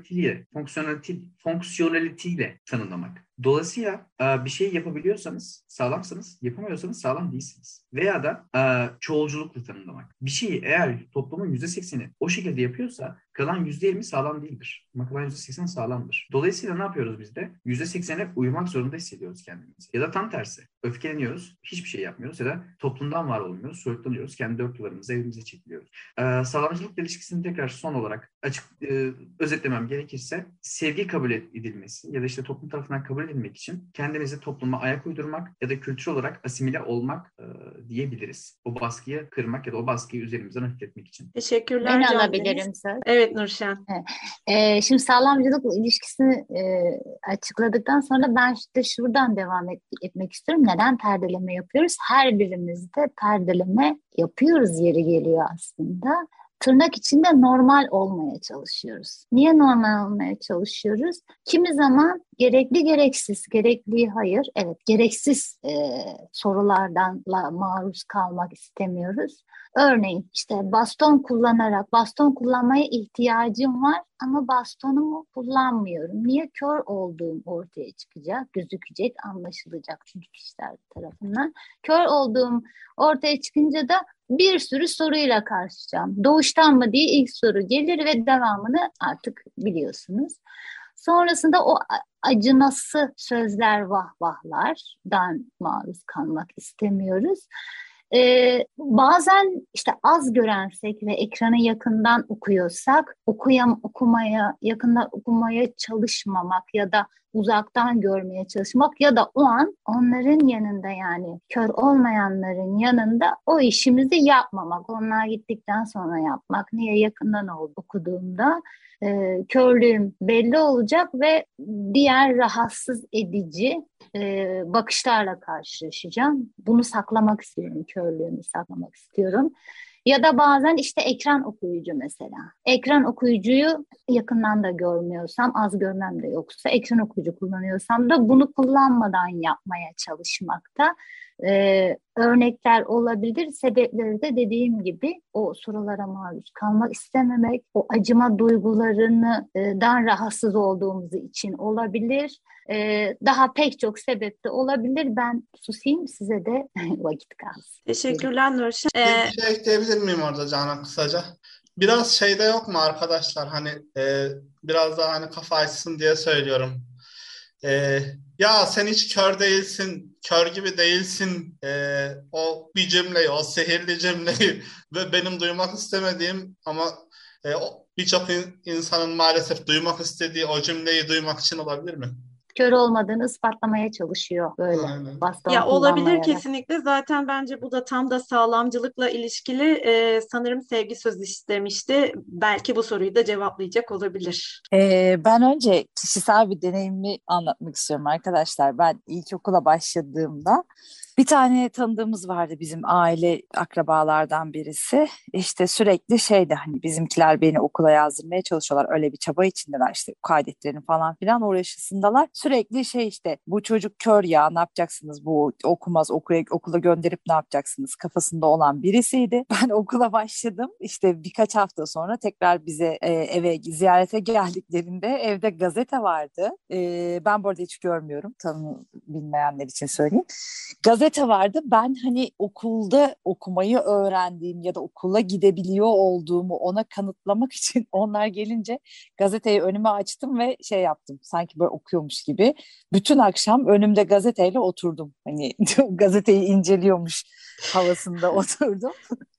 Speaker 17: fonksiyoneliteyle tanımlamak. Dolayısıyla bir şey yapabiliyorsanız sağlamsınız, yapamıyorsanız sağlam değilsiniz. Veya da çoğulculukla tanımlamak. Bir şeyi eğer toplumun %80'i o şekilde yapıyorsa kalan %20 sağlam değildir. Ama kalan %80 sağlamdır. Dolayısıyla ne yapıyoruz biz de? %80'e uymak zorunda hissediyoruz kendimizi. Ya da tam tersi. Öfkeleniyoruz, hiçbir şey yapmıyoruz ya da toplumdan var olmuyoruz, soyutlanıyoruz, kendi dört duvarımızı evimize çekiliyoruz. Sağlamcılık ilişkisini tekrar son olarak özetlemem gerekirse sevgi kabul edilmesi ya da işte toplum tarafından kabul edilmek için kendimizi topluma ayak uydurmak ya da kültürel olarak asimile olmak diyebiliriz. O baskıyı kırmak ya da o baskıyı üzerimizden hafifletmek için.
Speaker 14: Teşekkürler
Speaker 9: Ben
Speaker 14: Can
Speaker 9: alabilirim
Speaker 14: Deniz.
Speaker 9: söz.
Speaker 14: Evet Nurşen.
Speaker 9: Şimdi sağlamcılık ilişkisini açıkladıktan sonra ben işte şuradan devam etmek istiyorum. Neden perdeleme yapıyoruz? Her birimizde perdeleme yapıyoruz yeri geliyor aslında. Tırnak içinde normal olmaya çalışıyoruz. Niye normal olmaya çalışıyoruz? Kimi zaman gerekli gereksiz, gerekli hayır, evet gereksiz sorulardan maruz kalmak istemiyoruz. Örneğin işte baston kullanmaya ihtiyacım var ama bastonumu kullanmıyorum. Niye? Kör olduğum ortaya çıkacak, gözükecek, anlaşılacak çünkü kişiler tarafından. Kör olduğum ortaya çıkınca da bir sürü soruyla karşılaşacağım. Doğuştan mı diye ilk soru gelir ve devamını artık biliyorsunuz. Sonrasında o acınası sözler, vahvahlardan maruz kalmak istemiyoruz. Bazen işte az görensek ve ekranı yakından okuyorsak yakından okumaya çalışmamak ya da uzaktan görmeye çalışmak ya da o an onların yanında yani kör olmayanların yanında o işimizi yapmamak. Onlar gittikten sonra yapmak. Niye? Yakından okuduğumda körlüğüm belli olacak ve diğer rahatsız edici bakışlarla karşılaşacağım. Bunu saklamak istiyorum, körlüğümü saklamak istiyorum. Ya da bazen işte ekran okuyucu mesela. Ekran okuyucuyu yakından da görmüyorsam, az görmem de yoksa ekran okuyucu kullanıyorsam da bunu kullanmadan yapmaya çalışmakta örnekler olabilir. Sebepleri de dediğim gibi o sorulara maruz kalmak istememek, o acıma duygularından rahatsız olduğumuz için olabilir. Daha pek çok sebep de olabilir. Ben susayım, size de vakit kalsın.
Speaker 14: Teşekkürler Nurşen.
Speaker 2: Bir şey ekleyebilir miyim orada Canan kısaca? Biraz şeyde yok mu arkadaşlar? Hani biraz daha hani kafa açsın diye söylüyorum. E, Ya sen hiç kör değilsin, kör gibi değilsin. O bir cümleyi, o sihirli cümleyi ve benim duymak istemediğim ama birçok insanın maalesef duymak istediği o cümleyi duymak için olabilir mi?
Speaker 9: Kör olmadığını ispatlamaya çalışıyor böyle
Speaker 2: Aynen.
Speaker 9: baston
Speaker 14: Ya olabilir
Speaker 9: kullanmayarak.
Speaker 14: kesinlikle. Zaten bence bu da tam da sağlamcılıkla ilişkili sanırım Sevgi söz istemişti. Belki bu soruyu da cevaplayacak olabilir.
Speaker 15: Ben önce kişisel bir deneyimi anlatmak istiyorum arkadaşlar. Ben ilkokula başladığımda bir tane tanıdığımız vardı, bizim aile akrabalardan birisi. İşte sürekli şeydi, hani bizimkiler beni okula yazdırmaya çalışıyorlar. Öyle bir çaba içindeler, işte kaydetlerini falan filan uğraşısındalar. Sürekli şey, işte bu çocuk kör ya, ne yapacaksınız, bu okumaz, okula gönderip ne yapacaksınız kafasında olan birisiydi. Ben okula başladım. İşte birkaç hafta sonra tekrar bize eve ziyarete geldiklerinde evde gazete vardı. Ben bu arada hiç görmüyorum, bilmeyenler için söyleyeyim. Gazete vardı. Ben hani okulda okumayı öğrendiğim ya da okula gidebiliyor olduğumu ona kanıtlamak için onlar gelince gazeteyi önüme açtım ve şey yaptım. Sanki böyle okuyormuş gibi. Bütün akşam önümde gazeteyle oturdum. Hani gazeteyi inceliyormuş havasında oturdum.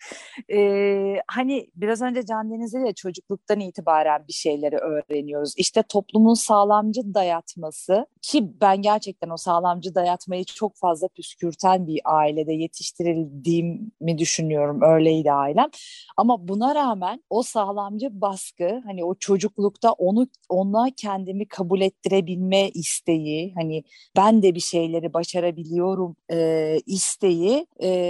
Speaker 15: Hani biraz önce Can Deniz'le de çocukluktan itibaren bir şeyleri öğreniyoruz. İşte toplumun sağlamcı dayatması, ki ben gerçekten o sağlamcı dayatmayı çok fazla püskürten bir ailede yetiştirildiğimi düşünüyorum. Öyleydi ailem. Ama buna rağmen o sağlamcı baskı, hani o çocuklukta ona kendimi kabul ettirebilme isteği, hani ben de bir şeyleri başarabiliyorum isteği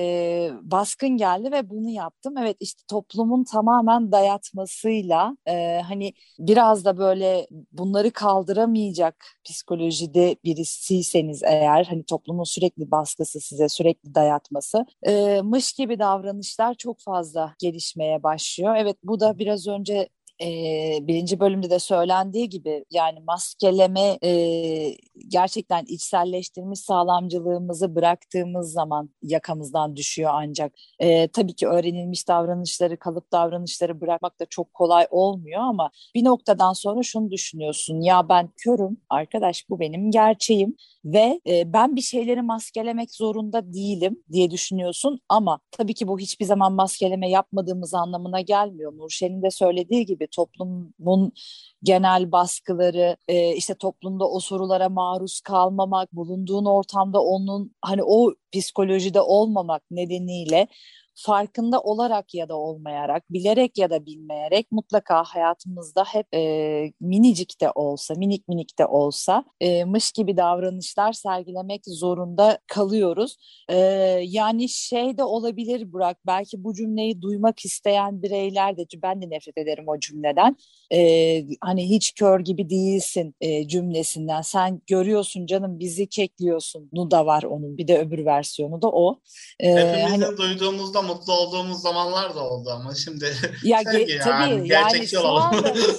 Speaker 15: baskın geldi ve bunu yaptım. Evet, işte toplumun tamamen dayatmasıyla hani biraz da böyle bunları kaldıramayacak psikolojide birisiyseniz eğer, hani toplumun sürekli baskısı, size sürekli dayatması mış gibi davranışlar çok fazla gelişmeye başlıyor. Evet, bu da biraz önce birinci bölümde de söylendiği gibi, yani maskeleme gerçekten içselleştirmiş sağlamcılığımızı bıraktığımız zaman yakamızdan düşüyor ancak. Tabii ki öğrenilmiş davranışları, kalıp davranışları bırakmak da çok kolay olmuyor ama bir noktadan sonra şunu düşünüyorsun: ya ben körüm arkadaş, bu benim gerçeğim ve ben bir şeyleri maskelemek zorunda değilim diye düşünüyorsun. Ama tabii ki bu hiçbir zaman maskeleme yapmadığımız anlamına gelmiyor. Nurşen'in de söylediği gibi toplumun genel baskıları, işte toplumda o sorulara maruz kalmamak, bulunduğun ortamda onun hani o psikolojide olmamak nedeniyle farkında olarak ya da olmayarak, bilerek ya da bilmeyerek mutlaka hayatımızda hep minicik de olsa, minik de olsa mış gibi davranışlar sergilemek zorunda kalıyoruz. Yani şey de olabilir Burak, belki bu cümleyi duymak isteyen bireyler de, ben de nefret ederim o cümleden. Hani hiç kör gibi değilsin cümlesinden. Sen görüyorsun canım, bizi kekliyorsun. Nu da var onun, bir de öbür versiyonu da o.
Speaker 2: Hepimizin
Speaker 15: Hani
Speaker 2: duyduğumuzda mutlu olduğumuz zamanlar da oldu ama şimdi
Speaker 15: ya
Speaker 2: sevgi
Speaker 15: tabii yani
Speaker 2: gerçekçi olalım.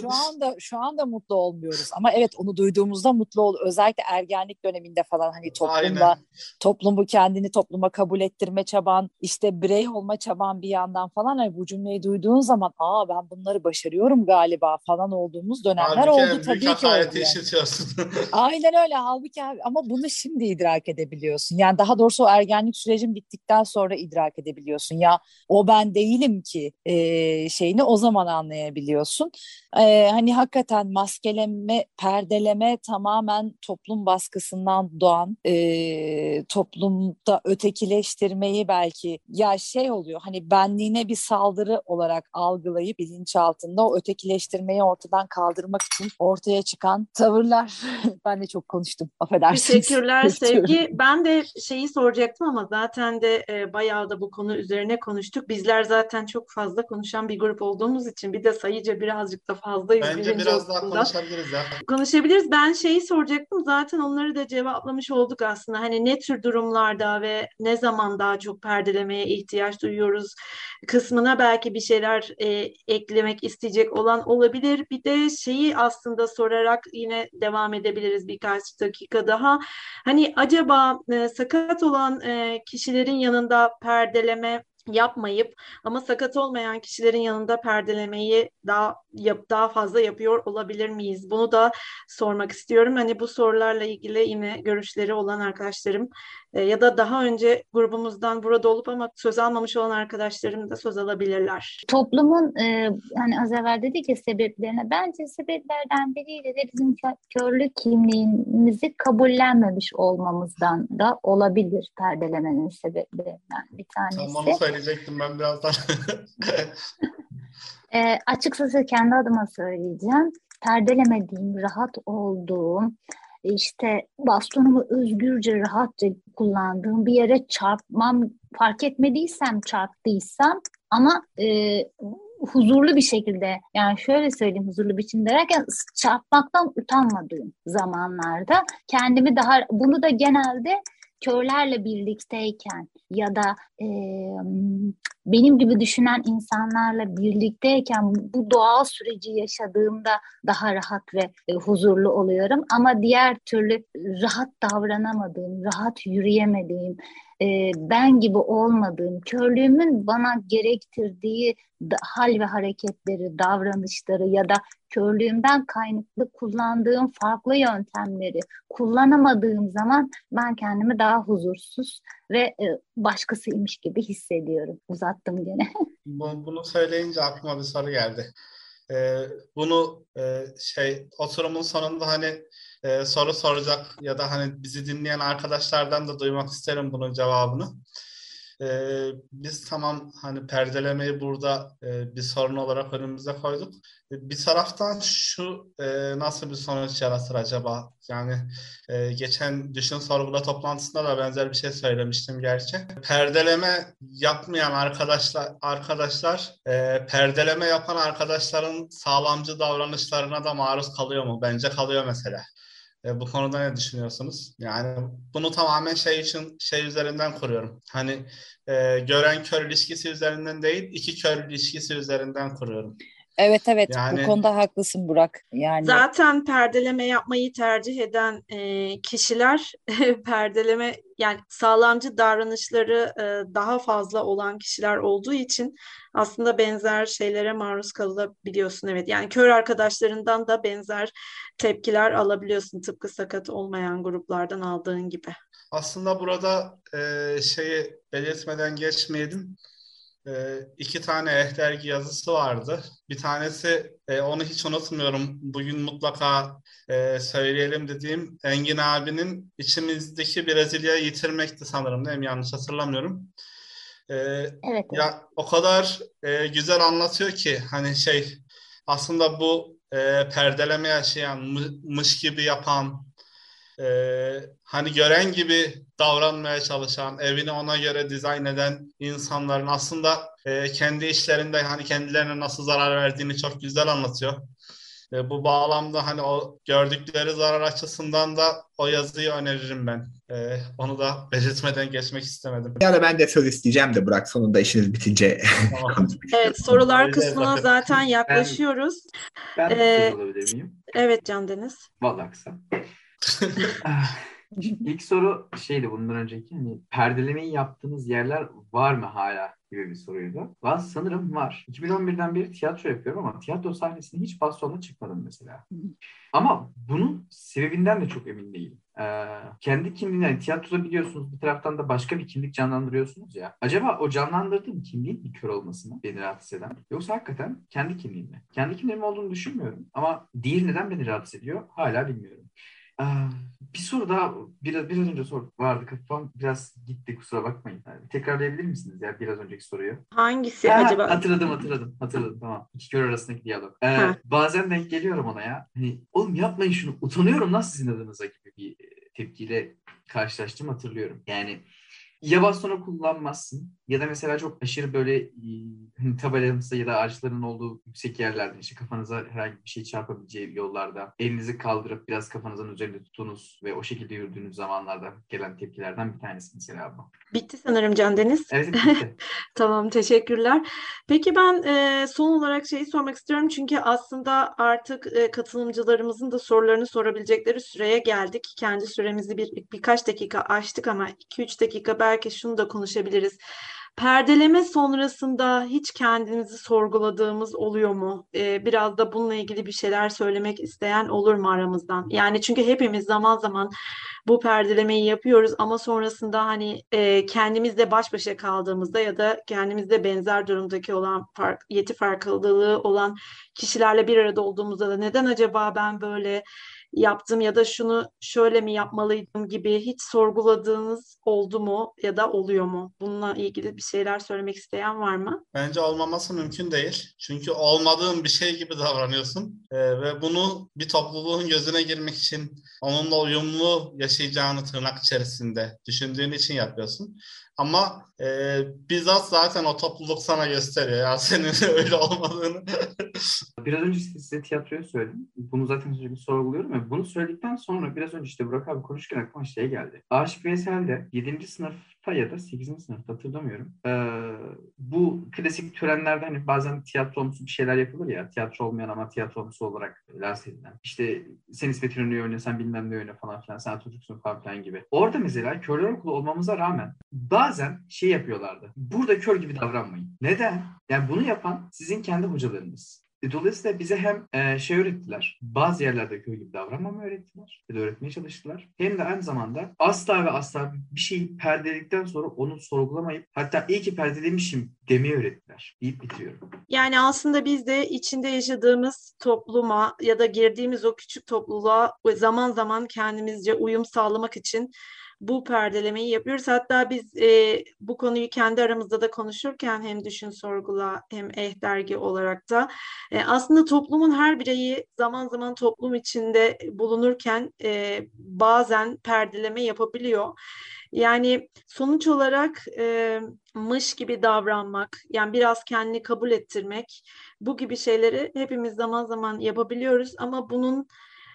Speaker 15: şu anda mutlu olmuyoruz ama evet, onu duyduğumuzda mutlu ol. Özellikle ergenlik döneminde falan, hani
Speaker 2: Aynen.
Speaker 15: toplumu kendini topluma kabul ettirme çaban, işte birey olma çaban bir yandan falan, hani bu cümleyi duyduğun zaman ben bunları başarıyorum galiba falan olduğumuz dönemler
Speaker 2: Halbuki
Speaker 15: oldu,
Speaker 2: en büyük
Speaker 15: tabii ki oldu
Speaker 2: hakareti
Speaker 15: yani.
Speaker 2: işitiyorsun.
Speaker 15: Aynen öyle. Halbuki ama bunu şimdi idrak edebiliyorsun. Yani daha doğrusu o ergenlik sürecin bittikten sonra idrak edebiliyorsun. Ya o ben değilim ki şeyini o zaman anlayabiliyorsun. Hani hakikaten maskeleme, perdeleme tamamen toplum baskısından doğan, toplumda ötekileştirmeyi belki, ya şey oluyor, hani benliğine bir saldırı olarak algılayıp bilinçaltında o ötekileştirmeyi ortadan kaldırmak için ortaya çıkan tavırlar. Ben de çok konuştum, affedersiniz.
Speaker 14: Teşekkürler Sevgi. Ben de şeyi soracaktım ama zaten de bayağı da bu konu üzerine konuştuk. Bizler zaten çok fazla konuşan bir grup olduğumuz için, bir de sayıca birazcık da fazlayız
Speaker 2: Bence
Speaker 14: birinci
Speaker 2: biraz daha
Speaker 14: okulda.
Speaker 2: konuşabiliriz ya.
Speaker 14: Konuşabiliriz. Ben şeyi soracaktım. Zaten onları da cevaplamış olduk aslında. Hani ne tür durumlarda ve ne zaman daha çok perdelemeye ihtiyaç duyuyoruz kısmına belki bir şeyler eklemek isteyecek olan olabilir. Bir de şeyi aslında sorarak yine devam edebiliriz birkaç dakika daha. Hani acaba sakat olan kişilerin yanında perdeleme yapmayıp ama sakat olmayan kişilerin yanında perdelemeyi daha fazla yapıyor olabilir miyiz? Bunu da sormak istiyorum. Hani bu sorularla ilgili yine görüşleri olan arkadaşlarım ya da daha önce grubumuzdan burada olup ama söz almamış olan arkadaşlarım da söz alabilirler.
Speaker 9: Toplumun hani az evvel dedik ya sebeplerine, bence sebeplerden biriyle de bizim körlük kimliğimizi kabullenmemiş olmamızdan da olabilir perdelemenin sebeplerinden bir tanesi.
Speaker 2: Tam onu söyleyecektim ben birazdan.
Speaker 9: Açıkçası kendi adıma söyleyeceğim. Perdelemediğim, rahat olduğum, işte bastonumu özgürce, rahatça kullandığım bir yere çarpmam, fark etmediysem çarptıysam ama huzurlu bir şekilde, yani şöyle söyleyeyim, huzurlu biçim derken çarpmaktan utanmadığım zamanlarda kendimi bunu da genelde körlerle birlikteyken ya da benim gibi düşünen insanlarla birlikteyken bu doğal süreci yaşadığımda daha rahat ve huzurlu oluyorum. Ama diğer türlü rahat davranamadığım, rahat yürüyemediğim, ben gibi olmadığım, körlüğümün bana gerektirdiği hal ve hareketleri, davranışları ya da körlüğümden kaynaklı kullandığım farklı yöntemleri kullanamadığım zaman ben kendimi daha huzursuz ve başkasıymış gibi hissediyorum. Uzattım gene.
Speaker 2: Bunu söyleyince aklıma bir soru geldi. Bunu oturumun sonunda hani soru soracak ya da hani bizi dinleyen arkadaşlardan da duymak isterim bunun cevabını. Biz tamam hani perdelemeyi burada bir sorun olarak önümüze koyduk. Bir taraftan nasıl bir sonuç yaratır acaba? Yani geçen Düşün Sorgula toplantısında da benzer bir şey söylemiştim gerçi. Perdeleme yapmayan arkadaşlar perdeleme yapan arkadaşların sağlamcı davranışlarına da maruz kalıyor mu? Bence kalıyor mesela. Bu konuda ne düşünüyorsunuz? Yani bunu tamamen şey üzerinden kuruyorum. Hani gören kör ilişkisi üzerinden değil, iki kör ilişkisi üzerinden kuruyorum.
Speaker 15: Evet
Speaker 2: Yani,
Speaker 15: bu konuda haklısın Burak. Yani
Speaker 14: zaten perdeleme yapmayı tercih eden kişiler perdeleme, yani sağlamcı davranışları daha fazla olan kişiler olduğu için aslında benzer şeylere maruz kalabiliyorsun. Evet, yani kör arkadaşlarından da benzer tepkiler alabiliyorsun, tıpkı sakat olmayan gruplardan aldığın gibi.
Speaker 2: Aslında burada şeyi belirtmeden geçmeyelim. 2 tane ehdergi yazısı vardı. Bir tanesi onu hiç unutmuyorum. Bugün mutlaka söyleyelim dediğim Engin abinin içimizdeki Brezilya'yı yitirmekti sanırım, değil mi? Yanlış hatırlamıyorum.
Speaker 9: Evet.
Speaker 2: Ya o kadar güzel anlatıyor ki hani aslında bu perdeleme yaşayan, mış gibi yapan, hani gören gibi davranmaya çalışan, evini ona göre dizayn eden insanların aslında kendi işlerinde hani kendilerine nasıl zarar verdiğini çok güzel anlatıyor. Bu bağlamda hani o gördükleri zarar açısından da o yazıyı öneririm ben. Onu da belirtmeden geçmek istemedim.
Speaker 1: Yani ben de söz isteyeceğim de Burak, sonunda işiniz bitince.
Speaker 2: Tamam.
Speaker 14: Evet, sorular kısmına zaten yaklaşıyoruz.
Speaker 17: Ben söz alabilir miyim?
Speaker 14: Evet Can Deniz.
Speaker 17: Vallahi kısa. İlk soru bundan önceki, hani perdelemeyi yaptığınız yerler var mı hala gibi bir soruydu. Sanırım var. 2011'den beri tiyatro yapıyorum ama tiyatro sahnesine hiç bastonla çıkmadım mesela. Ama bunun sebebinden de çok emin değilim. Kendi kimliğini, yani tiyatroda biliyorsunuz bir taraftan da başka bir kimlik canlandırıyorsunuz ya. Acaba o canlandırdığım kimliğin bir kör olması mı beni rahatsız eden? Yoksa hakikaten kendi kimliğim mi? Kendi kimliğim olduğunu düşünmüyorum ama diğeri neden beni rahatsız ediyor hala bilmiyorum. Bir soru daha biraz önce vardı, kafam biraz gitti, kusura bakmayın. Yani tekrarlayabilir misiniz ya biraz önceki soruyu?
Speaker 14: Hangisi acaba?
Speaker 17: Hatırladım tamam. İki kör arasındaki diyalog. Bazen denk geliyorum ona ya. Hani oğlum yapmayın şunu, utanıyorum lan sizin adınıza gibi bir tepkiyle karşılaştım, hatırlıyorum. Yani ya bastonu kullanmazsın ya da mesela çok aşırı böyle tabelamızda ya da ağaçların olduğu yüksek yerlerde, işte kafanıza herhangi bir şey çarpabileceği yollarda elinizi kaldırıp biraz kafanızın üzerinde tutunuz ve o şekilde yürüdüğünüz zamanlarda gelen tepkilerden bir tanesi mesela bu.
Speaker 14: Bitti sanırım Can Deniz.
Speaker 17: Evet, bitti.
Speaker 14: Tamam, teşekkürler. Peki ben son olarak sormak istiyorum çünkü aslında artık katılımcılarımızın da sorularını sorabilecekleri süreye geldik. Kendi süremizi birkaç dakika aştık ama 2-3 dakika belki şunu da konuşabiliriz. Perdeleme sonrasında hiç kendimizi sorguladığımız oluyor mu? Biraz da bununla ilgili bir şeyler söylemek isteyen olur mu aramızdan? Yani çünkü hepimiz zaman zaman bu perdelemeyi yapıyoruz ama sonrasında hani kendimizle baş başa kaldığımızda ya da kendimizle benzer durumdaki olan yeti farklılığı olan kişilerle bir arada olduğumuzda da neden acaba ben böyle yaptım ya da şunu şöyle mi yapmalıydım gibi hiç sorguladığınız oldu mu ya da oluyor mu? Bununla ilgili bir şeyler söylemek isteyen var mı?
Speaker 2: Bence olmaması mümkün değil. Çünkü olmadığın bir şey gibi davranıyorsun. Ve bunu bir topluluğun gözüne girmek için onunla uyumlu yaşayacağını tırnak içerisinde düşündüğün için yapıyorsun. Ama bizzat zaten o topluluk sana gösteriyor ya senin öyle olmadığını.
Speaker 17: Biraz önce size tiyatroyu söyledim. Bunu zaten sürekli sorguluyorum ya. Bunu söyledikten sonra biraz önce işte Burak abi konuşurken aklıma şey geldi. Aşık Veysel'de 7. sınıfta ya da 8. sınıfta hatırlamıyorum. Bu klasik törenlerde hani bazen tiyatromsu bir şeyler yapılır ya. Tiyatro olmayan ama tiyatromsu olarak lanse edilen. İşte sen İsmet İnönü'yü oyna, sen bilmem ne oyna falan filan. Sen Atatürk'sün falan filan gibi. Orada mesela körler okulu olmamıza rağmen bazen şey yapıyorlardı. Burada kör gibi davranmayın. Neden? Yani bunu yapan sizin kendi hocalarınız. Dolayısıyla bize hem şey öğrettiler. Bazı yerlerde kör gibi davranmamayı öğrettiler. Ya da öğretmeye çalıştılar. Hem de aynı zamanda asla ve asla bir şeyi perdeledikten sonra onu sorgulamayıp hatta iyi ki perdelemişim demeyi öğrettiler. Deyip bitiriyorum.
Speaker 14: Yani aslında biz de içinde yaşadığımız topluma ya da girdiğimiz o küçük topluluğa zaman zaman kendimizce uyum sağlamak için bu perdelemeyi yapıyoruz. Hatta biz bu konuyu kendi aramızda da konuşurken hem Düşün Sorgula hem Dergi olarak da aslında toplumun her bireyi zaman zaman toplum içinde bulunurken bazen perdeleme yapabiliyor. Yani sonuç olarak mış gibi davranmak, yani biraz kendini kabul ettirmek, bu gibi şeyleri hepimiz zaman zaman yapabiliyoruz ama bunun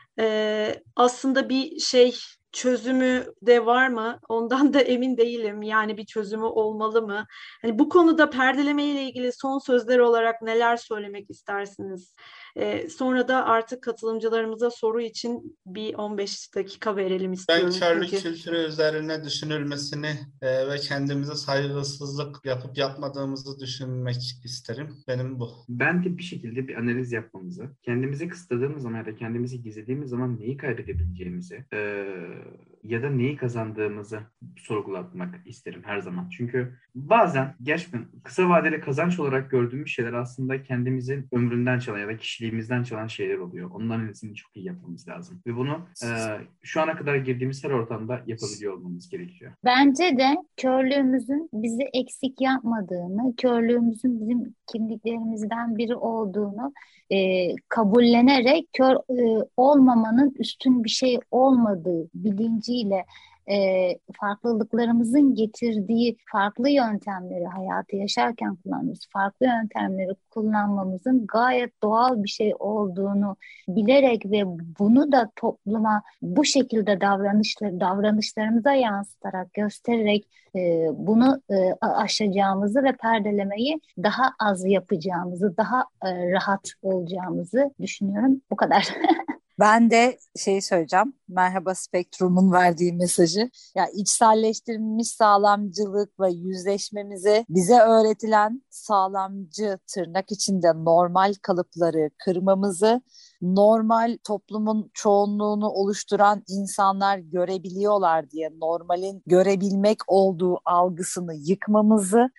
Speaker 14: aslında bir çözümü de var mı? Ondan da emin değilim. Yani bir çözümü olmalı mı? Hani bu konuda perdeleme ile ilgili son sözler olarak neler söylemek istersiniz? Sonra da artık katılımcılarımıza soru için bir 15 dakika verelim istiyorum.
Speaker 2: Ben körlük kültürü üzerine düşünülmesini ve kendimize saygısızlık yapıp yapmadığımızı düşünmek isterim. Benim bu.
Speaker 17: Ben de bir şekilde bir analiz yapmamızı, kendimizi kısıtladığımız zaman ya da kendimizi gizlediğimiz zaman neyi kaybedebileceğimizi ya da neyi kazandığımızı sorgulatmak isterim her zaman. Çünkü bazen gerçekten kısa vadeli kazanç olarak gördüğümüz şeyler aslında kendimizin ömründen çalan ya da kişiliğimizden çalan şeyler oluyor. Onun analizini çok iyi yapmamız lazım. Ve bunu şu ana kadar girdiğimiz her ortamda yapabiliyor olmamız gerekiyor.
Speaker 9: Bence de körlüğümüzün bizi eksik yapmadığını, körlüğümüzün bizim kimliklerimizden biri olduğunu kabullenerek kör olmamanın üstün bir şey olmadığı bilinciyle farklılıklarımızın getirdiği farklı yöntemleri hayatı yaşarken kullanıyoruz. Farklı yöntemleri kullanmamızın gayet doğal bir şey olduğunu bilerek ve bunu da topluma bu şekilde davranışlarımıza yansıtarak, göstererek bunu aşacağımızı ve perdelemeyi daha az yapacağımızı, daha rahat olacağımızı düşünüyorum. Bu kadar.
Speaker 15: Ben de söyleyeceğim. Merhaba Spektrum'un verdiği mesajı. Ya içselleştirilmiş sağlamcılık ve yüzleşmemizi bize öğretilen sağlamcı tırnak içinde normal kalıpları kırmamızı, normal toplumun çoğunluğunu oluşturan insanlar görebiliyorlar diye normalin görebilmek olduğu algısını yıkmamızı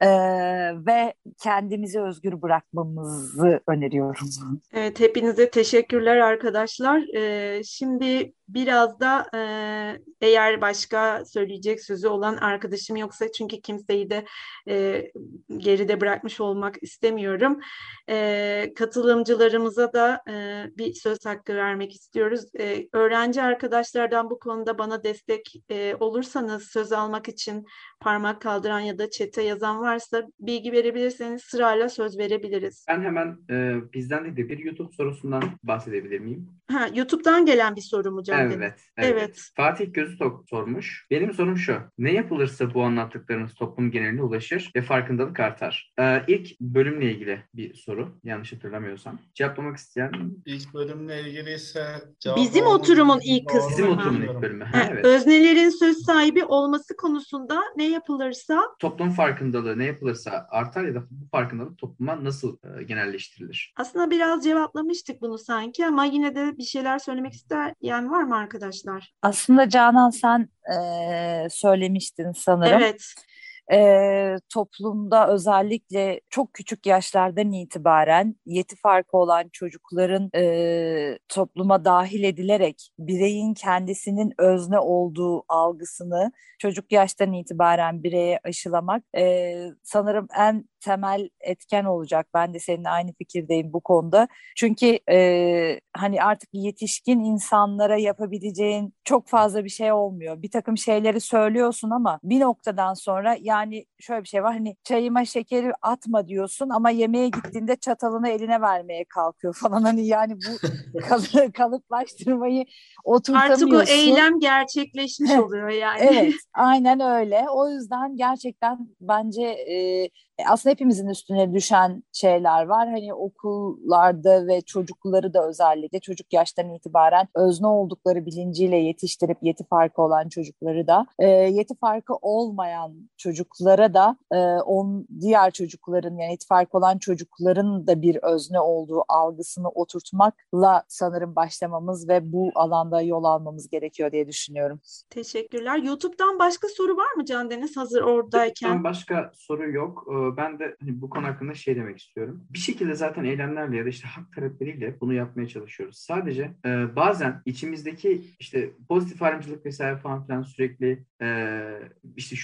Speaker 15: ve kendimizi özgür bırakmamızı öneriyorum.
Speaker 14: Evet, hepinize teşekkürler arkadaşlar. Şimdi biraz da eğer başka söyleyecek sözü olan arkadaşım yoksa, çünkü kimseyi de geride bırakmış olmak istemiyorum. Katılımcılarımıza da bir söz hakkı vermek istiyoruz. Öğrenci arkadaşlardan bu konuda bana destek olursanız, söz almak için parmak kaldıran ya da chat'e yazan varsa bilgi verebilirseniz sırayla söz verebiliriz.
Speaker 17: Ben hemen bizden de bir YouTube sorusundan bahsedebilir miyim?
Speaker 14: YouTube'dan gelen bir soru mu Can? geldiniz.
Speaker 17: Evet. Fatih Gözütok sormuş. Benim sorum şu. Ne yapılırsa bu anlattıklarımız toplum geneline ulaşır ve farkındalık artar? İlk bölümle ilgili bir soru. Yanlış hatırlamıyorsam. Cevaplamak isteyen?
Speaker 2: İlk bölümle ilgili ise
Speaker 14: Bizim oturumun ilk kısmı.
Speaker 17: Bizim oturumun ilk bölümü. Evet.
Speaker 14: Öznelerin söz sahibi olması konusunda ne yapılırsa?
Speaker 17: Toplum farkındalığı ne yapılırsa artar ya da bu farkındalık topluma nasıl genelleştirilir?
Speaker 14: Aslında biraz cevaplamıştık bunu sanki ama yine de bir şeyler söylemek isteyen var mı arkadaşlar?
Speaker 15: Aslında Canan sen söylemiştin sanırım.
Speaker 14: Evet.
Speaker 15: Toplumda özellikle çok küçük yaşlardan itibaren yeti farkı olan çocukların topluma dahil edilerek bireyin kendisinin özne olduğu algısını çocuk yaştan itibaren bireye aşılamak sanırım en temel etken olacak. Ben de seninle aynı fikirdeyim bu konuda. Çünkü hani artık yetişkin insanlara yapabileceğin çok fazla bir şey olmuyor. Bir takım şeyleri söylüyorsun ama bir noktadan sonra yani şöyle bir şey var, hani çayıma şekeri atma diyorsun ama yemeğe gittiğinde çatalını eline vermeye kalkıyor falan. Hani yani bu kalıplaştırmayı oturtamıyorsun.
Speaker 14: Artık o eylem gerçekleşmiş oluyor yani.
Speaker 15: Evet, aynen öyle. O yüzden gerçekten bence aslında hepimizin üstüne düşen şeyler var. Hani okullarda ve çocukları da özellikle çocuk yaştan itibaren özne oldukları bilinciyle yetiştirip yeti farkı olan çocukları da yeti farkı olmayan çocuklara da diğer çocukların yani yeti farkı olan çocukların da bir özne olduğu algısını oturtmakla sanırım başlamamız ve bu alanda yol almamız gerekiyor diye düşünüyorum.
Speaker 14: Teşekkürler. YouTube'dan başka soru var mı Can Deniz hazır oradayken?
Speaker 17: YouTube'dan başka soru yok. Ben de hani bu konu hakkında şey demek istiyorum. Bir şekilde zaten eylemlerle ya da işte hak talepleriyle bunu yapmaya çalışıyoruz. Sadece bazen içimizdeki işte pozitif ayrımcılık vesaire falan filan sürekli işte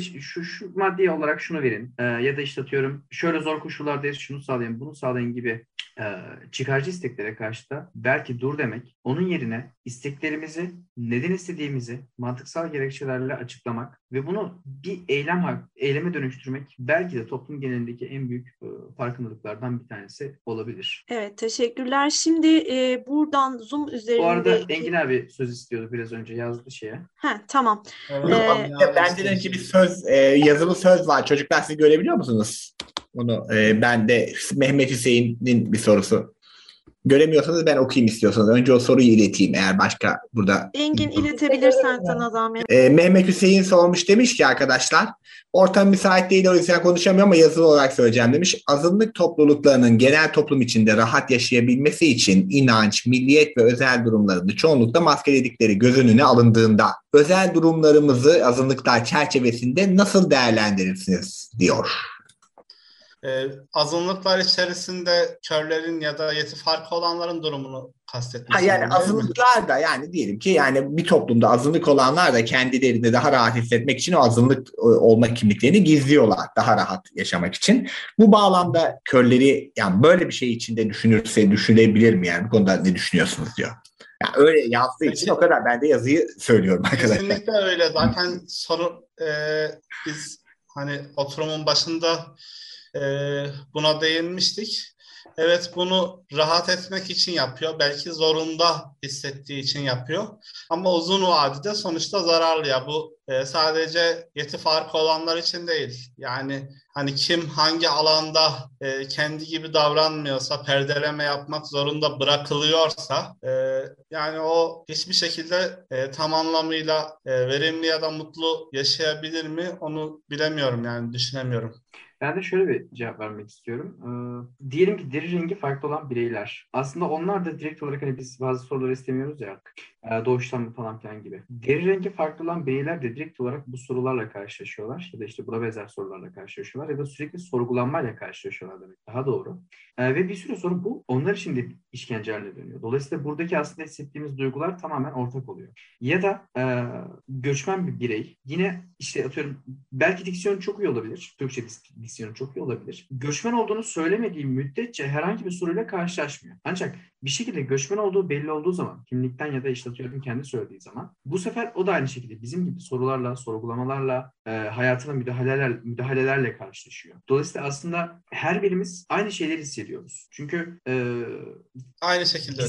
Speaker 17: şu maddi olarak şunu verin ya da işte atıyorum şöyle zor koşullardayız şunu sağlayın bunu sağlayın gibi çıkarcı isteklere karşı da belki dur demek, onun yerine isteklerimizi, neden istediğimizi mantıksal gerekçelerle açıklamak ve bunu bir eyleme dönüştürmek belki de toplum genelindeki en büyük farkındalıklardan bir tanesi olabilir.
Speaker 14: Evet, teşekkürler. Şimdi buradan Zoom üzerinde...
Speaker 17: Bu arada Engin abi söz istiyordu biraz önce yazdı şeye.
Speaker 14: Tamam.
Speaker 1: Benden önce bir söz, yazılı söz var. Çocuklar siz görebiliyor musunuz? Onu ben de Mehmet Hüseyin'in bir sorusu. Göremiyorsanız ben okuyayım istiyorsanız. Önce o soruyu ileteyim eğer başka burada.
Speaker 14: Engin iletebilirsen sana zahmet.
Speaker 1: Mehmet Hüseyin sormuş, demiş ki arkadaşlar ortam müsait değil o yüzden konuşamıyorum ama yazılı olarak söyleyeceğim demiş. Azınlık topluluklarının genel toplum içinde rahat yaşayabilmesi için inanç, milliyet ve özel durumlarını çoğunlukla maskeledikleri göz önüne alındığında özel durumlarımızı azınlıklar çerçevesinde nasıl değerlendirirsiniz diyor.
Speaker 2: Azınlıklar içerisinde körlerin ya da yeti farkı olanların durumunu kastetmiş.
Speaker 1: Yani azınlıklar da yani diyelim ki yani bir toplumda azınlık olanlar da kendilerini daha rahat hissetmek için o azınlık olma kimliklerini gizliyorlar daha rahat yaşamak için. Bu bağlamda körleri yani böyle bir şey içinde düşünebilir mi yani bu konuda ne düşünüyorsunuz diyor. Yani öyle yazdığı için o kadar ben de yazıyı söylüyorum arkadaşlar.
Speaker 2: Kesinlikle öyle zaten biz hani oturumun başında buna değinmiştik. Evet bunu rahat etmek için yapıyor. Belki zorunda hissettiği için yapıyor. Ama uzun vadede sonuçta zararlı ya. Bu sadece yeti farkı olanlar için değil. Yani hani kim hangi alanda kendi gibi davranmıyorsa, perdeleme yapmak zorunda bırakılıyorsa yani o hiçbir şekilde tam anlamıyla verimli ya da mutlu yaşayabilir mi? Onu bilemiyorum yani düşünemiyorum.
Speaker 17: Ben de şöyle bir cevap vermek istiyorum. Diyelim ki deri rengi farklı olan bireyler. Aslında onlar da direkt olarak hani biz bazı soruları istemiyoruz ya. Doğuştan mı falan filan gibi. Deri rengi farklı olan bireyler de direkt olarak bu sorularla karşılaşıyorlar. Ya da işte buna benzer sorularla karşılaşıyorlar. Ya da sürekli sorgulanmayla karşılaşıyorlar demek. Daha doğru. Ve bir süre sonra bu onlar için de işkence haline dönüyor. Dolayısıyla buradaki aslında hissettiğimiz duygular tamamen ortak oluyor. Ya da göçmen bir birey yine işte atıyorum belki diksiyon çok iyi olabilir. Türkçe diksiyonu çok iyi olabilir. Göçmen olduğunu söylemediği müddetçe herhangi bir soruyla karşılaşmıyor. Ancak bir şekilde göçmen olduğu belli olduğu zaman, kimlikten ya da işte atıyorum kendi söylediği zaman, bu sefer o da aynı şekilde bizim gibi sorularla, sorgulamalarla, hayatına müdahalelerle karşılaşıyor. Dolayısıyla aslında her birimiz aynı şeyleri hissediyoruz. Çünkü
Speaker 2: aynı şekilde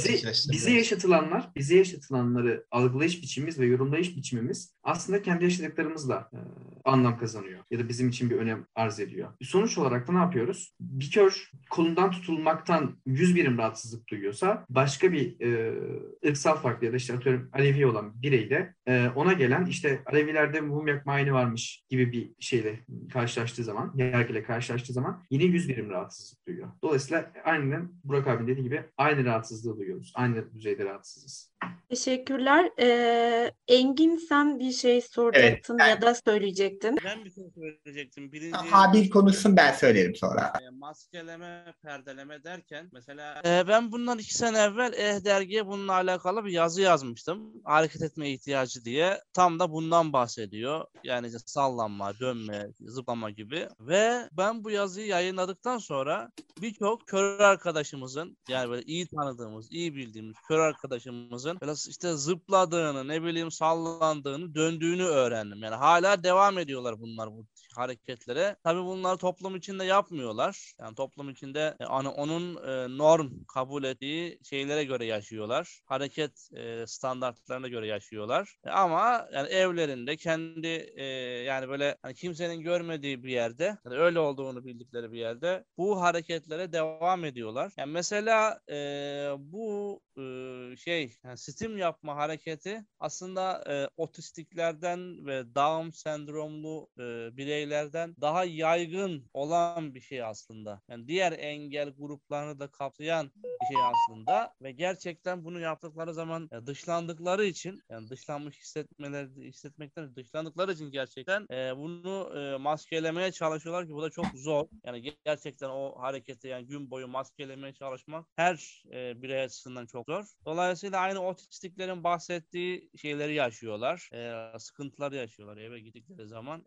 Speaker 17: bize yaşatılanları algılayış biçimimiz ve yorumlayış biçimimiz aslında kendi yaşadıklarımızla anlam kazanıyor ya da bizim için bir önem arz ediyor. Sonuç olarak da ne yapıyoruz? Bir kör kolundan tutulmaktan 100 birim rahatsızlık duyuyorsa başka bir ırksal farklı ya da işte atıyorum Alevi olan birey de ona gelen işte Alevilerde mum yakma ayini varmış gibi bir şeyle karşılaştığı zaman, yargıyla karşılaştığı zaman yine 100 birim rahatsızlık duyuyor. Dolayısıyla aynen Burak abinin dediği gibi aynı rahatsızlığı duyuyoruz. Aynı düzeyde rahatsızız.
Speaker 14: Teşekkürler. Engin, sen bir şey soracaktın ya da söyleyecektin.
Speaker 18: Ben bir şey söyleyecektim.
Speaker 1: Habil konuşsun, ben söylerim sonra.
Speaker 18: Maskeleme, perdeleme derken mesela ben bundan 2 sene evvel dergiye bununla alakalı bir yazı yazmıştım. Hareket etme ihtiyacı diye. Tam da bundan bahsediyor. Yani işte sallanma, dönme, zıplama gibi. Ve ben bu yazıyı yayınladıktan sonra birçok kör arkadaşımızın, yani böyle iyi tanıdığımız, iyi bildiğimiz kör arkadaşımızın böyle işte zıpladığını, ne bileyim sallandığını, döndüğünü öğrendim. Yani hala devam ediyorlar bunlar, bu hareketlere. Tabii bunlar toplum içinde yapmıyorlar. Yani toplum içinde onun norm kabul ettiği şeylere göre yaşıyorlar. Hareket standartlarına göre yaşıyorlar. Ama yani evlerinde kendi yani böyle hani kimsenin görmediği bir yerde, yani öyle olduğunu bildikleri bir yerde bu hareketlere devam ediyorlar. Yani mesela bu yani stim yapma hareketi aslında otistiklerden ve Down sendromlu bireylerden daha yaygın olan bir şey aslında. Yani diğer engel gruplarını da kapsayan bir şey aslında ve gerçekten bunu yaptıkları zaman dışlandıkları için, yani dışlanmış hissetmekten dışlandıkları için gerçekten bunu maskelemeye çalışıyorlar ki bu da çok zor. Yani gerçekten o hareketi yani gün boyu maskelemeye çalışmak her birey açısından çok zor. Dolayısıyla aynı otistiklerin bahsettiği şeyleri yaşıyorlar. Sıkıntıları yaşıyorlar eve gittikleri zaman.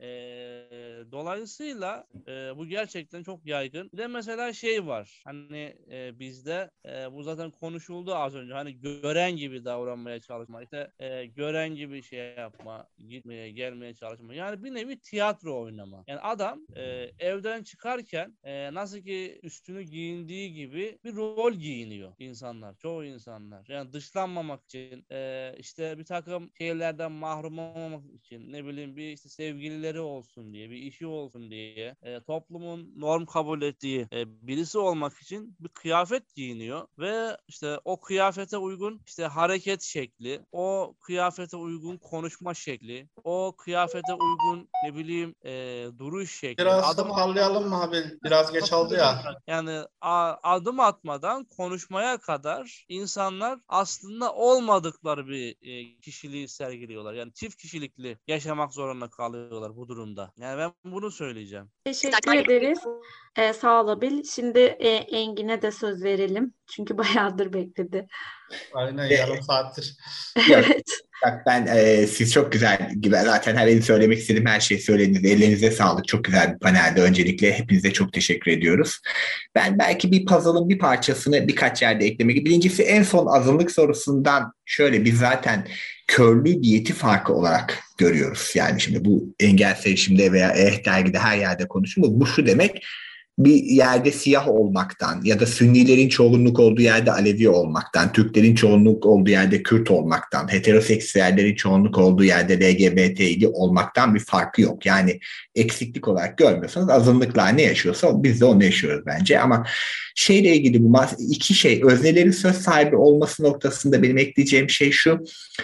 Speaker 18: Dolayısıyla bu gerçekten çok yaygın. Bir de mesela şey var. Hani bizde bu zaten konuşuldu az önce. Hani gören gibi davranmaya çalışma. İşte gören gibi şey yapma. Gitmeye, gelmeye çalışma. Yani bir nevi tiyatro oynama. Yani adam evden çıkarken nasıl ki üstünü giyindiği gibi bir rol giyiniyor insanlar. Çoğu insanlar. Yani dışlanmamak için, işte bir takım şeylerden mahrum olmamak için, ne bileyim bir işte sevgilileri olsun diye, bir işi olsun diye, toplumun norm kabul ettiği birisi olmak için bir kıyafet giyiniyor ve işte o kıyafete uygun işte hareket şekli, o kıyafete uygun konuşma şekli, o kıyafete uygun ne bileyim duruş şekli.
Speaker 2: Biraz toparlayalım mı abi? Biraz geç oldu ya.
Speaker 18: Yani adım atmadan konuşmaya kadar insanlar aslında olmadıkları bir kişiliği sergiliyorlar. Yani çift kişilikli yaşamak zorunda kalıyorlar bu durumda. Yani ben bunu söyleyeceğim.
Speaker 14: Teşekkür ederiz. Sağ ol Abil. Şimdi Engin'e de söz verelim. Çünkü bayağıdır bekledi.
Speaker 2: Aynen, yarım saattir.
Speaker 1: Evet. Ben siz çok güzel gibi zaten her söylemek istediğim her şeyi söylediniz. Ellerinize sağlık. Çok güzel bir panelde. Öncelikle hepinize çok teşekkür ediyoruz. Ben belki bir puzzle'ın bir parçasını birkaç yerde eklemek. Birincisi en son azınlık sorusundan şöyle, biz zaten körlüğü bir yeti farkı olarak görüyoruz. Yani şimdi bu engel sevişimde veya dergide her yerde konuşulur. Bu şu demek: bir yerde siyah olmaktan ya da Sünnilerin çoğunluk olduğu yerde Alevi olmaktan, Türklerin çoğunluk olduğu yerde Kürt olmaktan, heteroseksüellerin çoğunluk olduğu yerde LGBT'li olmaktan bir farkı yok. Yani eksiklik olarak görmüyorsanız azınlıklar ne yaşıyorsa biz de onu yaşıyoruz bence. Ama şeyle ilgili bu iki şey, öznelerin söz sahibi olması noktasında benim ekleyeceğim şey şu: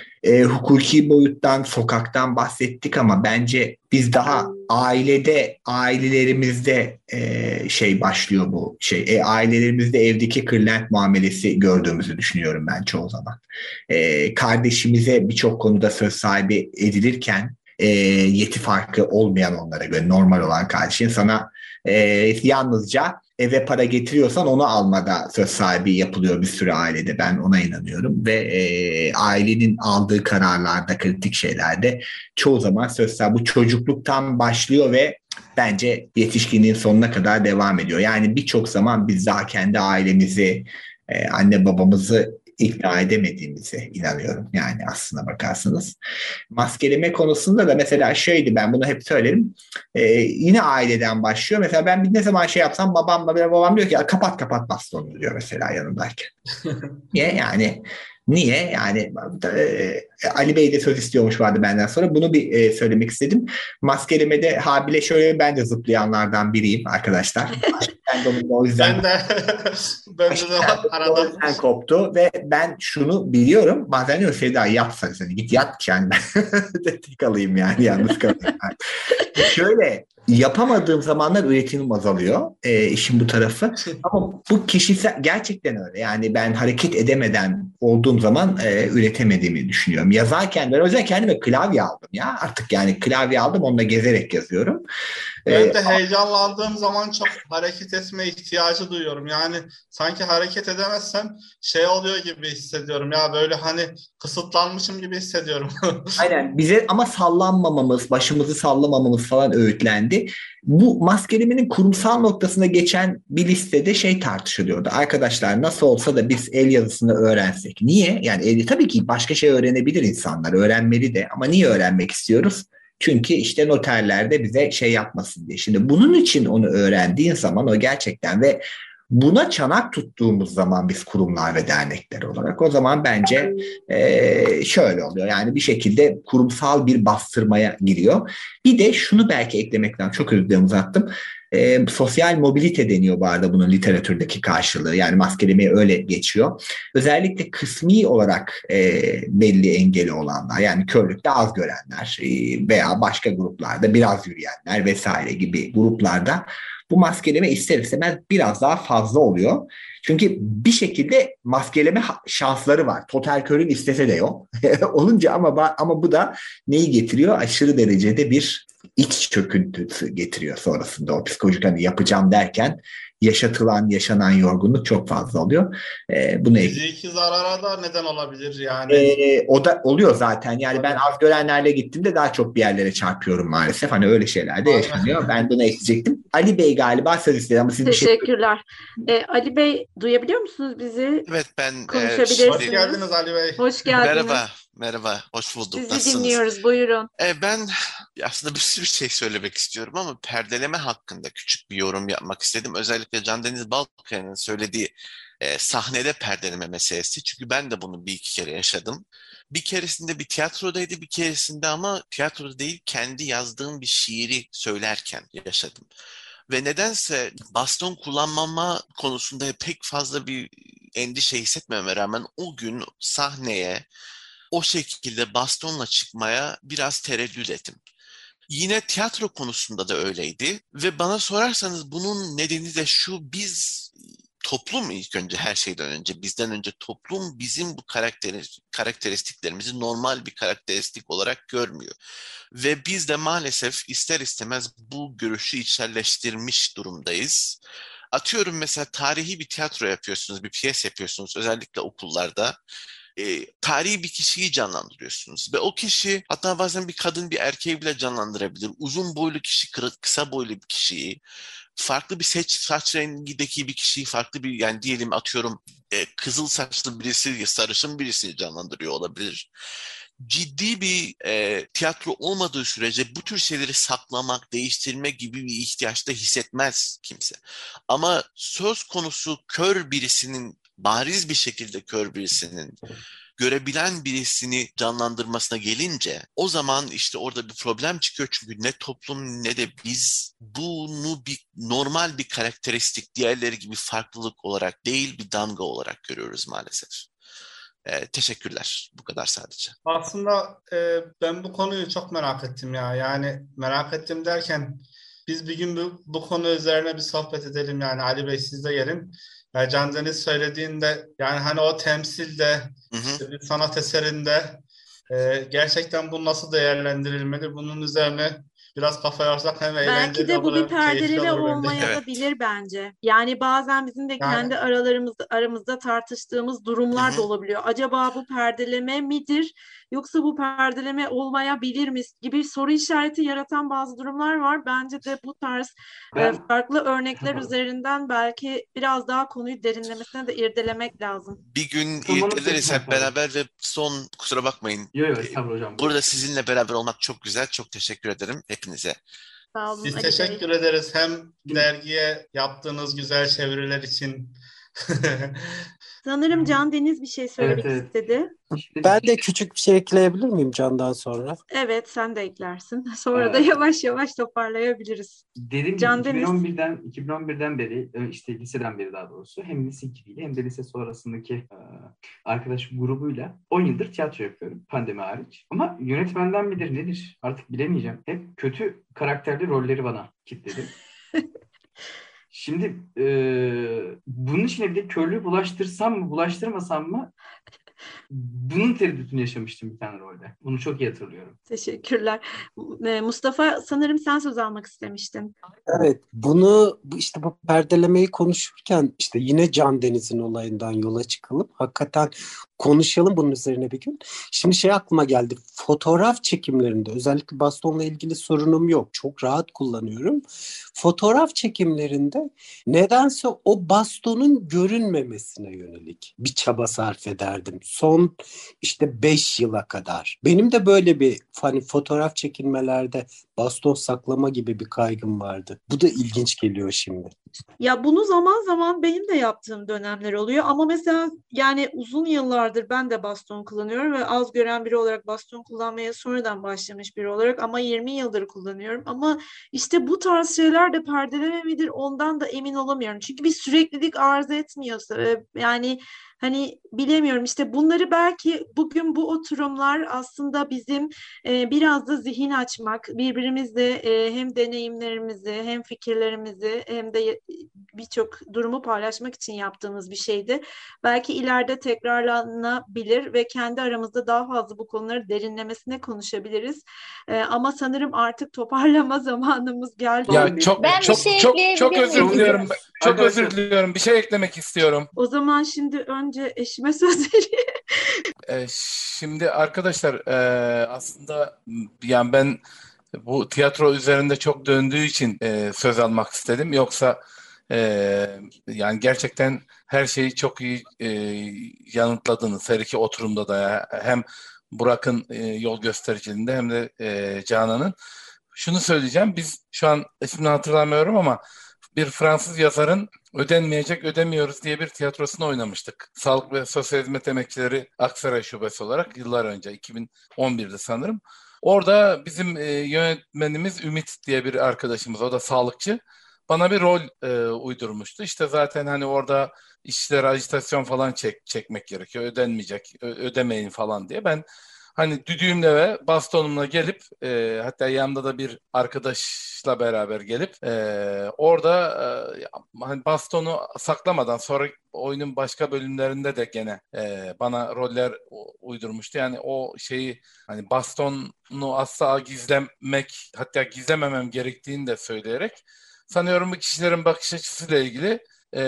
Speaker 1: hukuki boyuttan, sokaktan bahsettik ama bence biz daha ailelerimizde başlıyor bu şey. Ailelerimizde evdeki kırlent muamelesi gördüğümüzü düşünüyorum ben çoğu zaman. Kardeşimize birçok konuda söz sahibi edilirken yeti farkı olmayan onlara göre normal olan kardeşin sana yalnızca eve para getiriyorsan onu almada söz sahibi yapılıyor bir sürü ailede. Ben ona inanıyorum ve ailenin aldığı kararlarda, kritik şeylerde çoğu zaman söz sahibi. Bu çocukluktan başlıyor ve bence yetişkinliğin sonuna kadar devam ediyor. Yani birçok zaman biz daha kendi ailemizi, anne babamızı ikna edemediğimize inanıyorum. Yani aslına bakarsanız. Maskeleme konusunda da mesela şeydi, ben bunu hep söylerim. Yine aileden başlıyor. Mesela ben ne zaman şey yapsam babam diyor ki kapat bastonu diyor mesela yanındayken. Niye yani? Niye? Yani Ali Bey de söz istiyormuş vardı benden sonra. Bunu bir söylemek istedim. Maskelemede Habil'e şöyle, ben de zıplayanlardan biriyim arkadaşlar. Ben de o yüzden
Speaker 2: ben de arada
Speaker 1: koptu ve ben şunu biliyorum. Bazen diyor Sevda yapsana, sen git yat yani. Tek kalayım yani, yalnız kalayım. Şöyle yapamadığım zamanlar üretimim azalıyor. İşin bu tarafı. Ama bu kişisel, gerçekten öyle. Yani ben hareket edemeden olduğum zaman üretemediğimi düşünüyorum. Yazarken ben özellikle kendime klavye aldım ya. Artık yani klavye aldım, onunla gezerek yazıyorum.
Speaker 2: Ben de heyecanlandığım zaman çok hareket etme ihtiyacı duyuyorum. Yani sanki hareket edemezsem şey oluyor gibi hissediyorum. Ya böyle hani kısıtlanmışım gibi hissediyorum.
Speaker 1: Aynen, bize ama sallanmamamız, başımızı sallamamamız falan öğütlendi. Bu maskelemenin kurumsal noktasına geçen bir listede şey tartışılıyordu. Arkadaşlar nasıl olsa da biz el yazısını öğrensek. Niye? Yani tabii ki başka şey öğrenebilir insanlar, öğrenmeli de, ama niye öğrenmek istiyoruz? Çünkü işte noterler de bize şey yapmasın diye. Şimdi bunun için onu öğrendiğin zaman o gerçekten ve buna çanak tuttuğumuz zaman biz kurumlar ve dernekler olarak, o zaman bence şöyle oluyor. Yani bir şekilde kurumsal bir bastırmaya giriyor. Bir de şunu belki eklemekten çok özür dilerim, uzattım. Sosyal mobilite deniyor bu arada bunun literatürdeki karşılığı. Yani maskelemeye öyle geçiyor. Özellikle kısmi olarak belli engeli olanlar, yani körlükte az görenler veya başka gruplarda biraz yürüyenler vesaire gibi gruplarda bu maskeleme ister istemez biraz daha fazla oluyor. Çünkü bir şekilde maskeleme şansları var. Total körün istese de yok. Olunca ama bu da neyi getiriyor? Aşırı derecede bir iç çöküntüsü getiriyor sonrasında. O psikolojik hani yapacağım derken yaşanan yorgunluk çok fazla oluyor. Bunu
Speaker 2: fiziki zarara da neden olabilir yani.
Speaker 1: O da oluyor zaten. Yani ben az görenlerle gittiğimde daha çok bir yerlere çarpıyorum maalesef. Hani öyle şeyler de yaşanıyor. Ben bunu ekleyecektim. Ali Bey galiba söz istedi ama siz bir şey...
Speaker 14: Teşekkürler. Ali Bey, duyabiliyor musunuz bizi?
Speaker 19: Evet, ben
Speaker 14: konuşabilirsiniz.
Speaker 2: Hoş geldiniz Ali Bey.
Speaker 14: Hoş geldiniz.
Speaker 19: Merhaba, hoş bulduk.
Speaker 14: Sizi
Speaker 19: Nasılsınız?
Speaker 14: dinliyoruz, buyurun.
Speaker 19: Ben aslında bir sürü şey söylemek istiyorum ama perdeleme hakkında küçük bir yorum yapmak istedim. Özellikle Can Deniz Balkaya'nın söylediği sahnede perdeleme meselesi. Çünkü ben de bunu bir iki kere yaşadım. Bir keresinde bir tiyatrodaydı, bir keresinde ama tiyatroda değil, kendi yazdığım bir şiiri söylerken yaşadım. Ve nedense baston kullanmama konusunda pek fazla bir endişe hissetmeme rağmen o gün sahneye o şekilde bastonla çıkmaya biraz tereddüt ettim. Yine tiyatro konusunda da öyleydi ve bana sorarsanız bunun nedeni de şu: biz toplum, ilk önce her şeyden önce, bizden önce toplum bizim bu karakteristiklerimizi normal bir karakteristik olarak görmüyor. Ve biz de maalesef ister istemez bu görüşü içselleştirmiş durumdayız. Atıyorum mesela tarihi bir tiyatro yapıyorsunuz, bir piyes yapıyorsunuz özellikle okullarda. Tarihi bir kişiyi canlandırıyorsunuz ve o kişi, hatta bazen bir kadın bir erkeği bile canlandırabilir. Uzun boylu kişi kısa boylu bir kişiyi, farklı bir saç rengindeki bir kişiyi farklı bir, yani diyelim atıyorum kızıl saçlı birisi sarışın birisini canlandırıyor olabilir. Ciddi bir tiyatro olmadığı sürece bu tür şeyleri saklamak, değiştirme gibi bir ihtiyaç da hissetmez kimse. Ama söz konusu kör birisinin, bariz bir şekilde kör birisinin görebilen birisini canlandırmasına gelince o zaman işte orada bir problem çıkıyor. Çünkü ne toplum ne de biz bunu bir normal bir karakteristik, diğerleri gibi farklılık olarak değil, bir damga olarak görüyoruz maalesef. Teşekkürler. Bu kadar sadece.
Speaker 2: Aslında ben bu konuyu çok merak ettim ya. Yani merak ettim derken biz bir gün bu konu üzerine bir sohbet edelim. Yani Ali Bey siz de gelin. Can Deniz söylediğinde yani hani o temsilde, işte bir sanat eserinde gerçekten bu nasıl değerlendirilmeli? Bunun üzerine Biraz kafa yorsak hem
Speaker 14: Belki
Speaker 2: eğlenceli
Speaker 14: de bu
Speaker 2: olur
Speaker 14: bir
Speaker 2: hem keyifli
Speaker 14: perdeleme
Speaker 2: olur bence.
Speaker 14: olmaya da bilir bence. Yani bazen bizim de
Speaker 2: Yani
Speaker 14: kendi aramızda tartıştığımız durumlar da olabiliyor. Acaba bu perdeleme midir yoksa bu perdeleme olmayabilir mi gibi soru işareti yaratan bazı durumlar var. Bence de bu tarz
Speaker 17: Ben
Speaker 14: farklı örnekler
Speaker 17: Pardon.
Speaker 14: üzerinden belki biraz daha konuyu derinlemesine de irdelemek lazım.
Speaker 19: Bir gün
Speaker 17: Tam onu
Speaker 19: irdeleriz hep
Speaker 17: pardon.
Speaker 19: beraber ve son kusura bakmayın.
Speaker 17: Yok estağfurullah hocam. Buyurun.
Speaker 19: Burada sizinle beraber olmak çok güzel. Çok teşekkür ederim hepinize.
Speaker 14: Sağ olun
Speaker 2: Biz
Speaker 14: Ali Bey.
Speaker 2: teşekkür ederiz hem dergiye yaptığınız güzel çeviriler için.
Speaker 14: Sanırım Can Deniz bir şey söylemek istedi.
Speaker 20: Ben de küçük bir şey ekleyebilir miyim Can'dan sonra?
Speaker 14: Evet, sen de eklersin. Sonra da yavaş yavaş toparlayabiliriz.
Speaker 17: Dediğim gibi
Speaker 14: Can Deniz.
Speaker 17: 2011'den beri işte liseden beri daha doğrusu hem lise 2'liyle hem de lise sonrasındaki arkadaş grubuyla 10 yıldır tiyatro yapıyorum pandemi hariç. Ama yönetmenden midir nedir artık bilemeyeceğim. Hep kötü karakterli rolleri bana kilitledi. Şimdi bunun içine bir de körlüğü bulaştırsam mı bulaştırmasam mı bunun tereddütünü yaşamıştım bir tane rolde. Bunu çok iyi hatırlıyorum.
Speaker 14: Teşekkürler. Mustafa sanırım sen söz almak istemiştin.
Speaker 20: Evet, bunu işte bu perdelemeyi konuşurken işte yine Can Deniz'in olayından yola çıkalım. Hakikaten konuşalım bunun üzerine bir gün. Şimdi şey aklıma geldi. Fotoğraf çekimlerinde özellikle bastonla ilgili sorunum yok. Çok rahat kullanıyorum. Fotoğraf çekimlerinde nedense o bastonun görünmemesine yönelik bir çaba sarf ederdim. Son işte 5 yıla kadar. Benim de böyle bir hani fotoğraf çekilmelerde baston saklama gibi bir kaygım vardı. Bu da ilginç geliyor şimdi.
Speaker 14: Ya bunu zaman zaman benim de yaptığım dönemler oluyor ama mesela yani uzun yıllardır ben de baston kullanıyorum ve az gören biri olarak baston kullanmaya sonradan başlamış biri olarak ama 20 yıldır kullanıyorum ama işte bu tarz şeyler de perdeleme midir ondan da emin olamıyorum. Çünkü bir süreklilik arz etmiyorsa yani hani bilemiyorum işte bunları belki bugün bu oturumlar aslında bizim biraz da zihin açmak, birbirimizle hem deneyimlerimizi hem fikirlerimizi hem de birçok durumu paylaşmak için yaptığımız bir şeydi. Belki ileride tekrarlanabilir ve kendi aramızda daha fazla bu konuları derinlemesine konuşabiliriz. Ama sanırım artık toparlama zamanımız geldi.
Speaker 21: Ya çok
Speaker 7: Ben bir
Speaker 21: çok
Speaker 7: şey
Speaker 21: çok
Speaker 7: ekleyebilir
Speaker 21: çok özür
Speaker 7: miyim?
Speaker 21: diliyorum. Çok
Speaker 17: Arkadaşlar
Speaker 21: özür diliyorum. Bir şey eklemek istiyorum.
Speaker 14: O zaman şimdi önce eşime söz vereyim.
Speaker 21: Şimdi arkadaşlar aslında yani ben bu tiyatro üzerinde çok döndüğü için söz almak istedim. Yoksa yani gerçekten her şeyi çok iyi yanıtladınız. Her iki oturumda da ya. Hem Burak'ın yol göstericiliğinde hem de Canan'ın. Şunu söyleyeceğim. Biz şu an ismini hatırlamıyorum ama bir Fransız yazarın Ödenmeyecek Ödemiyoruz diye bir tiyatrosunu oynamıştık. Sağlık ve Sosyal Hizmet Emekçileri Aksaray Şubesi olarak yıllar önce 2011'de sanırım. Orada bizim yönetmenimiz Ümit diye bir arkadaşımız, o da sağlıkçı. Bana bir rol uydurmuştu. İşte zaten hani orada işçilere ajitasyon falan çekmek gerekiyor. Ödenmeyecek, ödemeyin falan diye. Ben hani düdüğümle ve bastonumla gelip hatta yanımda da bir arkadaşla beraber gelip orada hani bastonu saklamadan sonra oyunun başka bölümlerinde de gene bana roller uydurmuştu. Yani o şeyi hani bastonu asla gizlemek hatta gizlememem gerektiğini de söyleyerek sanıyorum bu kişilerin bakış açısıyla ilgili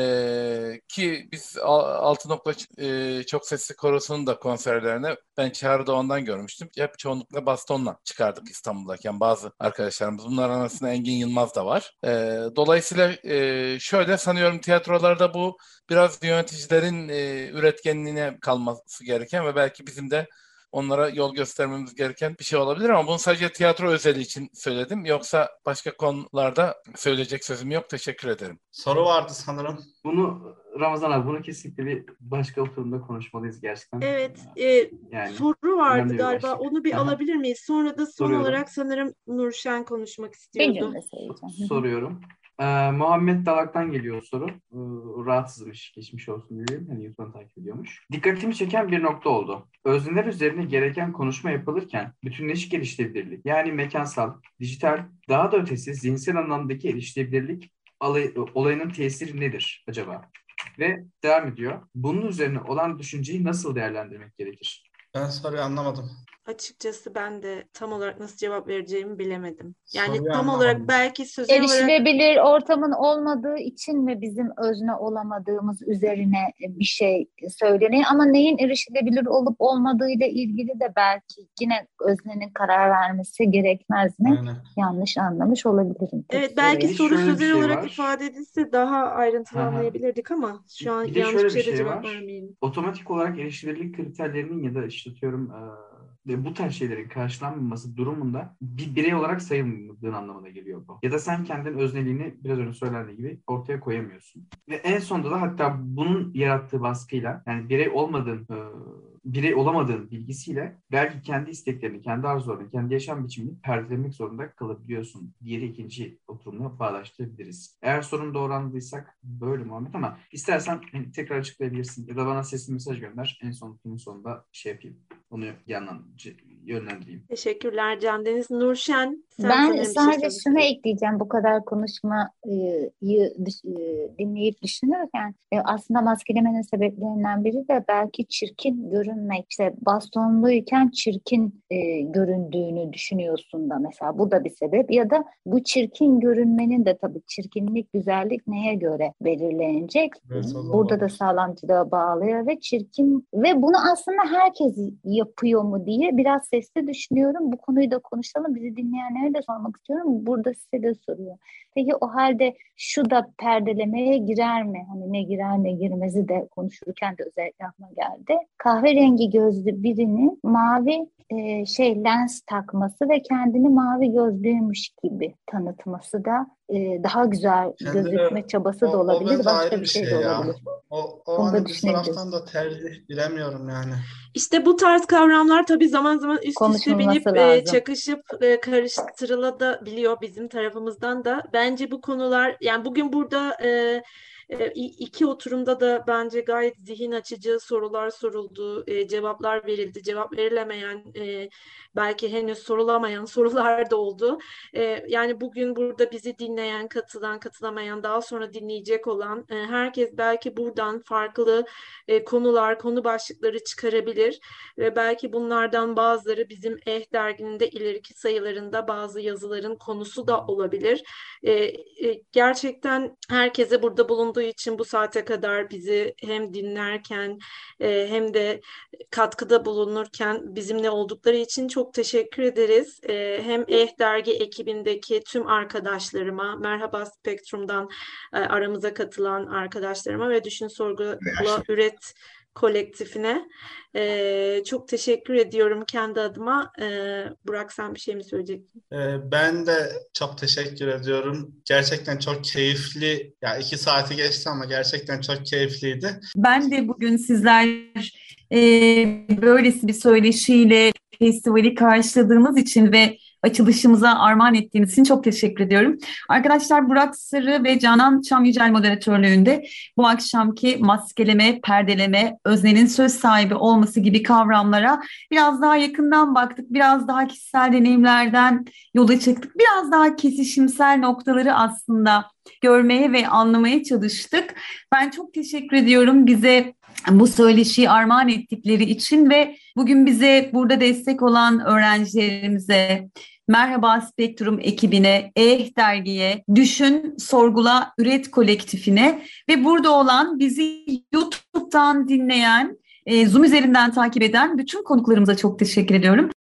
Speaker 21: ki biz Altınok'la Çok Sesli Korosu'nun da konserlerine ben Çağrı Doğan'dan görmüştüm. Hep çoğunlukla bastonla çıkardık İstanbul'dayken bazı arkadaşlarımız. Bunların arasında Engin Yılmaz da var. Dolayısıyla şöyle sanıyorum tiyatrolarda bu biraz yöneticilerin üretkenliğine kalması gereken ve belki bizim de onlara yol göstermemiz gereken bir şey olabilir ama bunu sadece tiyatro özeli için söyledim. Yoksa başka konularda söyleyecek sözüm yok. Teşekkür ederim.
Speaker 2: Soru vardı sanırım.
Speaker 17: Bunu Ramazan abi bunu kesinlikle bir başka oturumda konuşmalıyız gerçekten.
Speaker 14: Evet,
Speaker 17: Yani
Speaker 14: soru vardı
Speaker 17: önemli bir
Speaker 14: galiba.
Speaker 17: başlık.
Speaker 14: Onu bir
Speaker 17: Aha.
Speaker 14: alabilir miyiz? Sonra da son
Speaker 17: Soruyorum.
Speaker 14: olarak sanırım Nurşen konuşmak istiyordu.
Speaker 17: Soruyorum. Muhammed Dalak'tan geliyor soru. Rahatsızmış, geçmiş olsun diyelim. Hani YouTube'dan takip ediyormuş. Dikkatimi çeken bir nokta oldu. Özneler üzerine gereken konuşma yapılırken bütünleşik erişilebilirlik, yani mekansal, dijital, daha da ötesi zihinsel anlamdaki erişilebilirlik olayının tesiri nedir acaba? Ve devam ediyor. Bunun üzerine olan düşünceyi nasıl değerlendirmek gerekir?
Speaker 2: Ben soruyu anlamadım.
Speaker 14: açıkçası ben de tam olarak nasıl cevap vereceğimi bilemedim. Yani
Speaker 2: Soruyu
Speaker 14: tam olarak
Speaker 2: anlamadım.
Speaker 14: belki sözel olarak
Speaker 9: Erişilebilir ortamın olmadığı için mi bizim özne olamadığımız üzerine bir şey söyleniyor, ama neyin erişilebilir olup olmadığıyla ilgili de belki yine öznenin karar vermesi gerekmez mi?
Speaker 2: Aynen.
Speaker 9: Yanlış anlamış olabilirim.
Speaker 14: evet, belki
Speaker 17: Bir de
Speaker 14: soru
Speaker 17: şöyle bir
Speaker 14: sözel
Speaker 17: şey
Speaker 14: olarak
Speaker 17: var.
Speaker 14: ifade edilse daha ayrıntılı
Speaker 17: Hı hı.
Speaker 14: anlayabilirdik ama şu an
Speaker 17: Bir de
Speaker 14: yanlış
Speaker 17: şöyle
Speaker 14: bir
Speaker 17: bir
Speaker 14: şeyde
Speaker 17: şey
Speaker 14: cevap
Speaker 17: var.
Speaker 14: vermeyelim.
Speaker 17: Otomatik olarak erişilebilirlik kriterlerinin ya da işte atıyorum bu tarz şeylerin karşılanmaması durumunda bir birey olarak sayılmadığın anlamına geliyor bu. Ya da sen kendin özneliğini biraz önce söylendiği gibi ortaya koyamıyorsun. Ve en sonunda da hatta bunun yarattığı baskıyla, yani birey olamadığın bilgisiyle belki kendi isteklerini, kendi arzularını, kendi yaşam biçimini perdelemek zorunda kalabiliyorsun. Diğeri ikinci oturumla bağdaştırabiliriz. Eğer sorunu doğru anladıysak böyle Muhammed, ama istersen tekrar açıklayabilirsin ya da bana sesli mesaj gönder. En sonunun sonunda şey yapayım. Onu yönlendireyim.
Speaker 14: Teşekkürler Candeniz. Nurşen, sen
Speaker 9: Ben
Speaker 14: sanırım bir şey
Speaker 9: sadece
Speaker 14: söylemek
Speaker 9: şunu
Speaker 14: istiyorsun.
Speaker 9: ekleyeceğim. Bu kadar konuşmayı dinleyip düşünürken aslında maskelemenin sebeplerinden biri de belki çirkin görünmek. İşte bastonluyken çirkin göründüğünü düşünüyorsun da mesela, bu da bir sebep. Ya da bu çirkin görünmenin de tabii çirkinlik, güzellik neye göre belirlenecek?
Speaker 2: Evet, o da
Speaker 9: Burada da
Speaker 2: olabilir.
Speaker 9: sağlamcılığa bağlıyor ve çirkin ve bunu aslında herkes yapıyor mu diye biraz sesli düşünüyorum. Bu konuyu da konuşalım. Bizi dinleyenlere de sormak istiyorum. Burada size de soruyor. Peki o halde şu da perdelemeye girer mi? Hani ne girer ne girmezi de konuşurken de özellikle aklıma geldi. Kahverengi gözlü birinin mavi lens takması ve kendini mavi gözlüymüş gibi tanıtması da daha güzel gözükme çabası da
Speaker 2: O
Speaker 9: olabilir.
Speaker 2: bence
Speaker 9: Başka
Speaker 2: ayrı
Speaker 9: bir
Speaker 2: bir
Speaker 9: şey
Speaker 2: şey
Speaker 9: de
Speaker 2: ya.
Speaker 9: olabilir.
Speaker 2: O
Speaker 9: Bunu da
Speaker 2: hani bir
Speaker 9: düşünebiliriz.
Speaker 2: taraftan da tercih bilemiyorum yani.
Speaker 14: İşte bu tarz kavramlar tabii zaman zaman üst üste
Speaker 9: Konuşulması
Speaker 14: binip
Speaker 9: lazım.
Speaker 14: çakışıp karıştırılabiliyor bizim tarafımızdan da. Bence bu konular, yani bugün burada iki oturumda da bence gayet zihin açıcı sorular soruldu, cevaplar verildi. Cevap verilemeyen, belki henüz sorulamayan sorular da oldu. Yani bugün burada bizi dinleyen, katılan, katılamayan, daha sonra dinleyecek olan herkes belki buradan farklı konular, konu başlıkları çıkarabilir ve belki bunlardan bazıları bizim derginin de ileriki sayılarında bazı yazıların konusu da olabilir. Gerçekten herkese burada bulunduğu için bu saate kadar bizi hem dinlerken hem de katkıda bulunurken bizimle oldukları için çok teşekkür ederiz. Hem dergi ekibindeki tüm arkadaşlarıma, Merhaba Spektrum'dan aramıza katılan arkadaşlarıma ve Düşün Sorgula Üret kolektifine çok teşekkür ediyorum kendi adıma. Burak, sen bir şey mi söyleyecektin?
Speaker 2: Ben de çok teşekkür ediyorum. Gerçekten çok keyifli. Ya 2 saati geçti ama gerçekten çok keyifliydi.
Speaker 4: Ben de bugün sizler böylesi bir söyleşiyle festivali karşıladığımız için ve açılışımıza armağan ettiğiniz için çok teşekkür ediyorum. Arkadaşlar, Burak Sarı ve Canan Çam Yücel moderatörlüğünde bu akşamki maskeleme, perdeleme, öznenin söz sahibi olması gibi kavramlara biraz daha yakından baktık. Biraz daha kişisel deneyimlerden yola çıktık. Biraz daha kesişimsel noktaları aslında görmeye ve anlamaya çalıştık. Ben çok teşekkür ediyorum bize bu söyleşiyi armağan ettikleri için ve bugün bize burada destek olan öğrencilerimize, Merhaba Spektrum ekibine, dergiye, Düşün, Sorgula, Üret kolektifine ve burada olan bizi YouTube'dan dinleyen, Zoom üzerinden takip eden bütün konuklarımıza çok teşekkür ediyorum.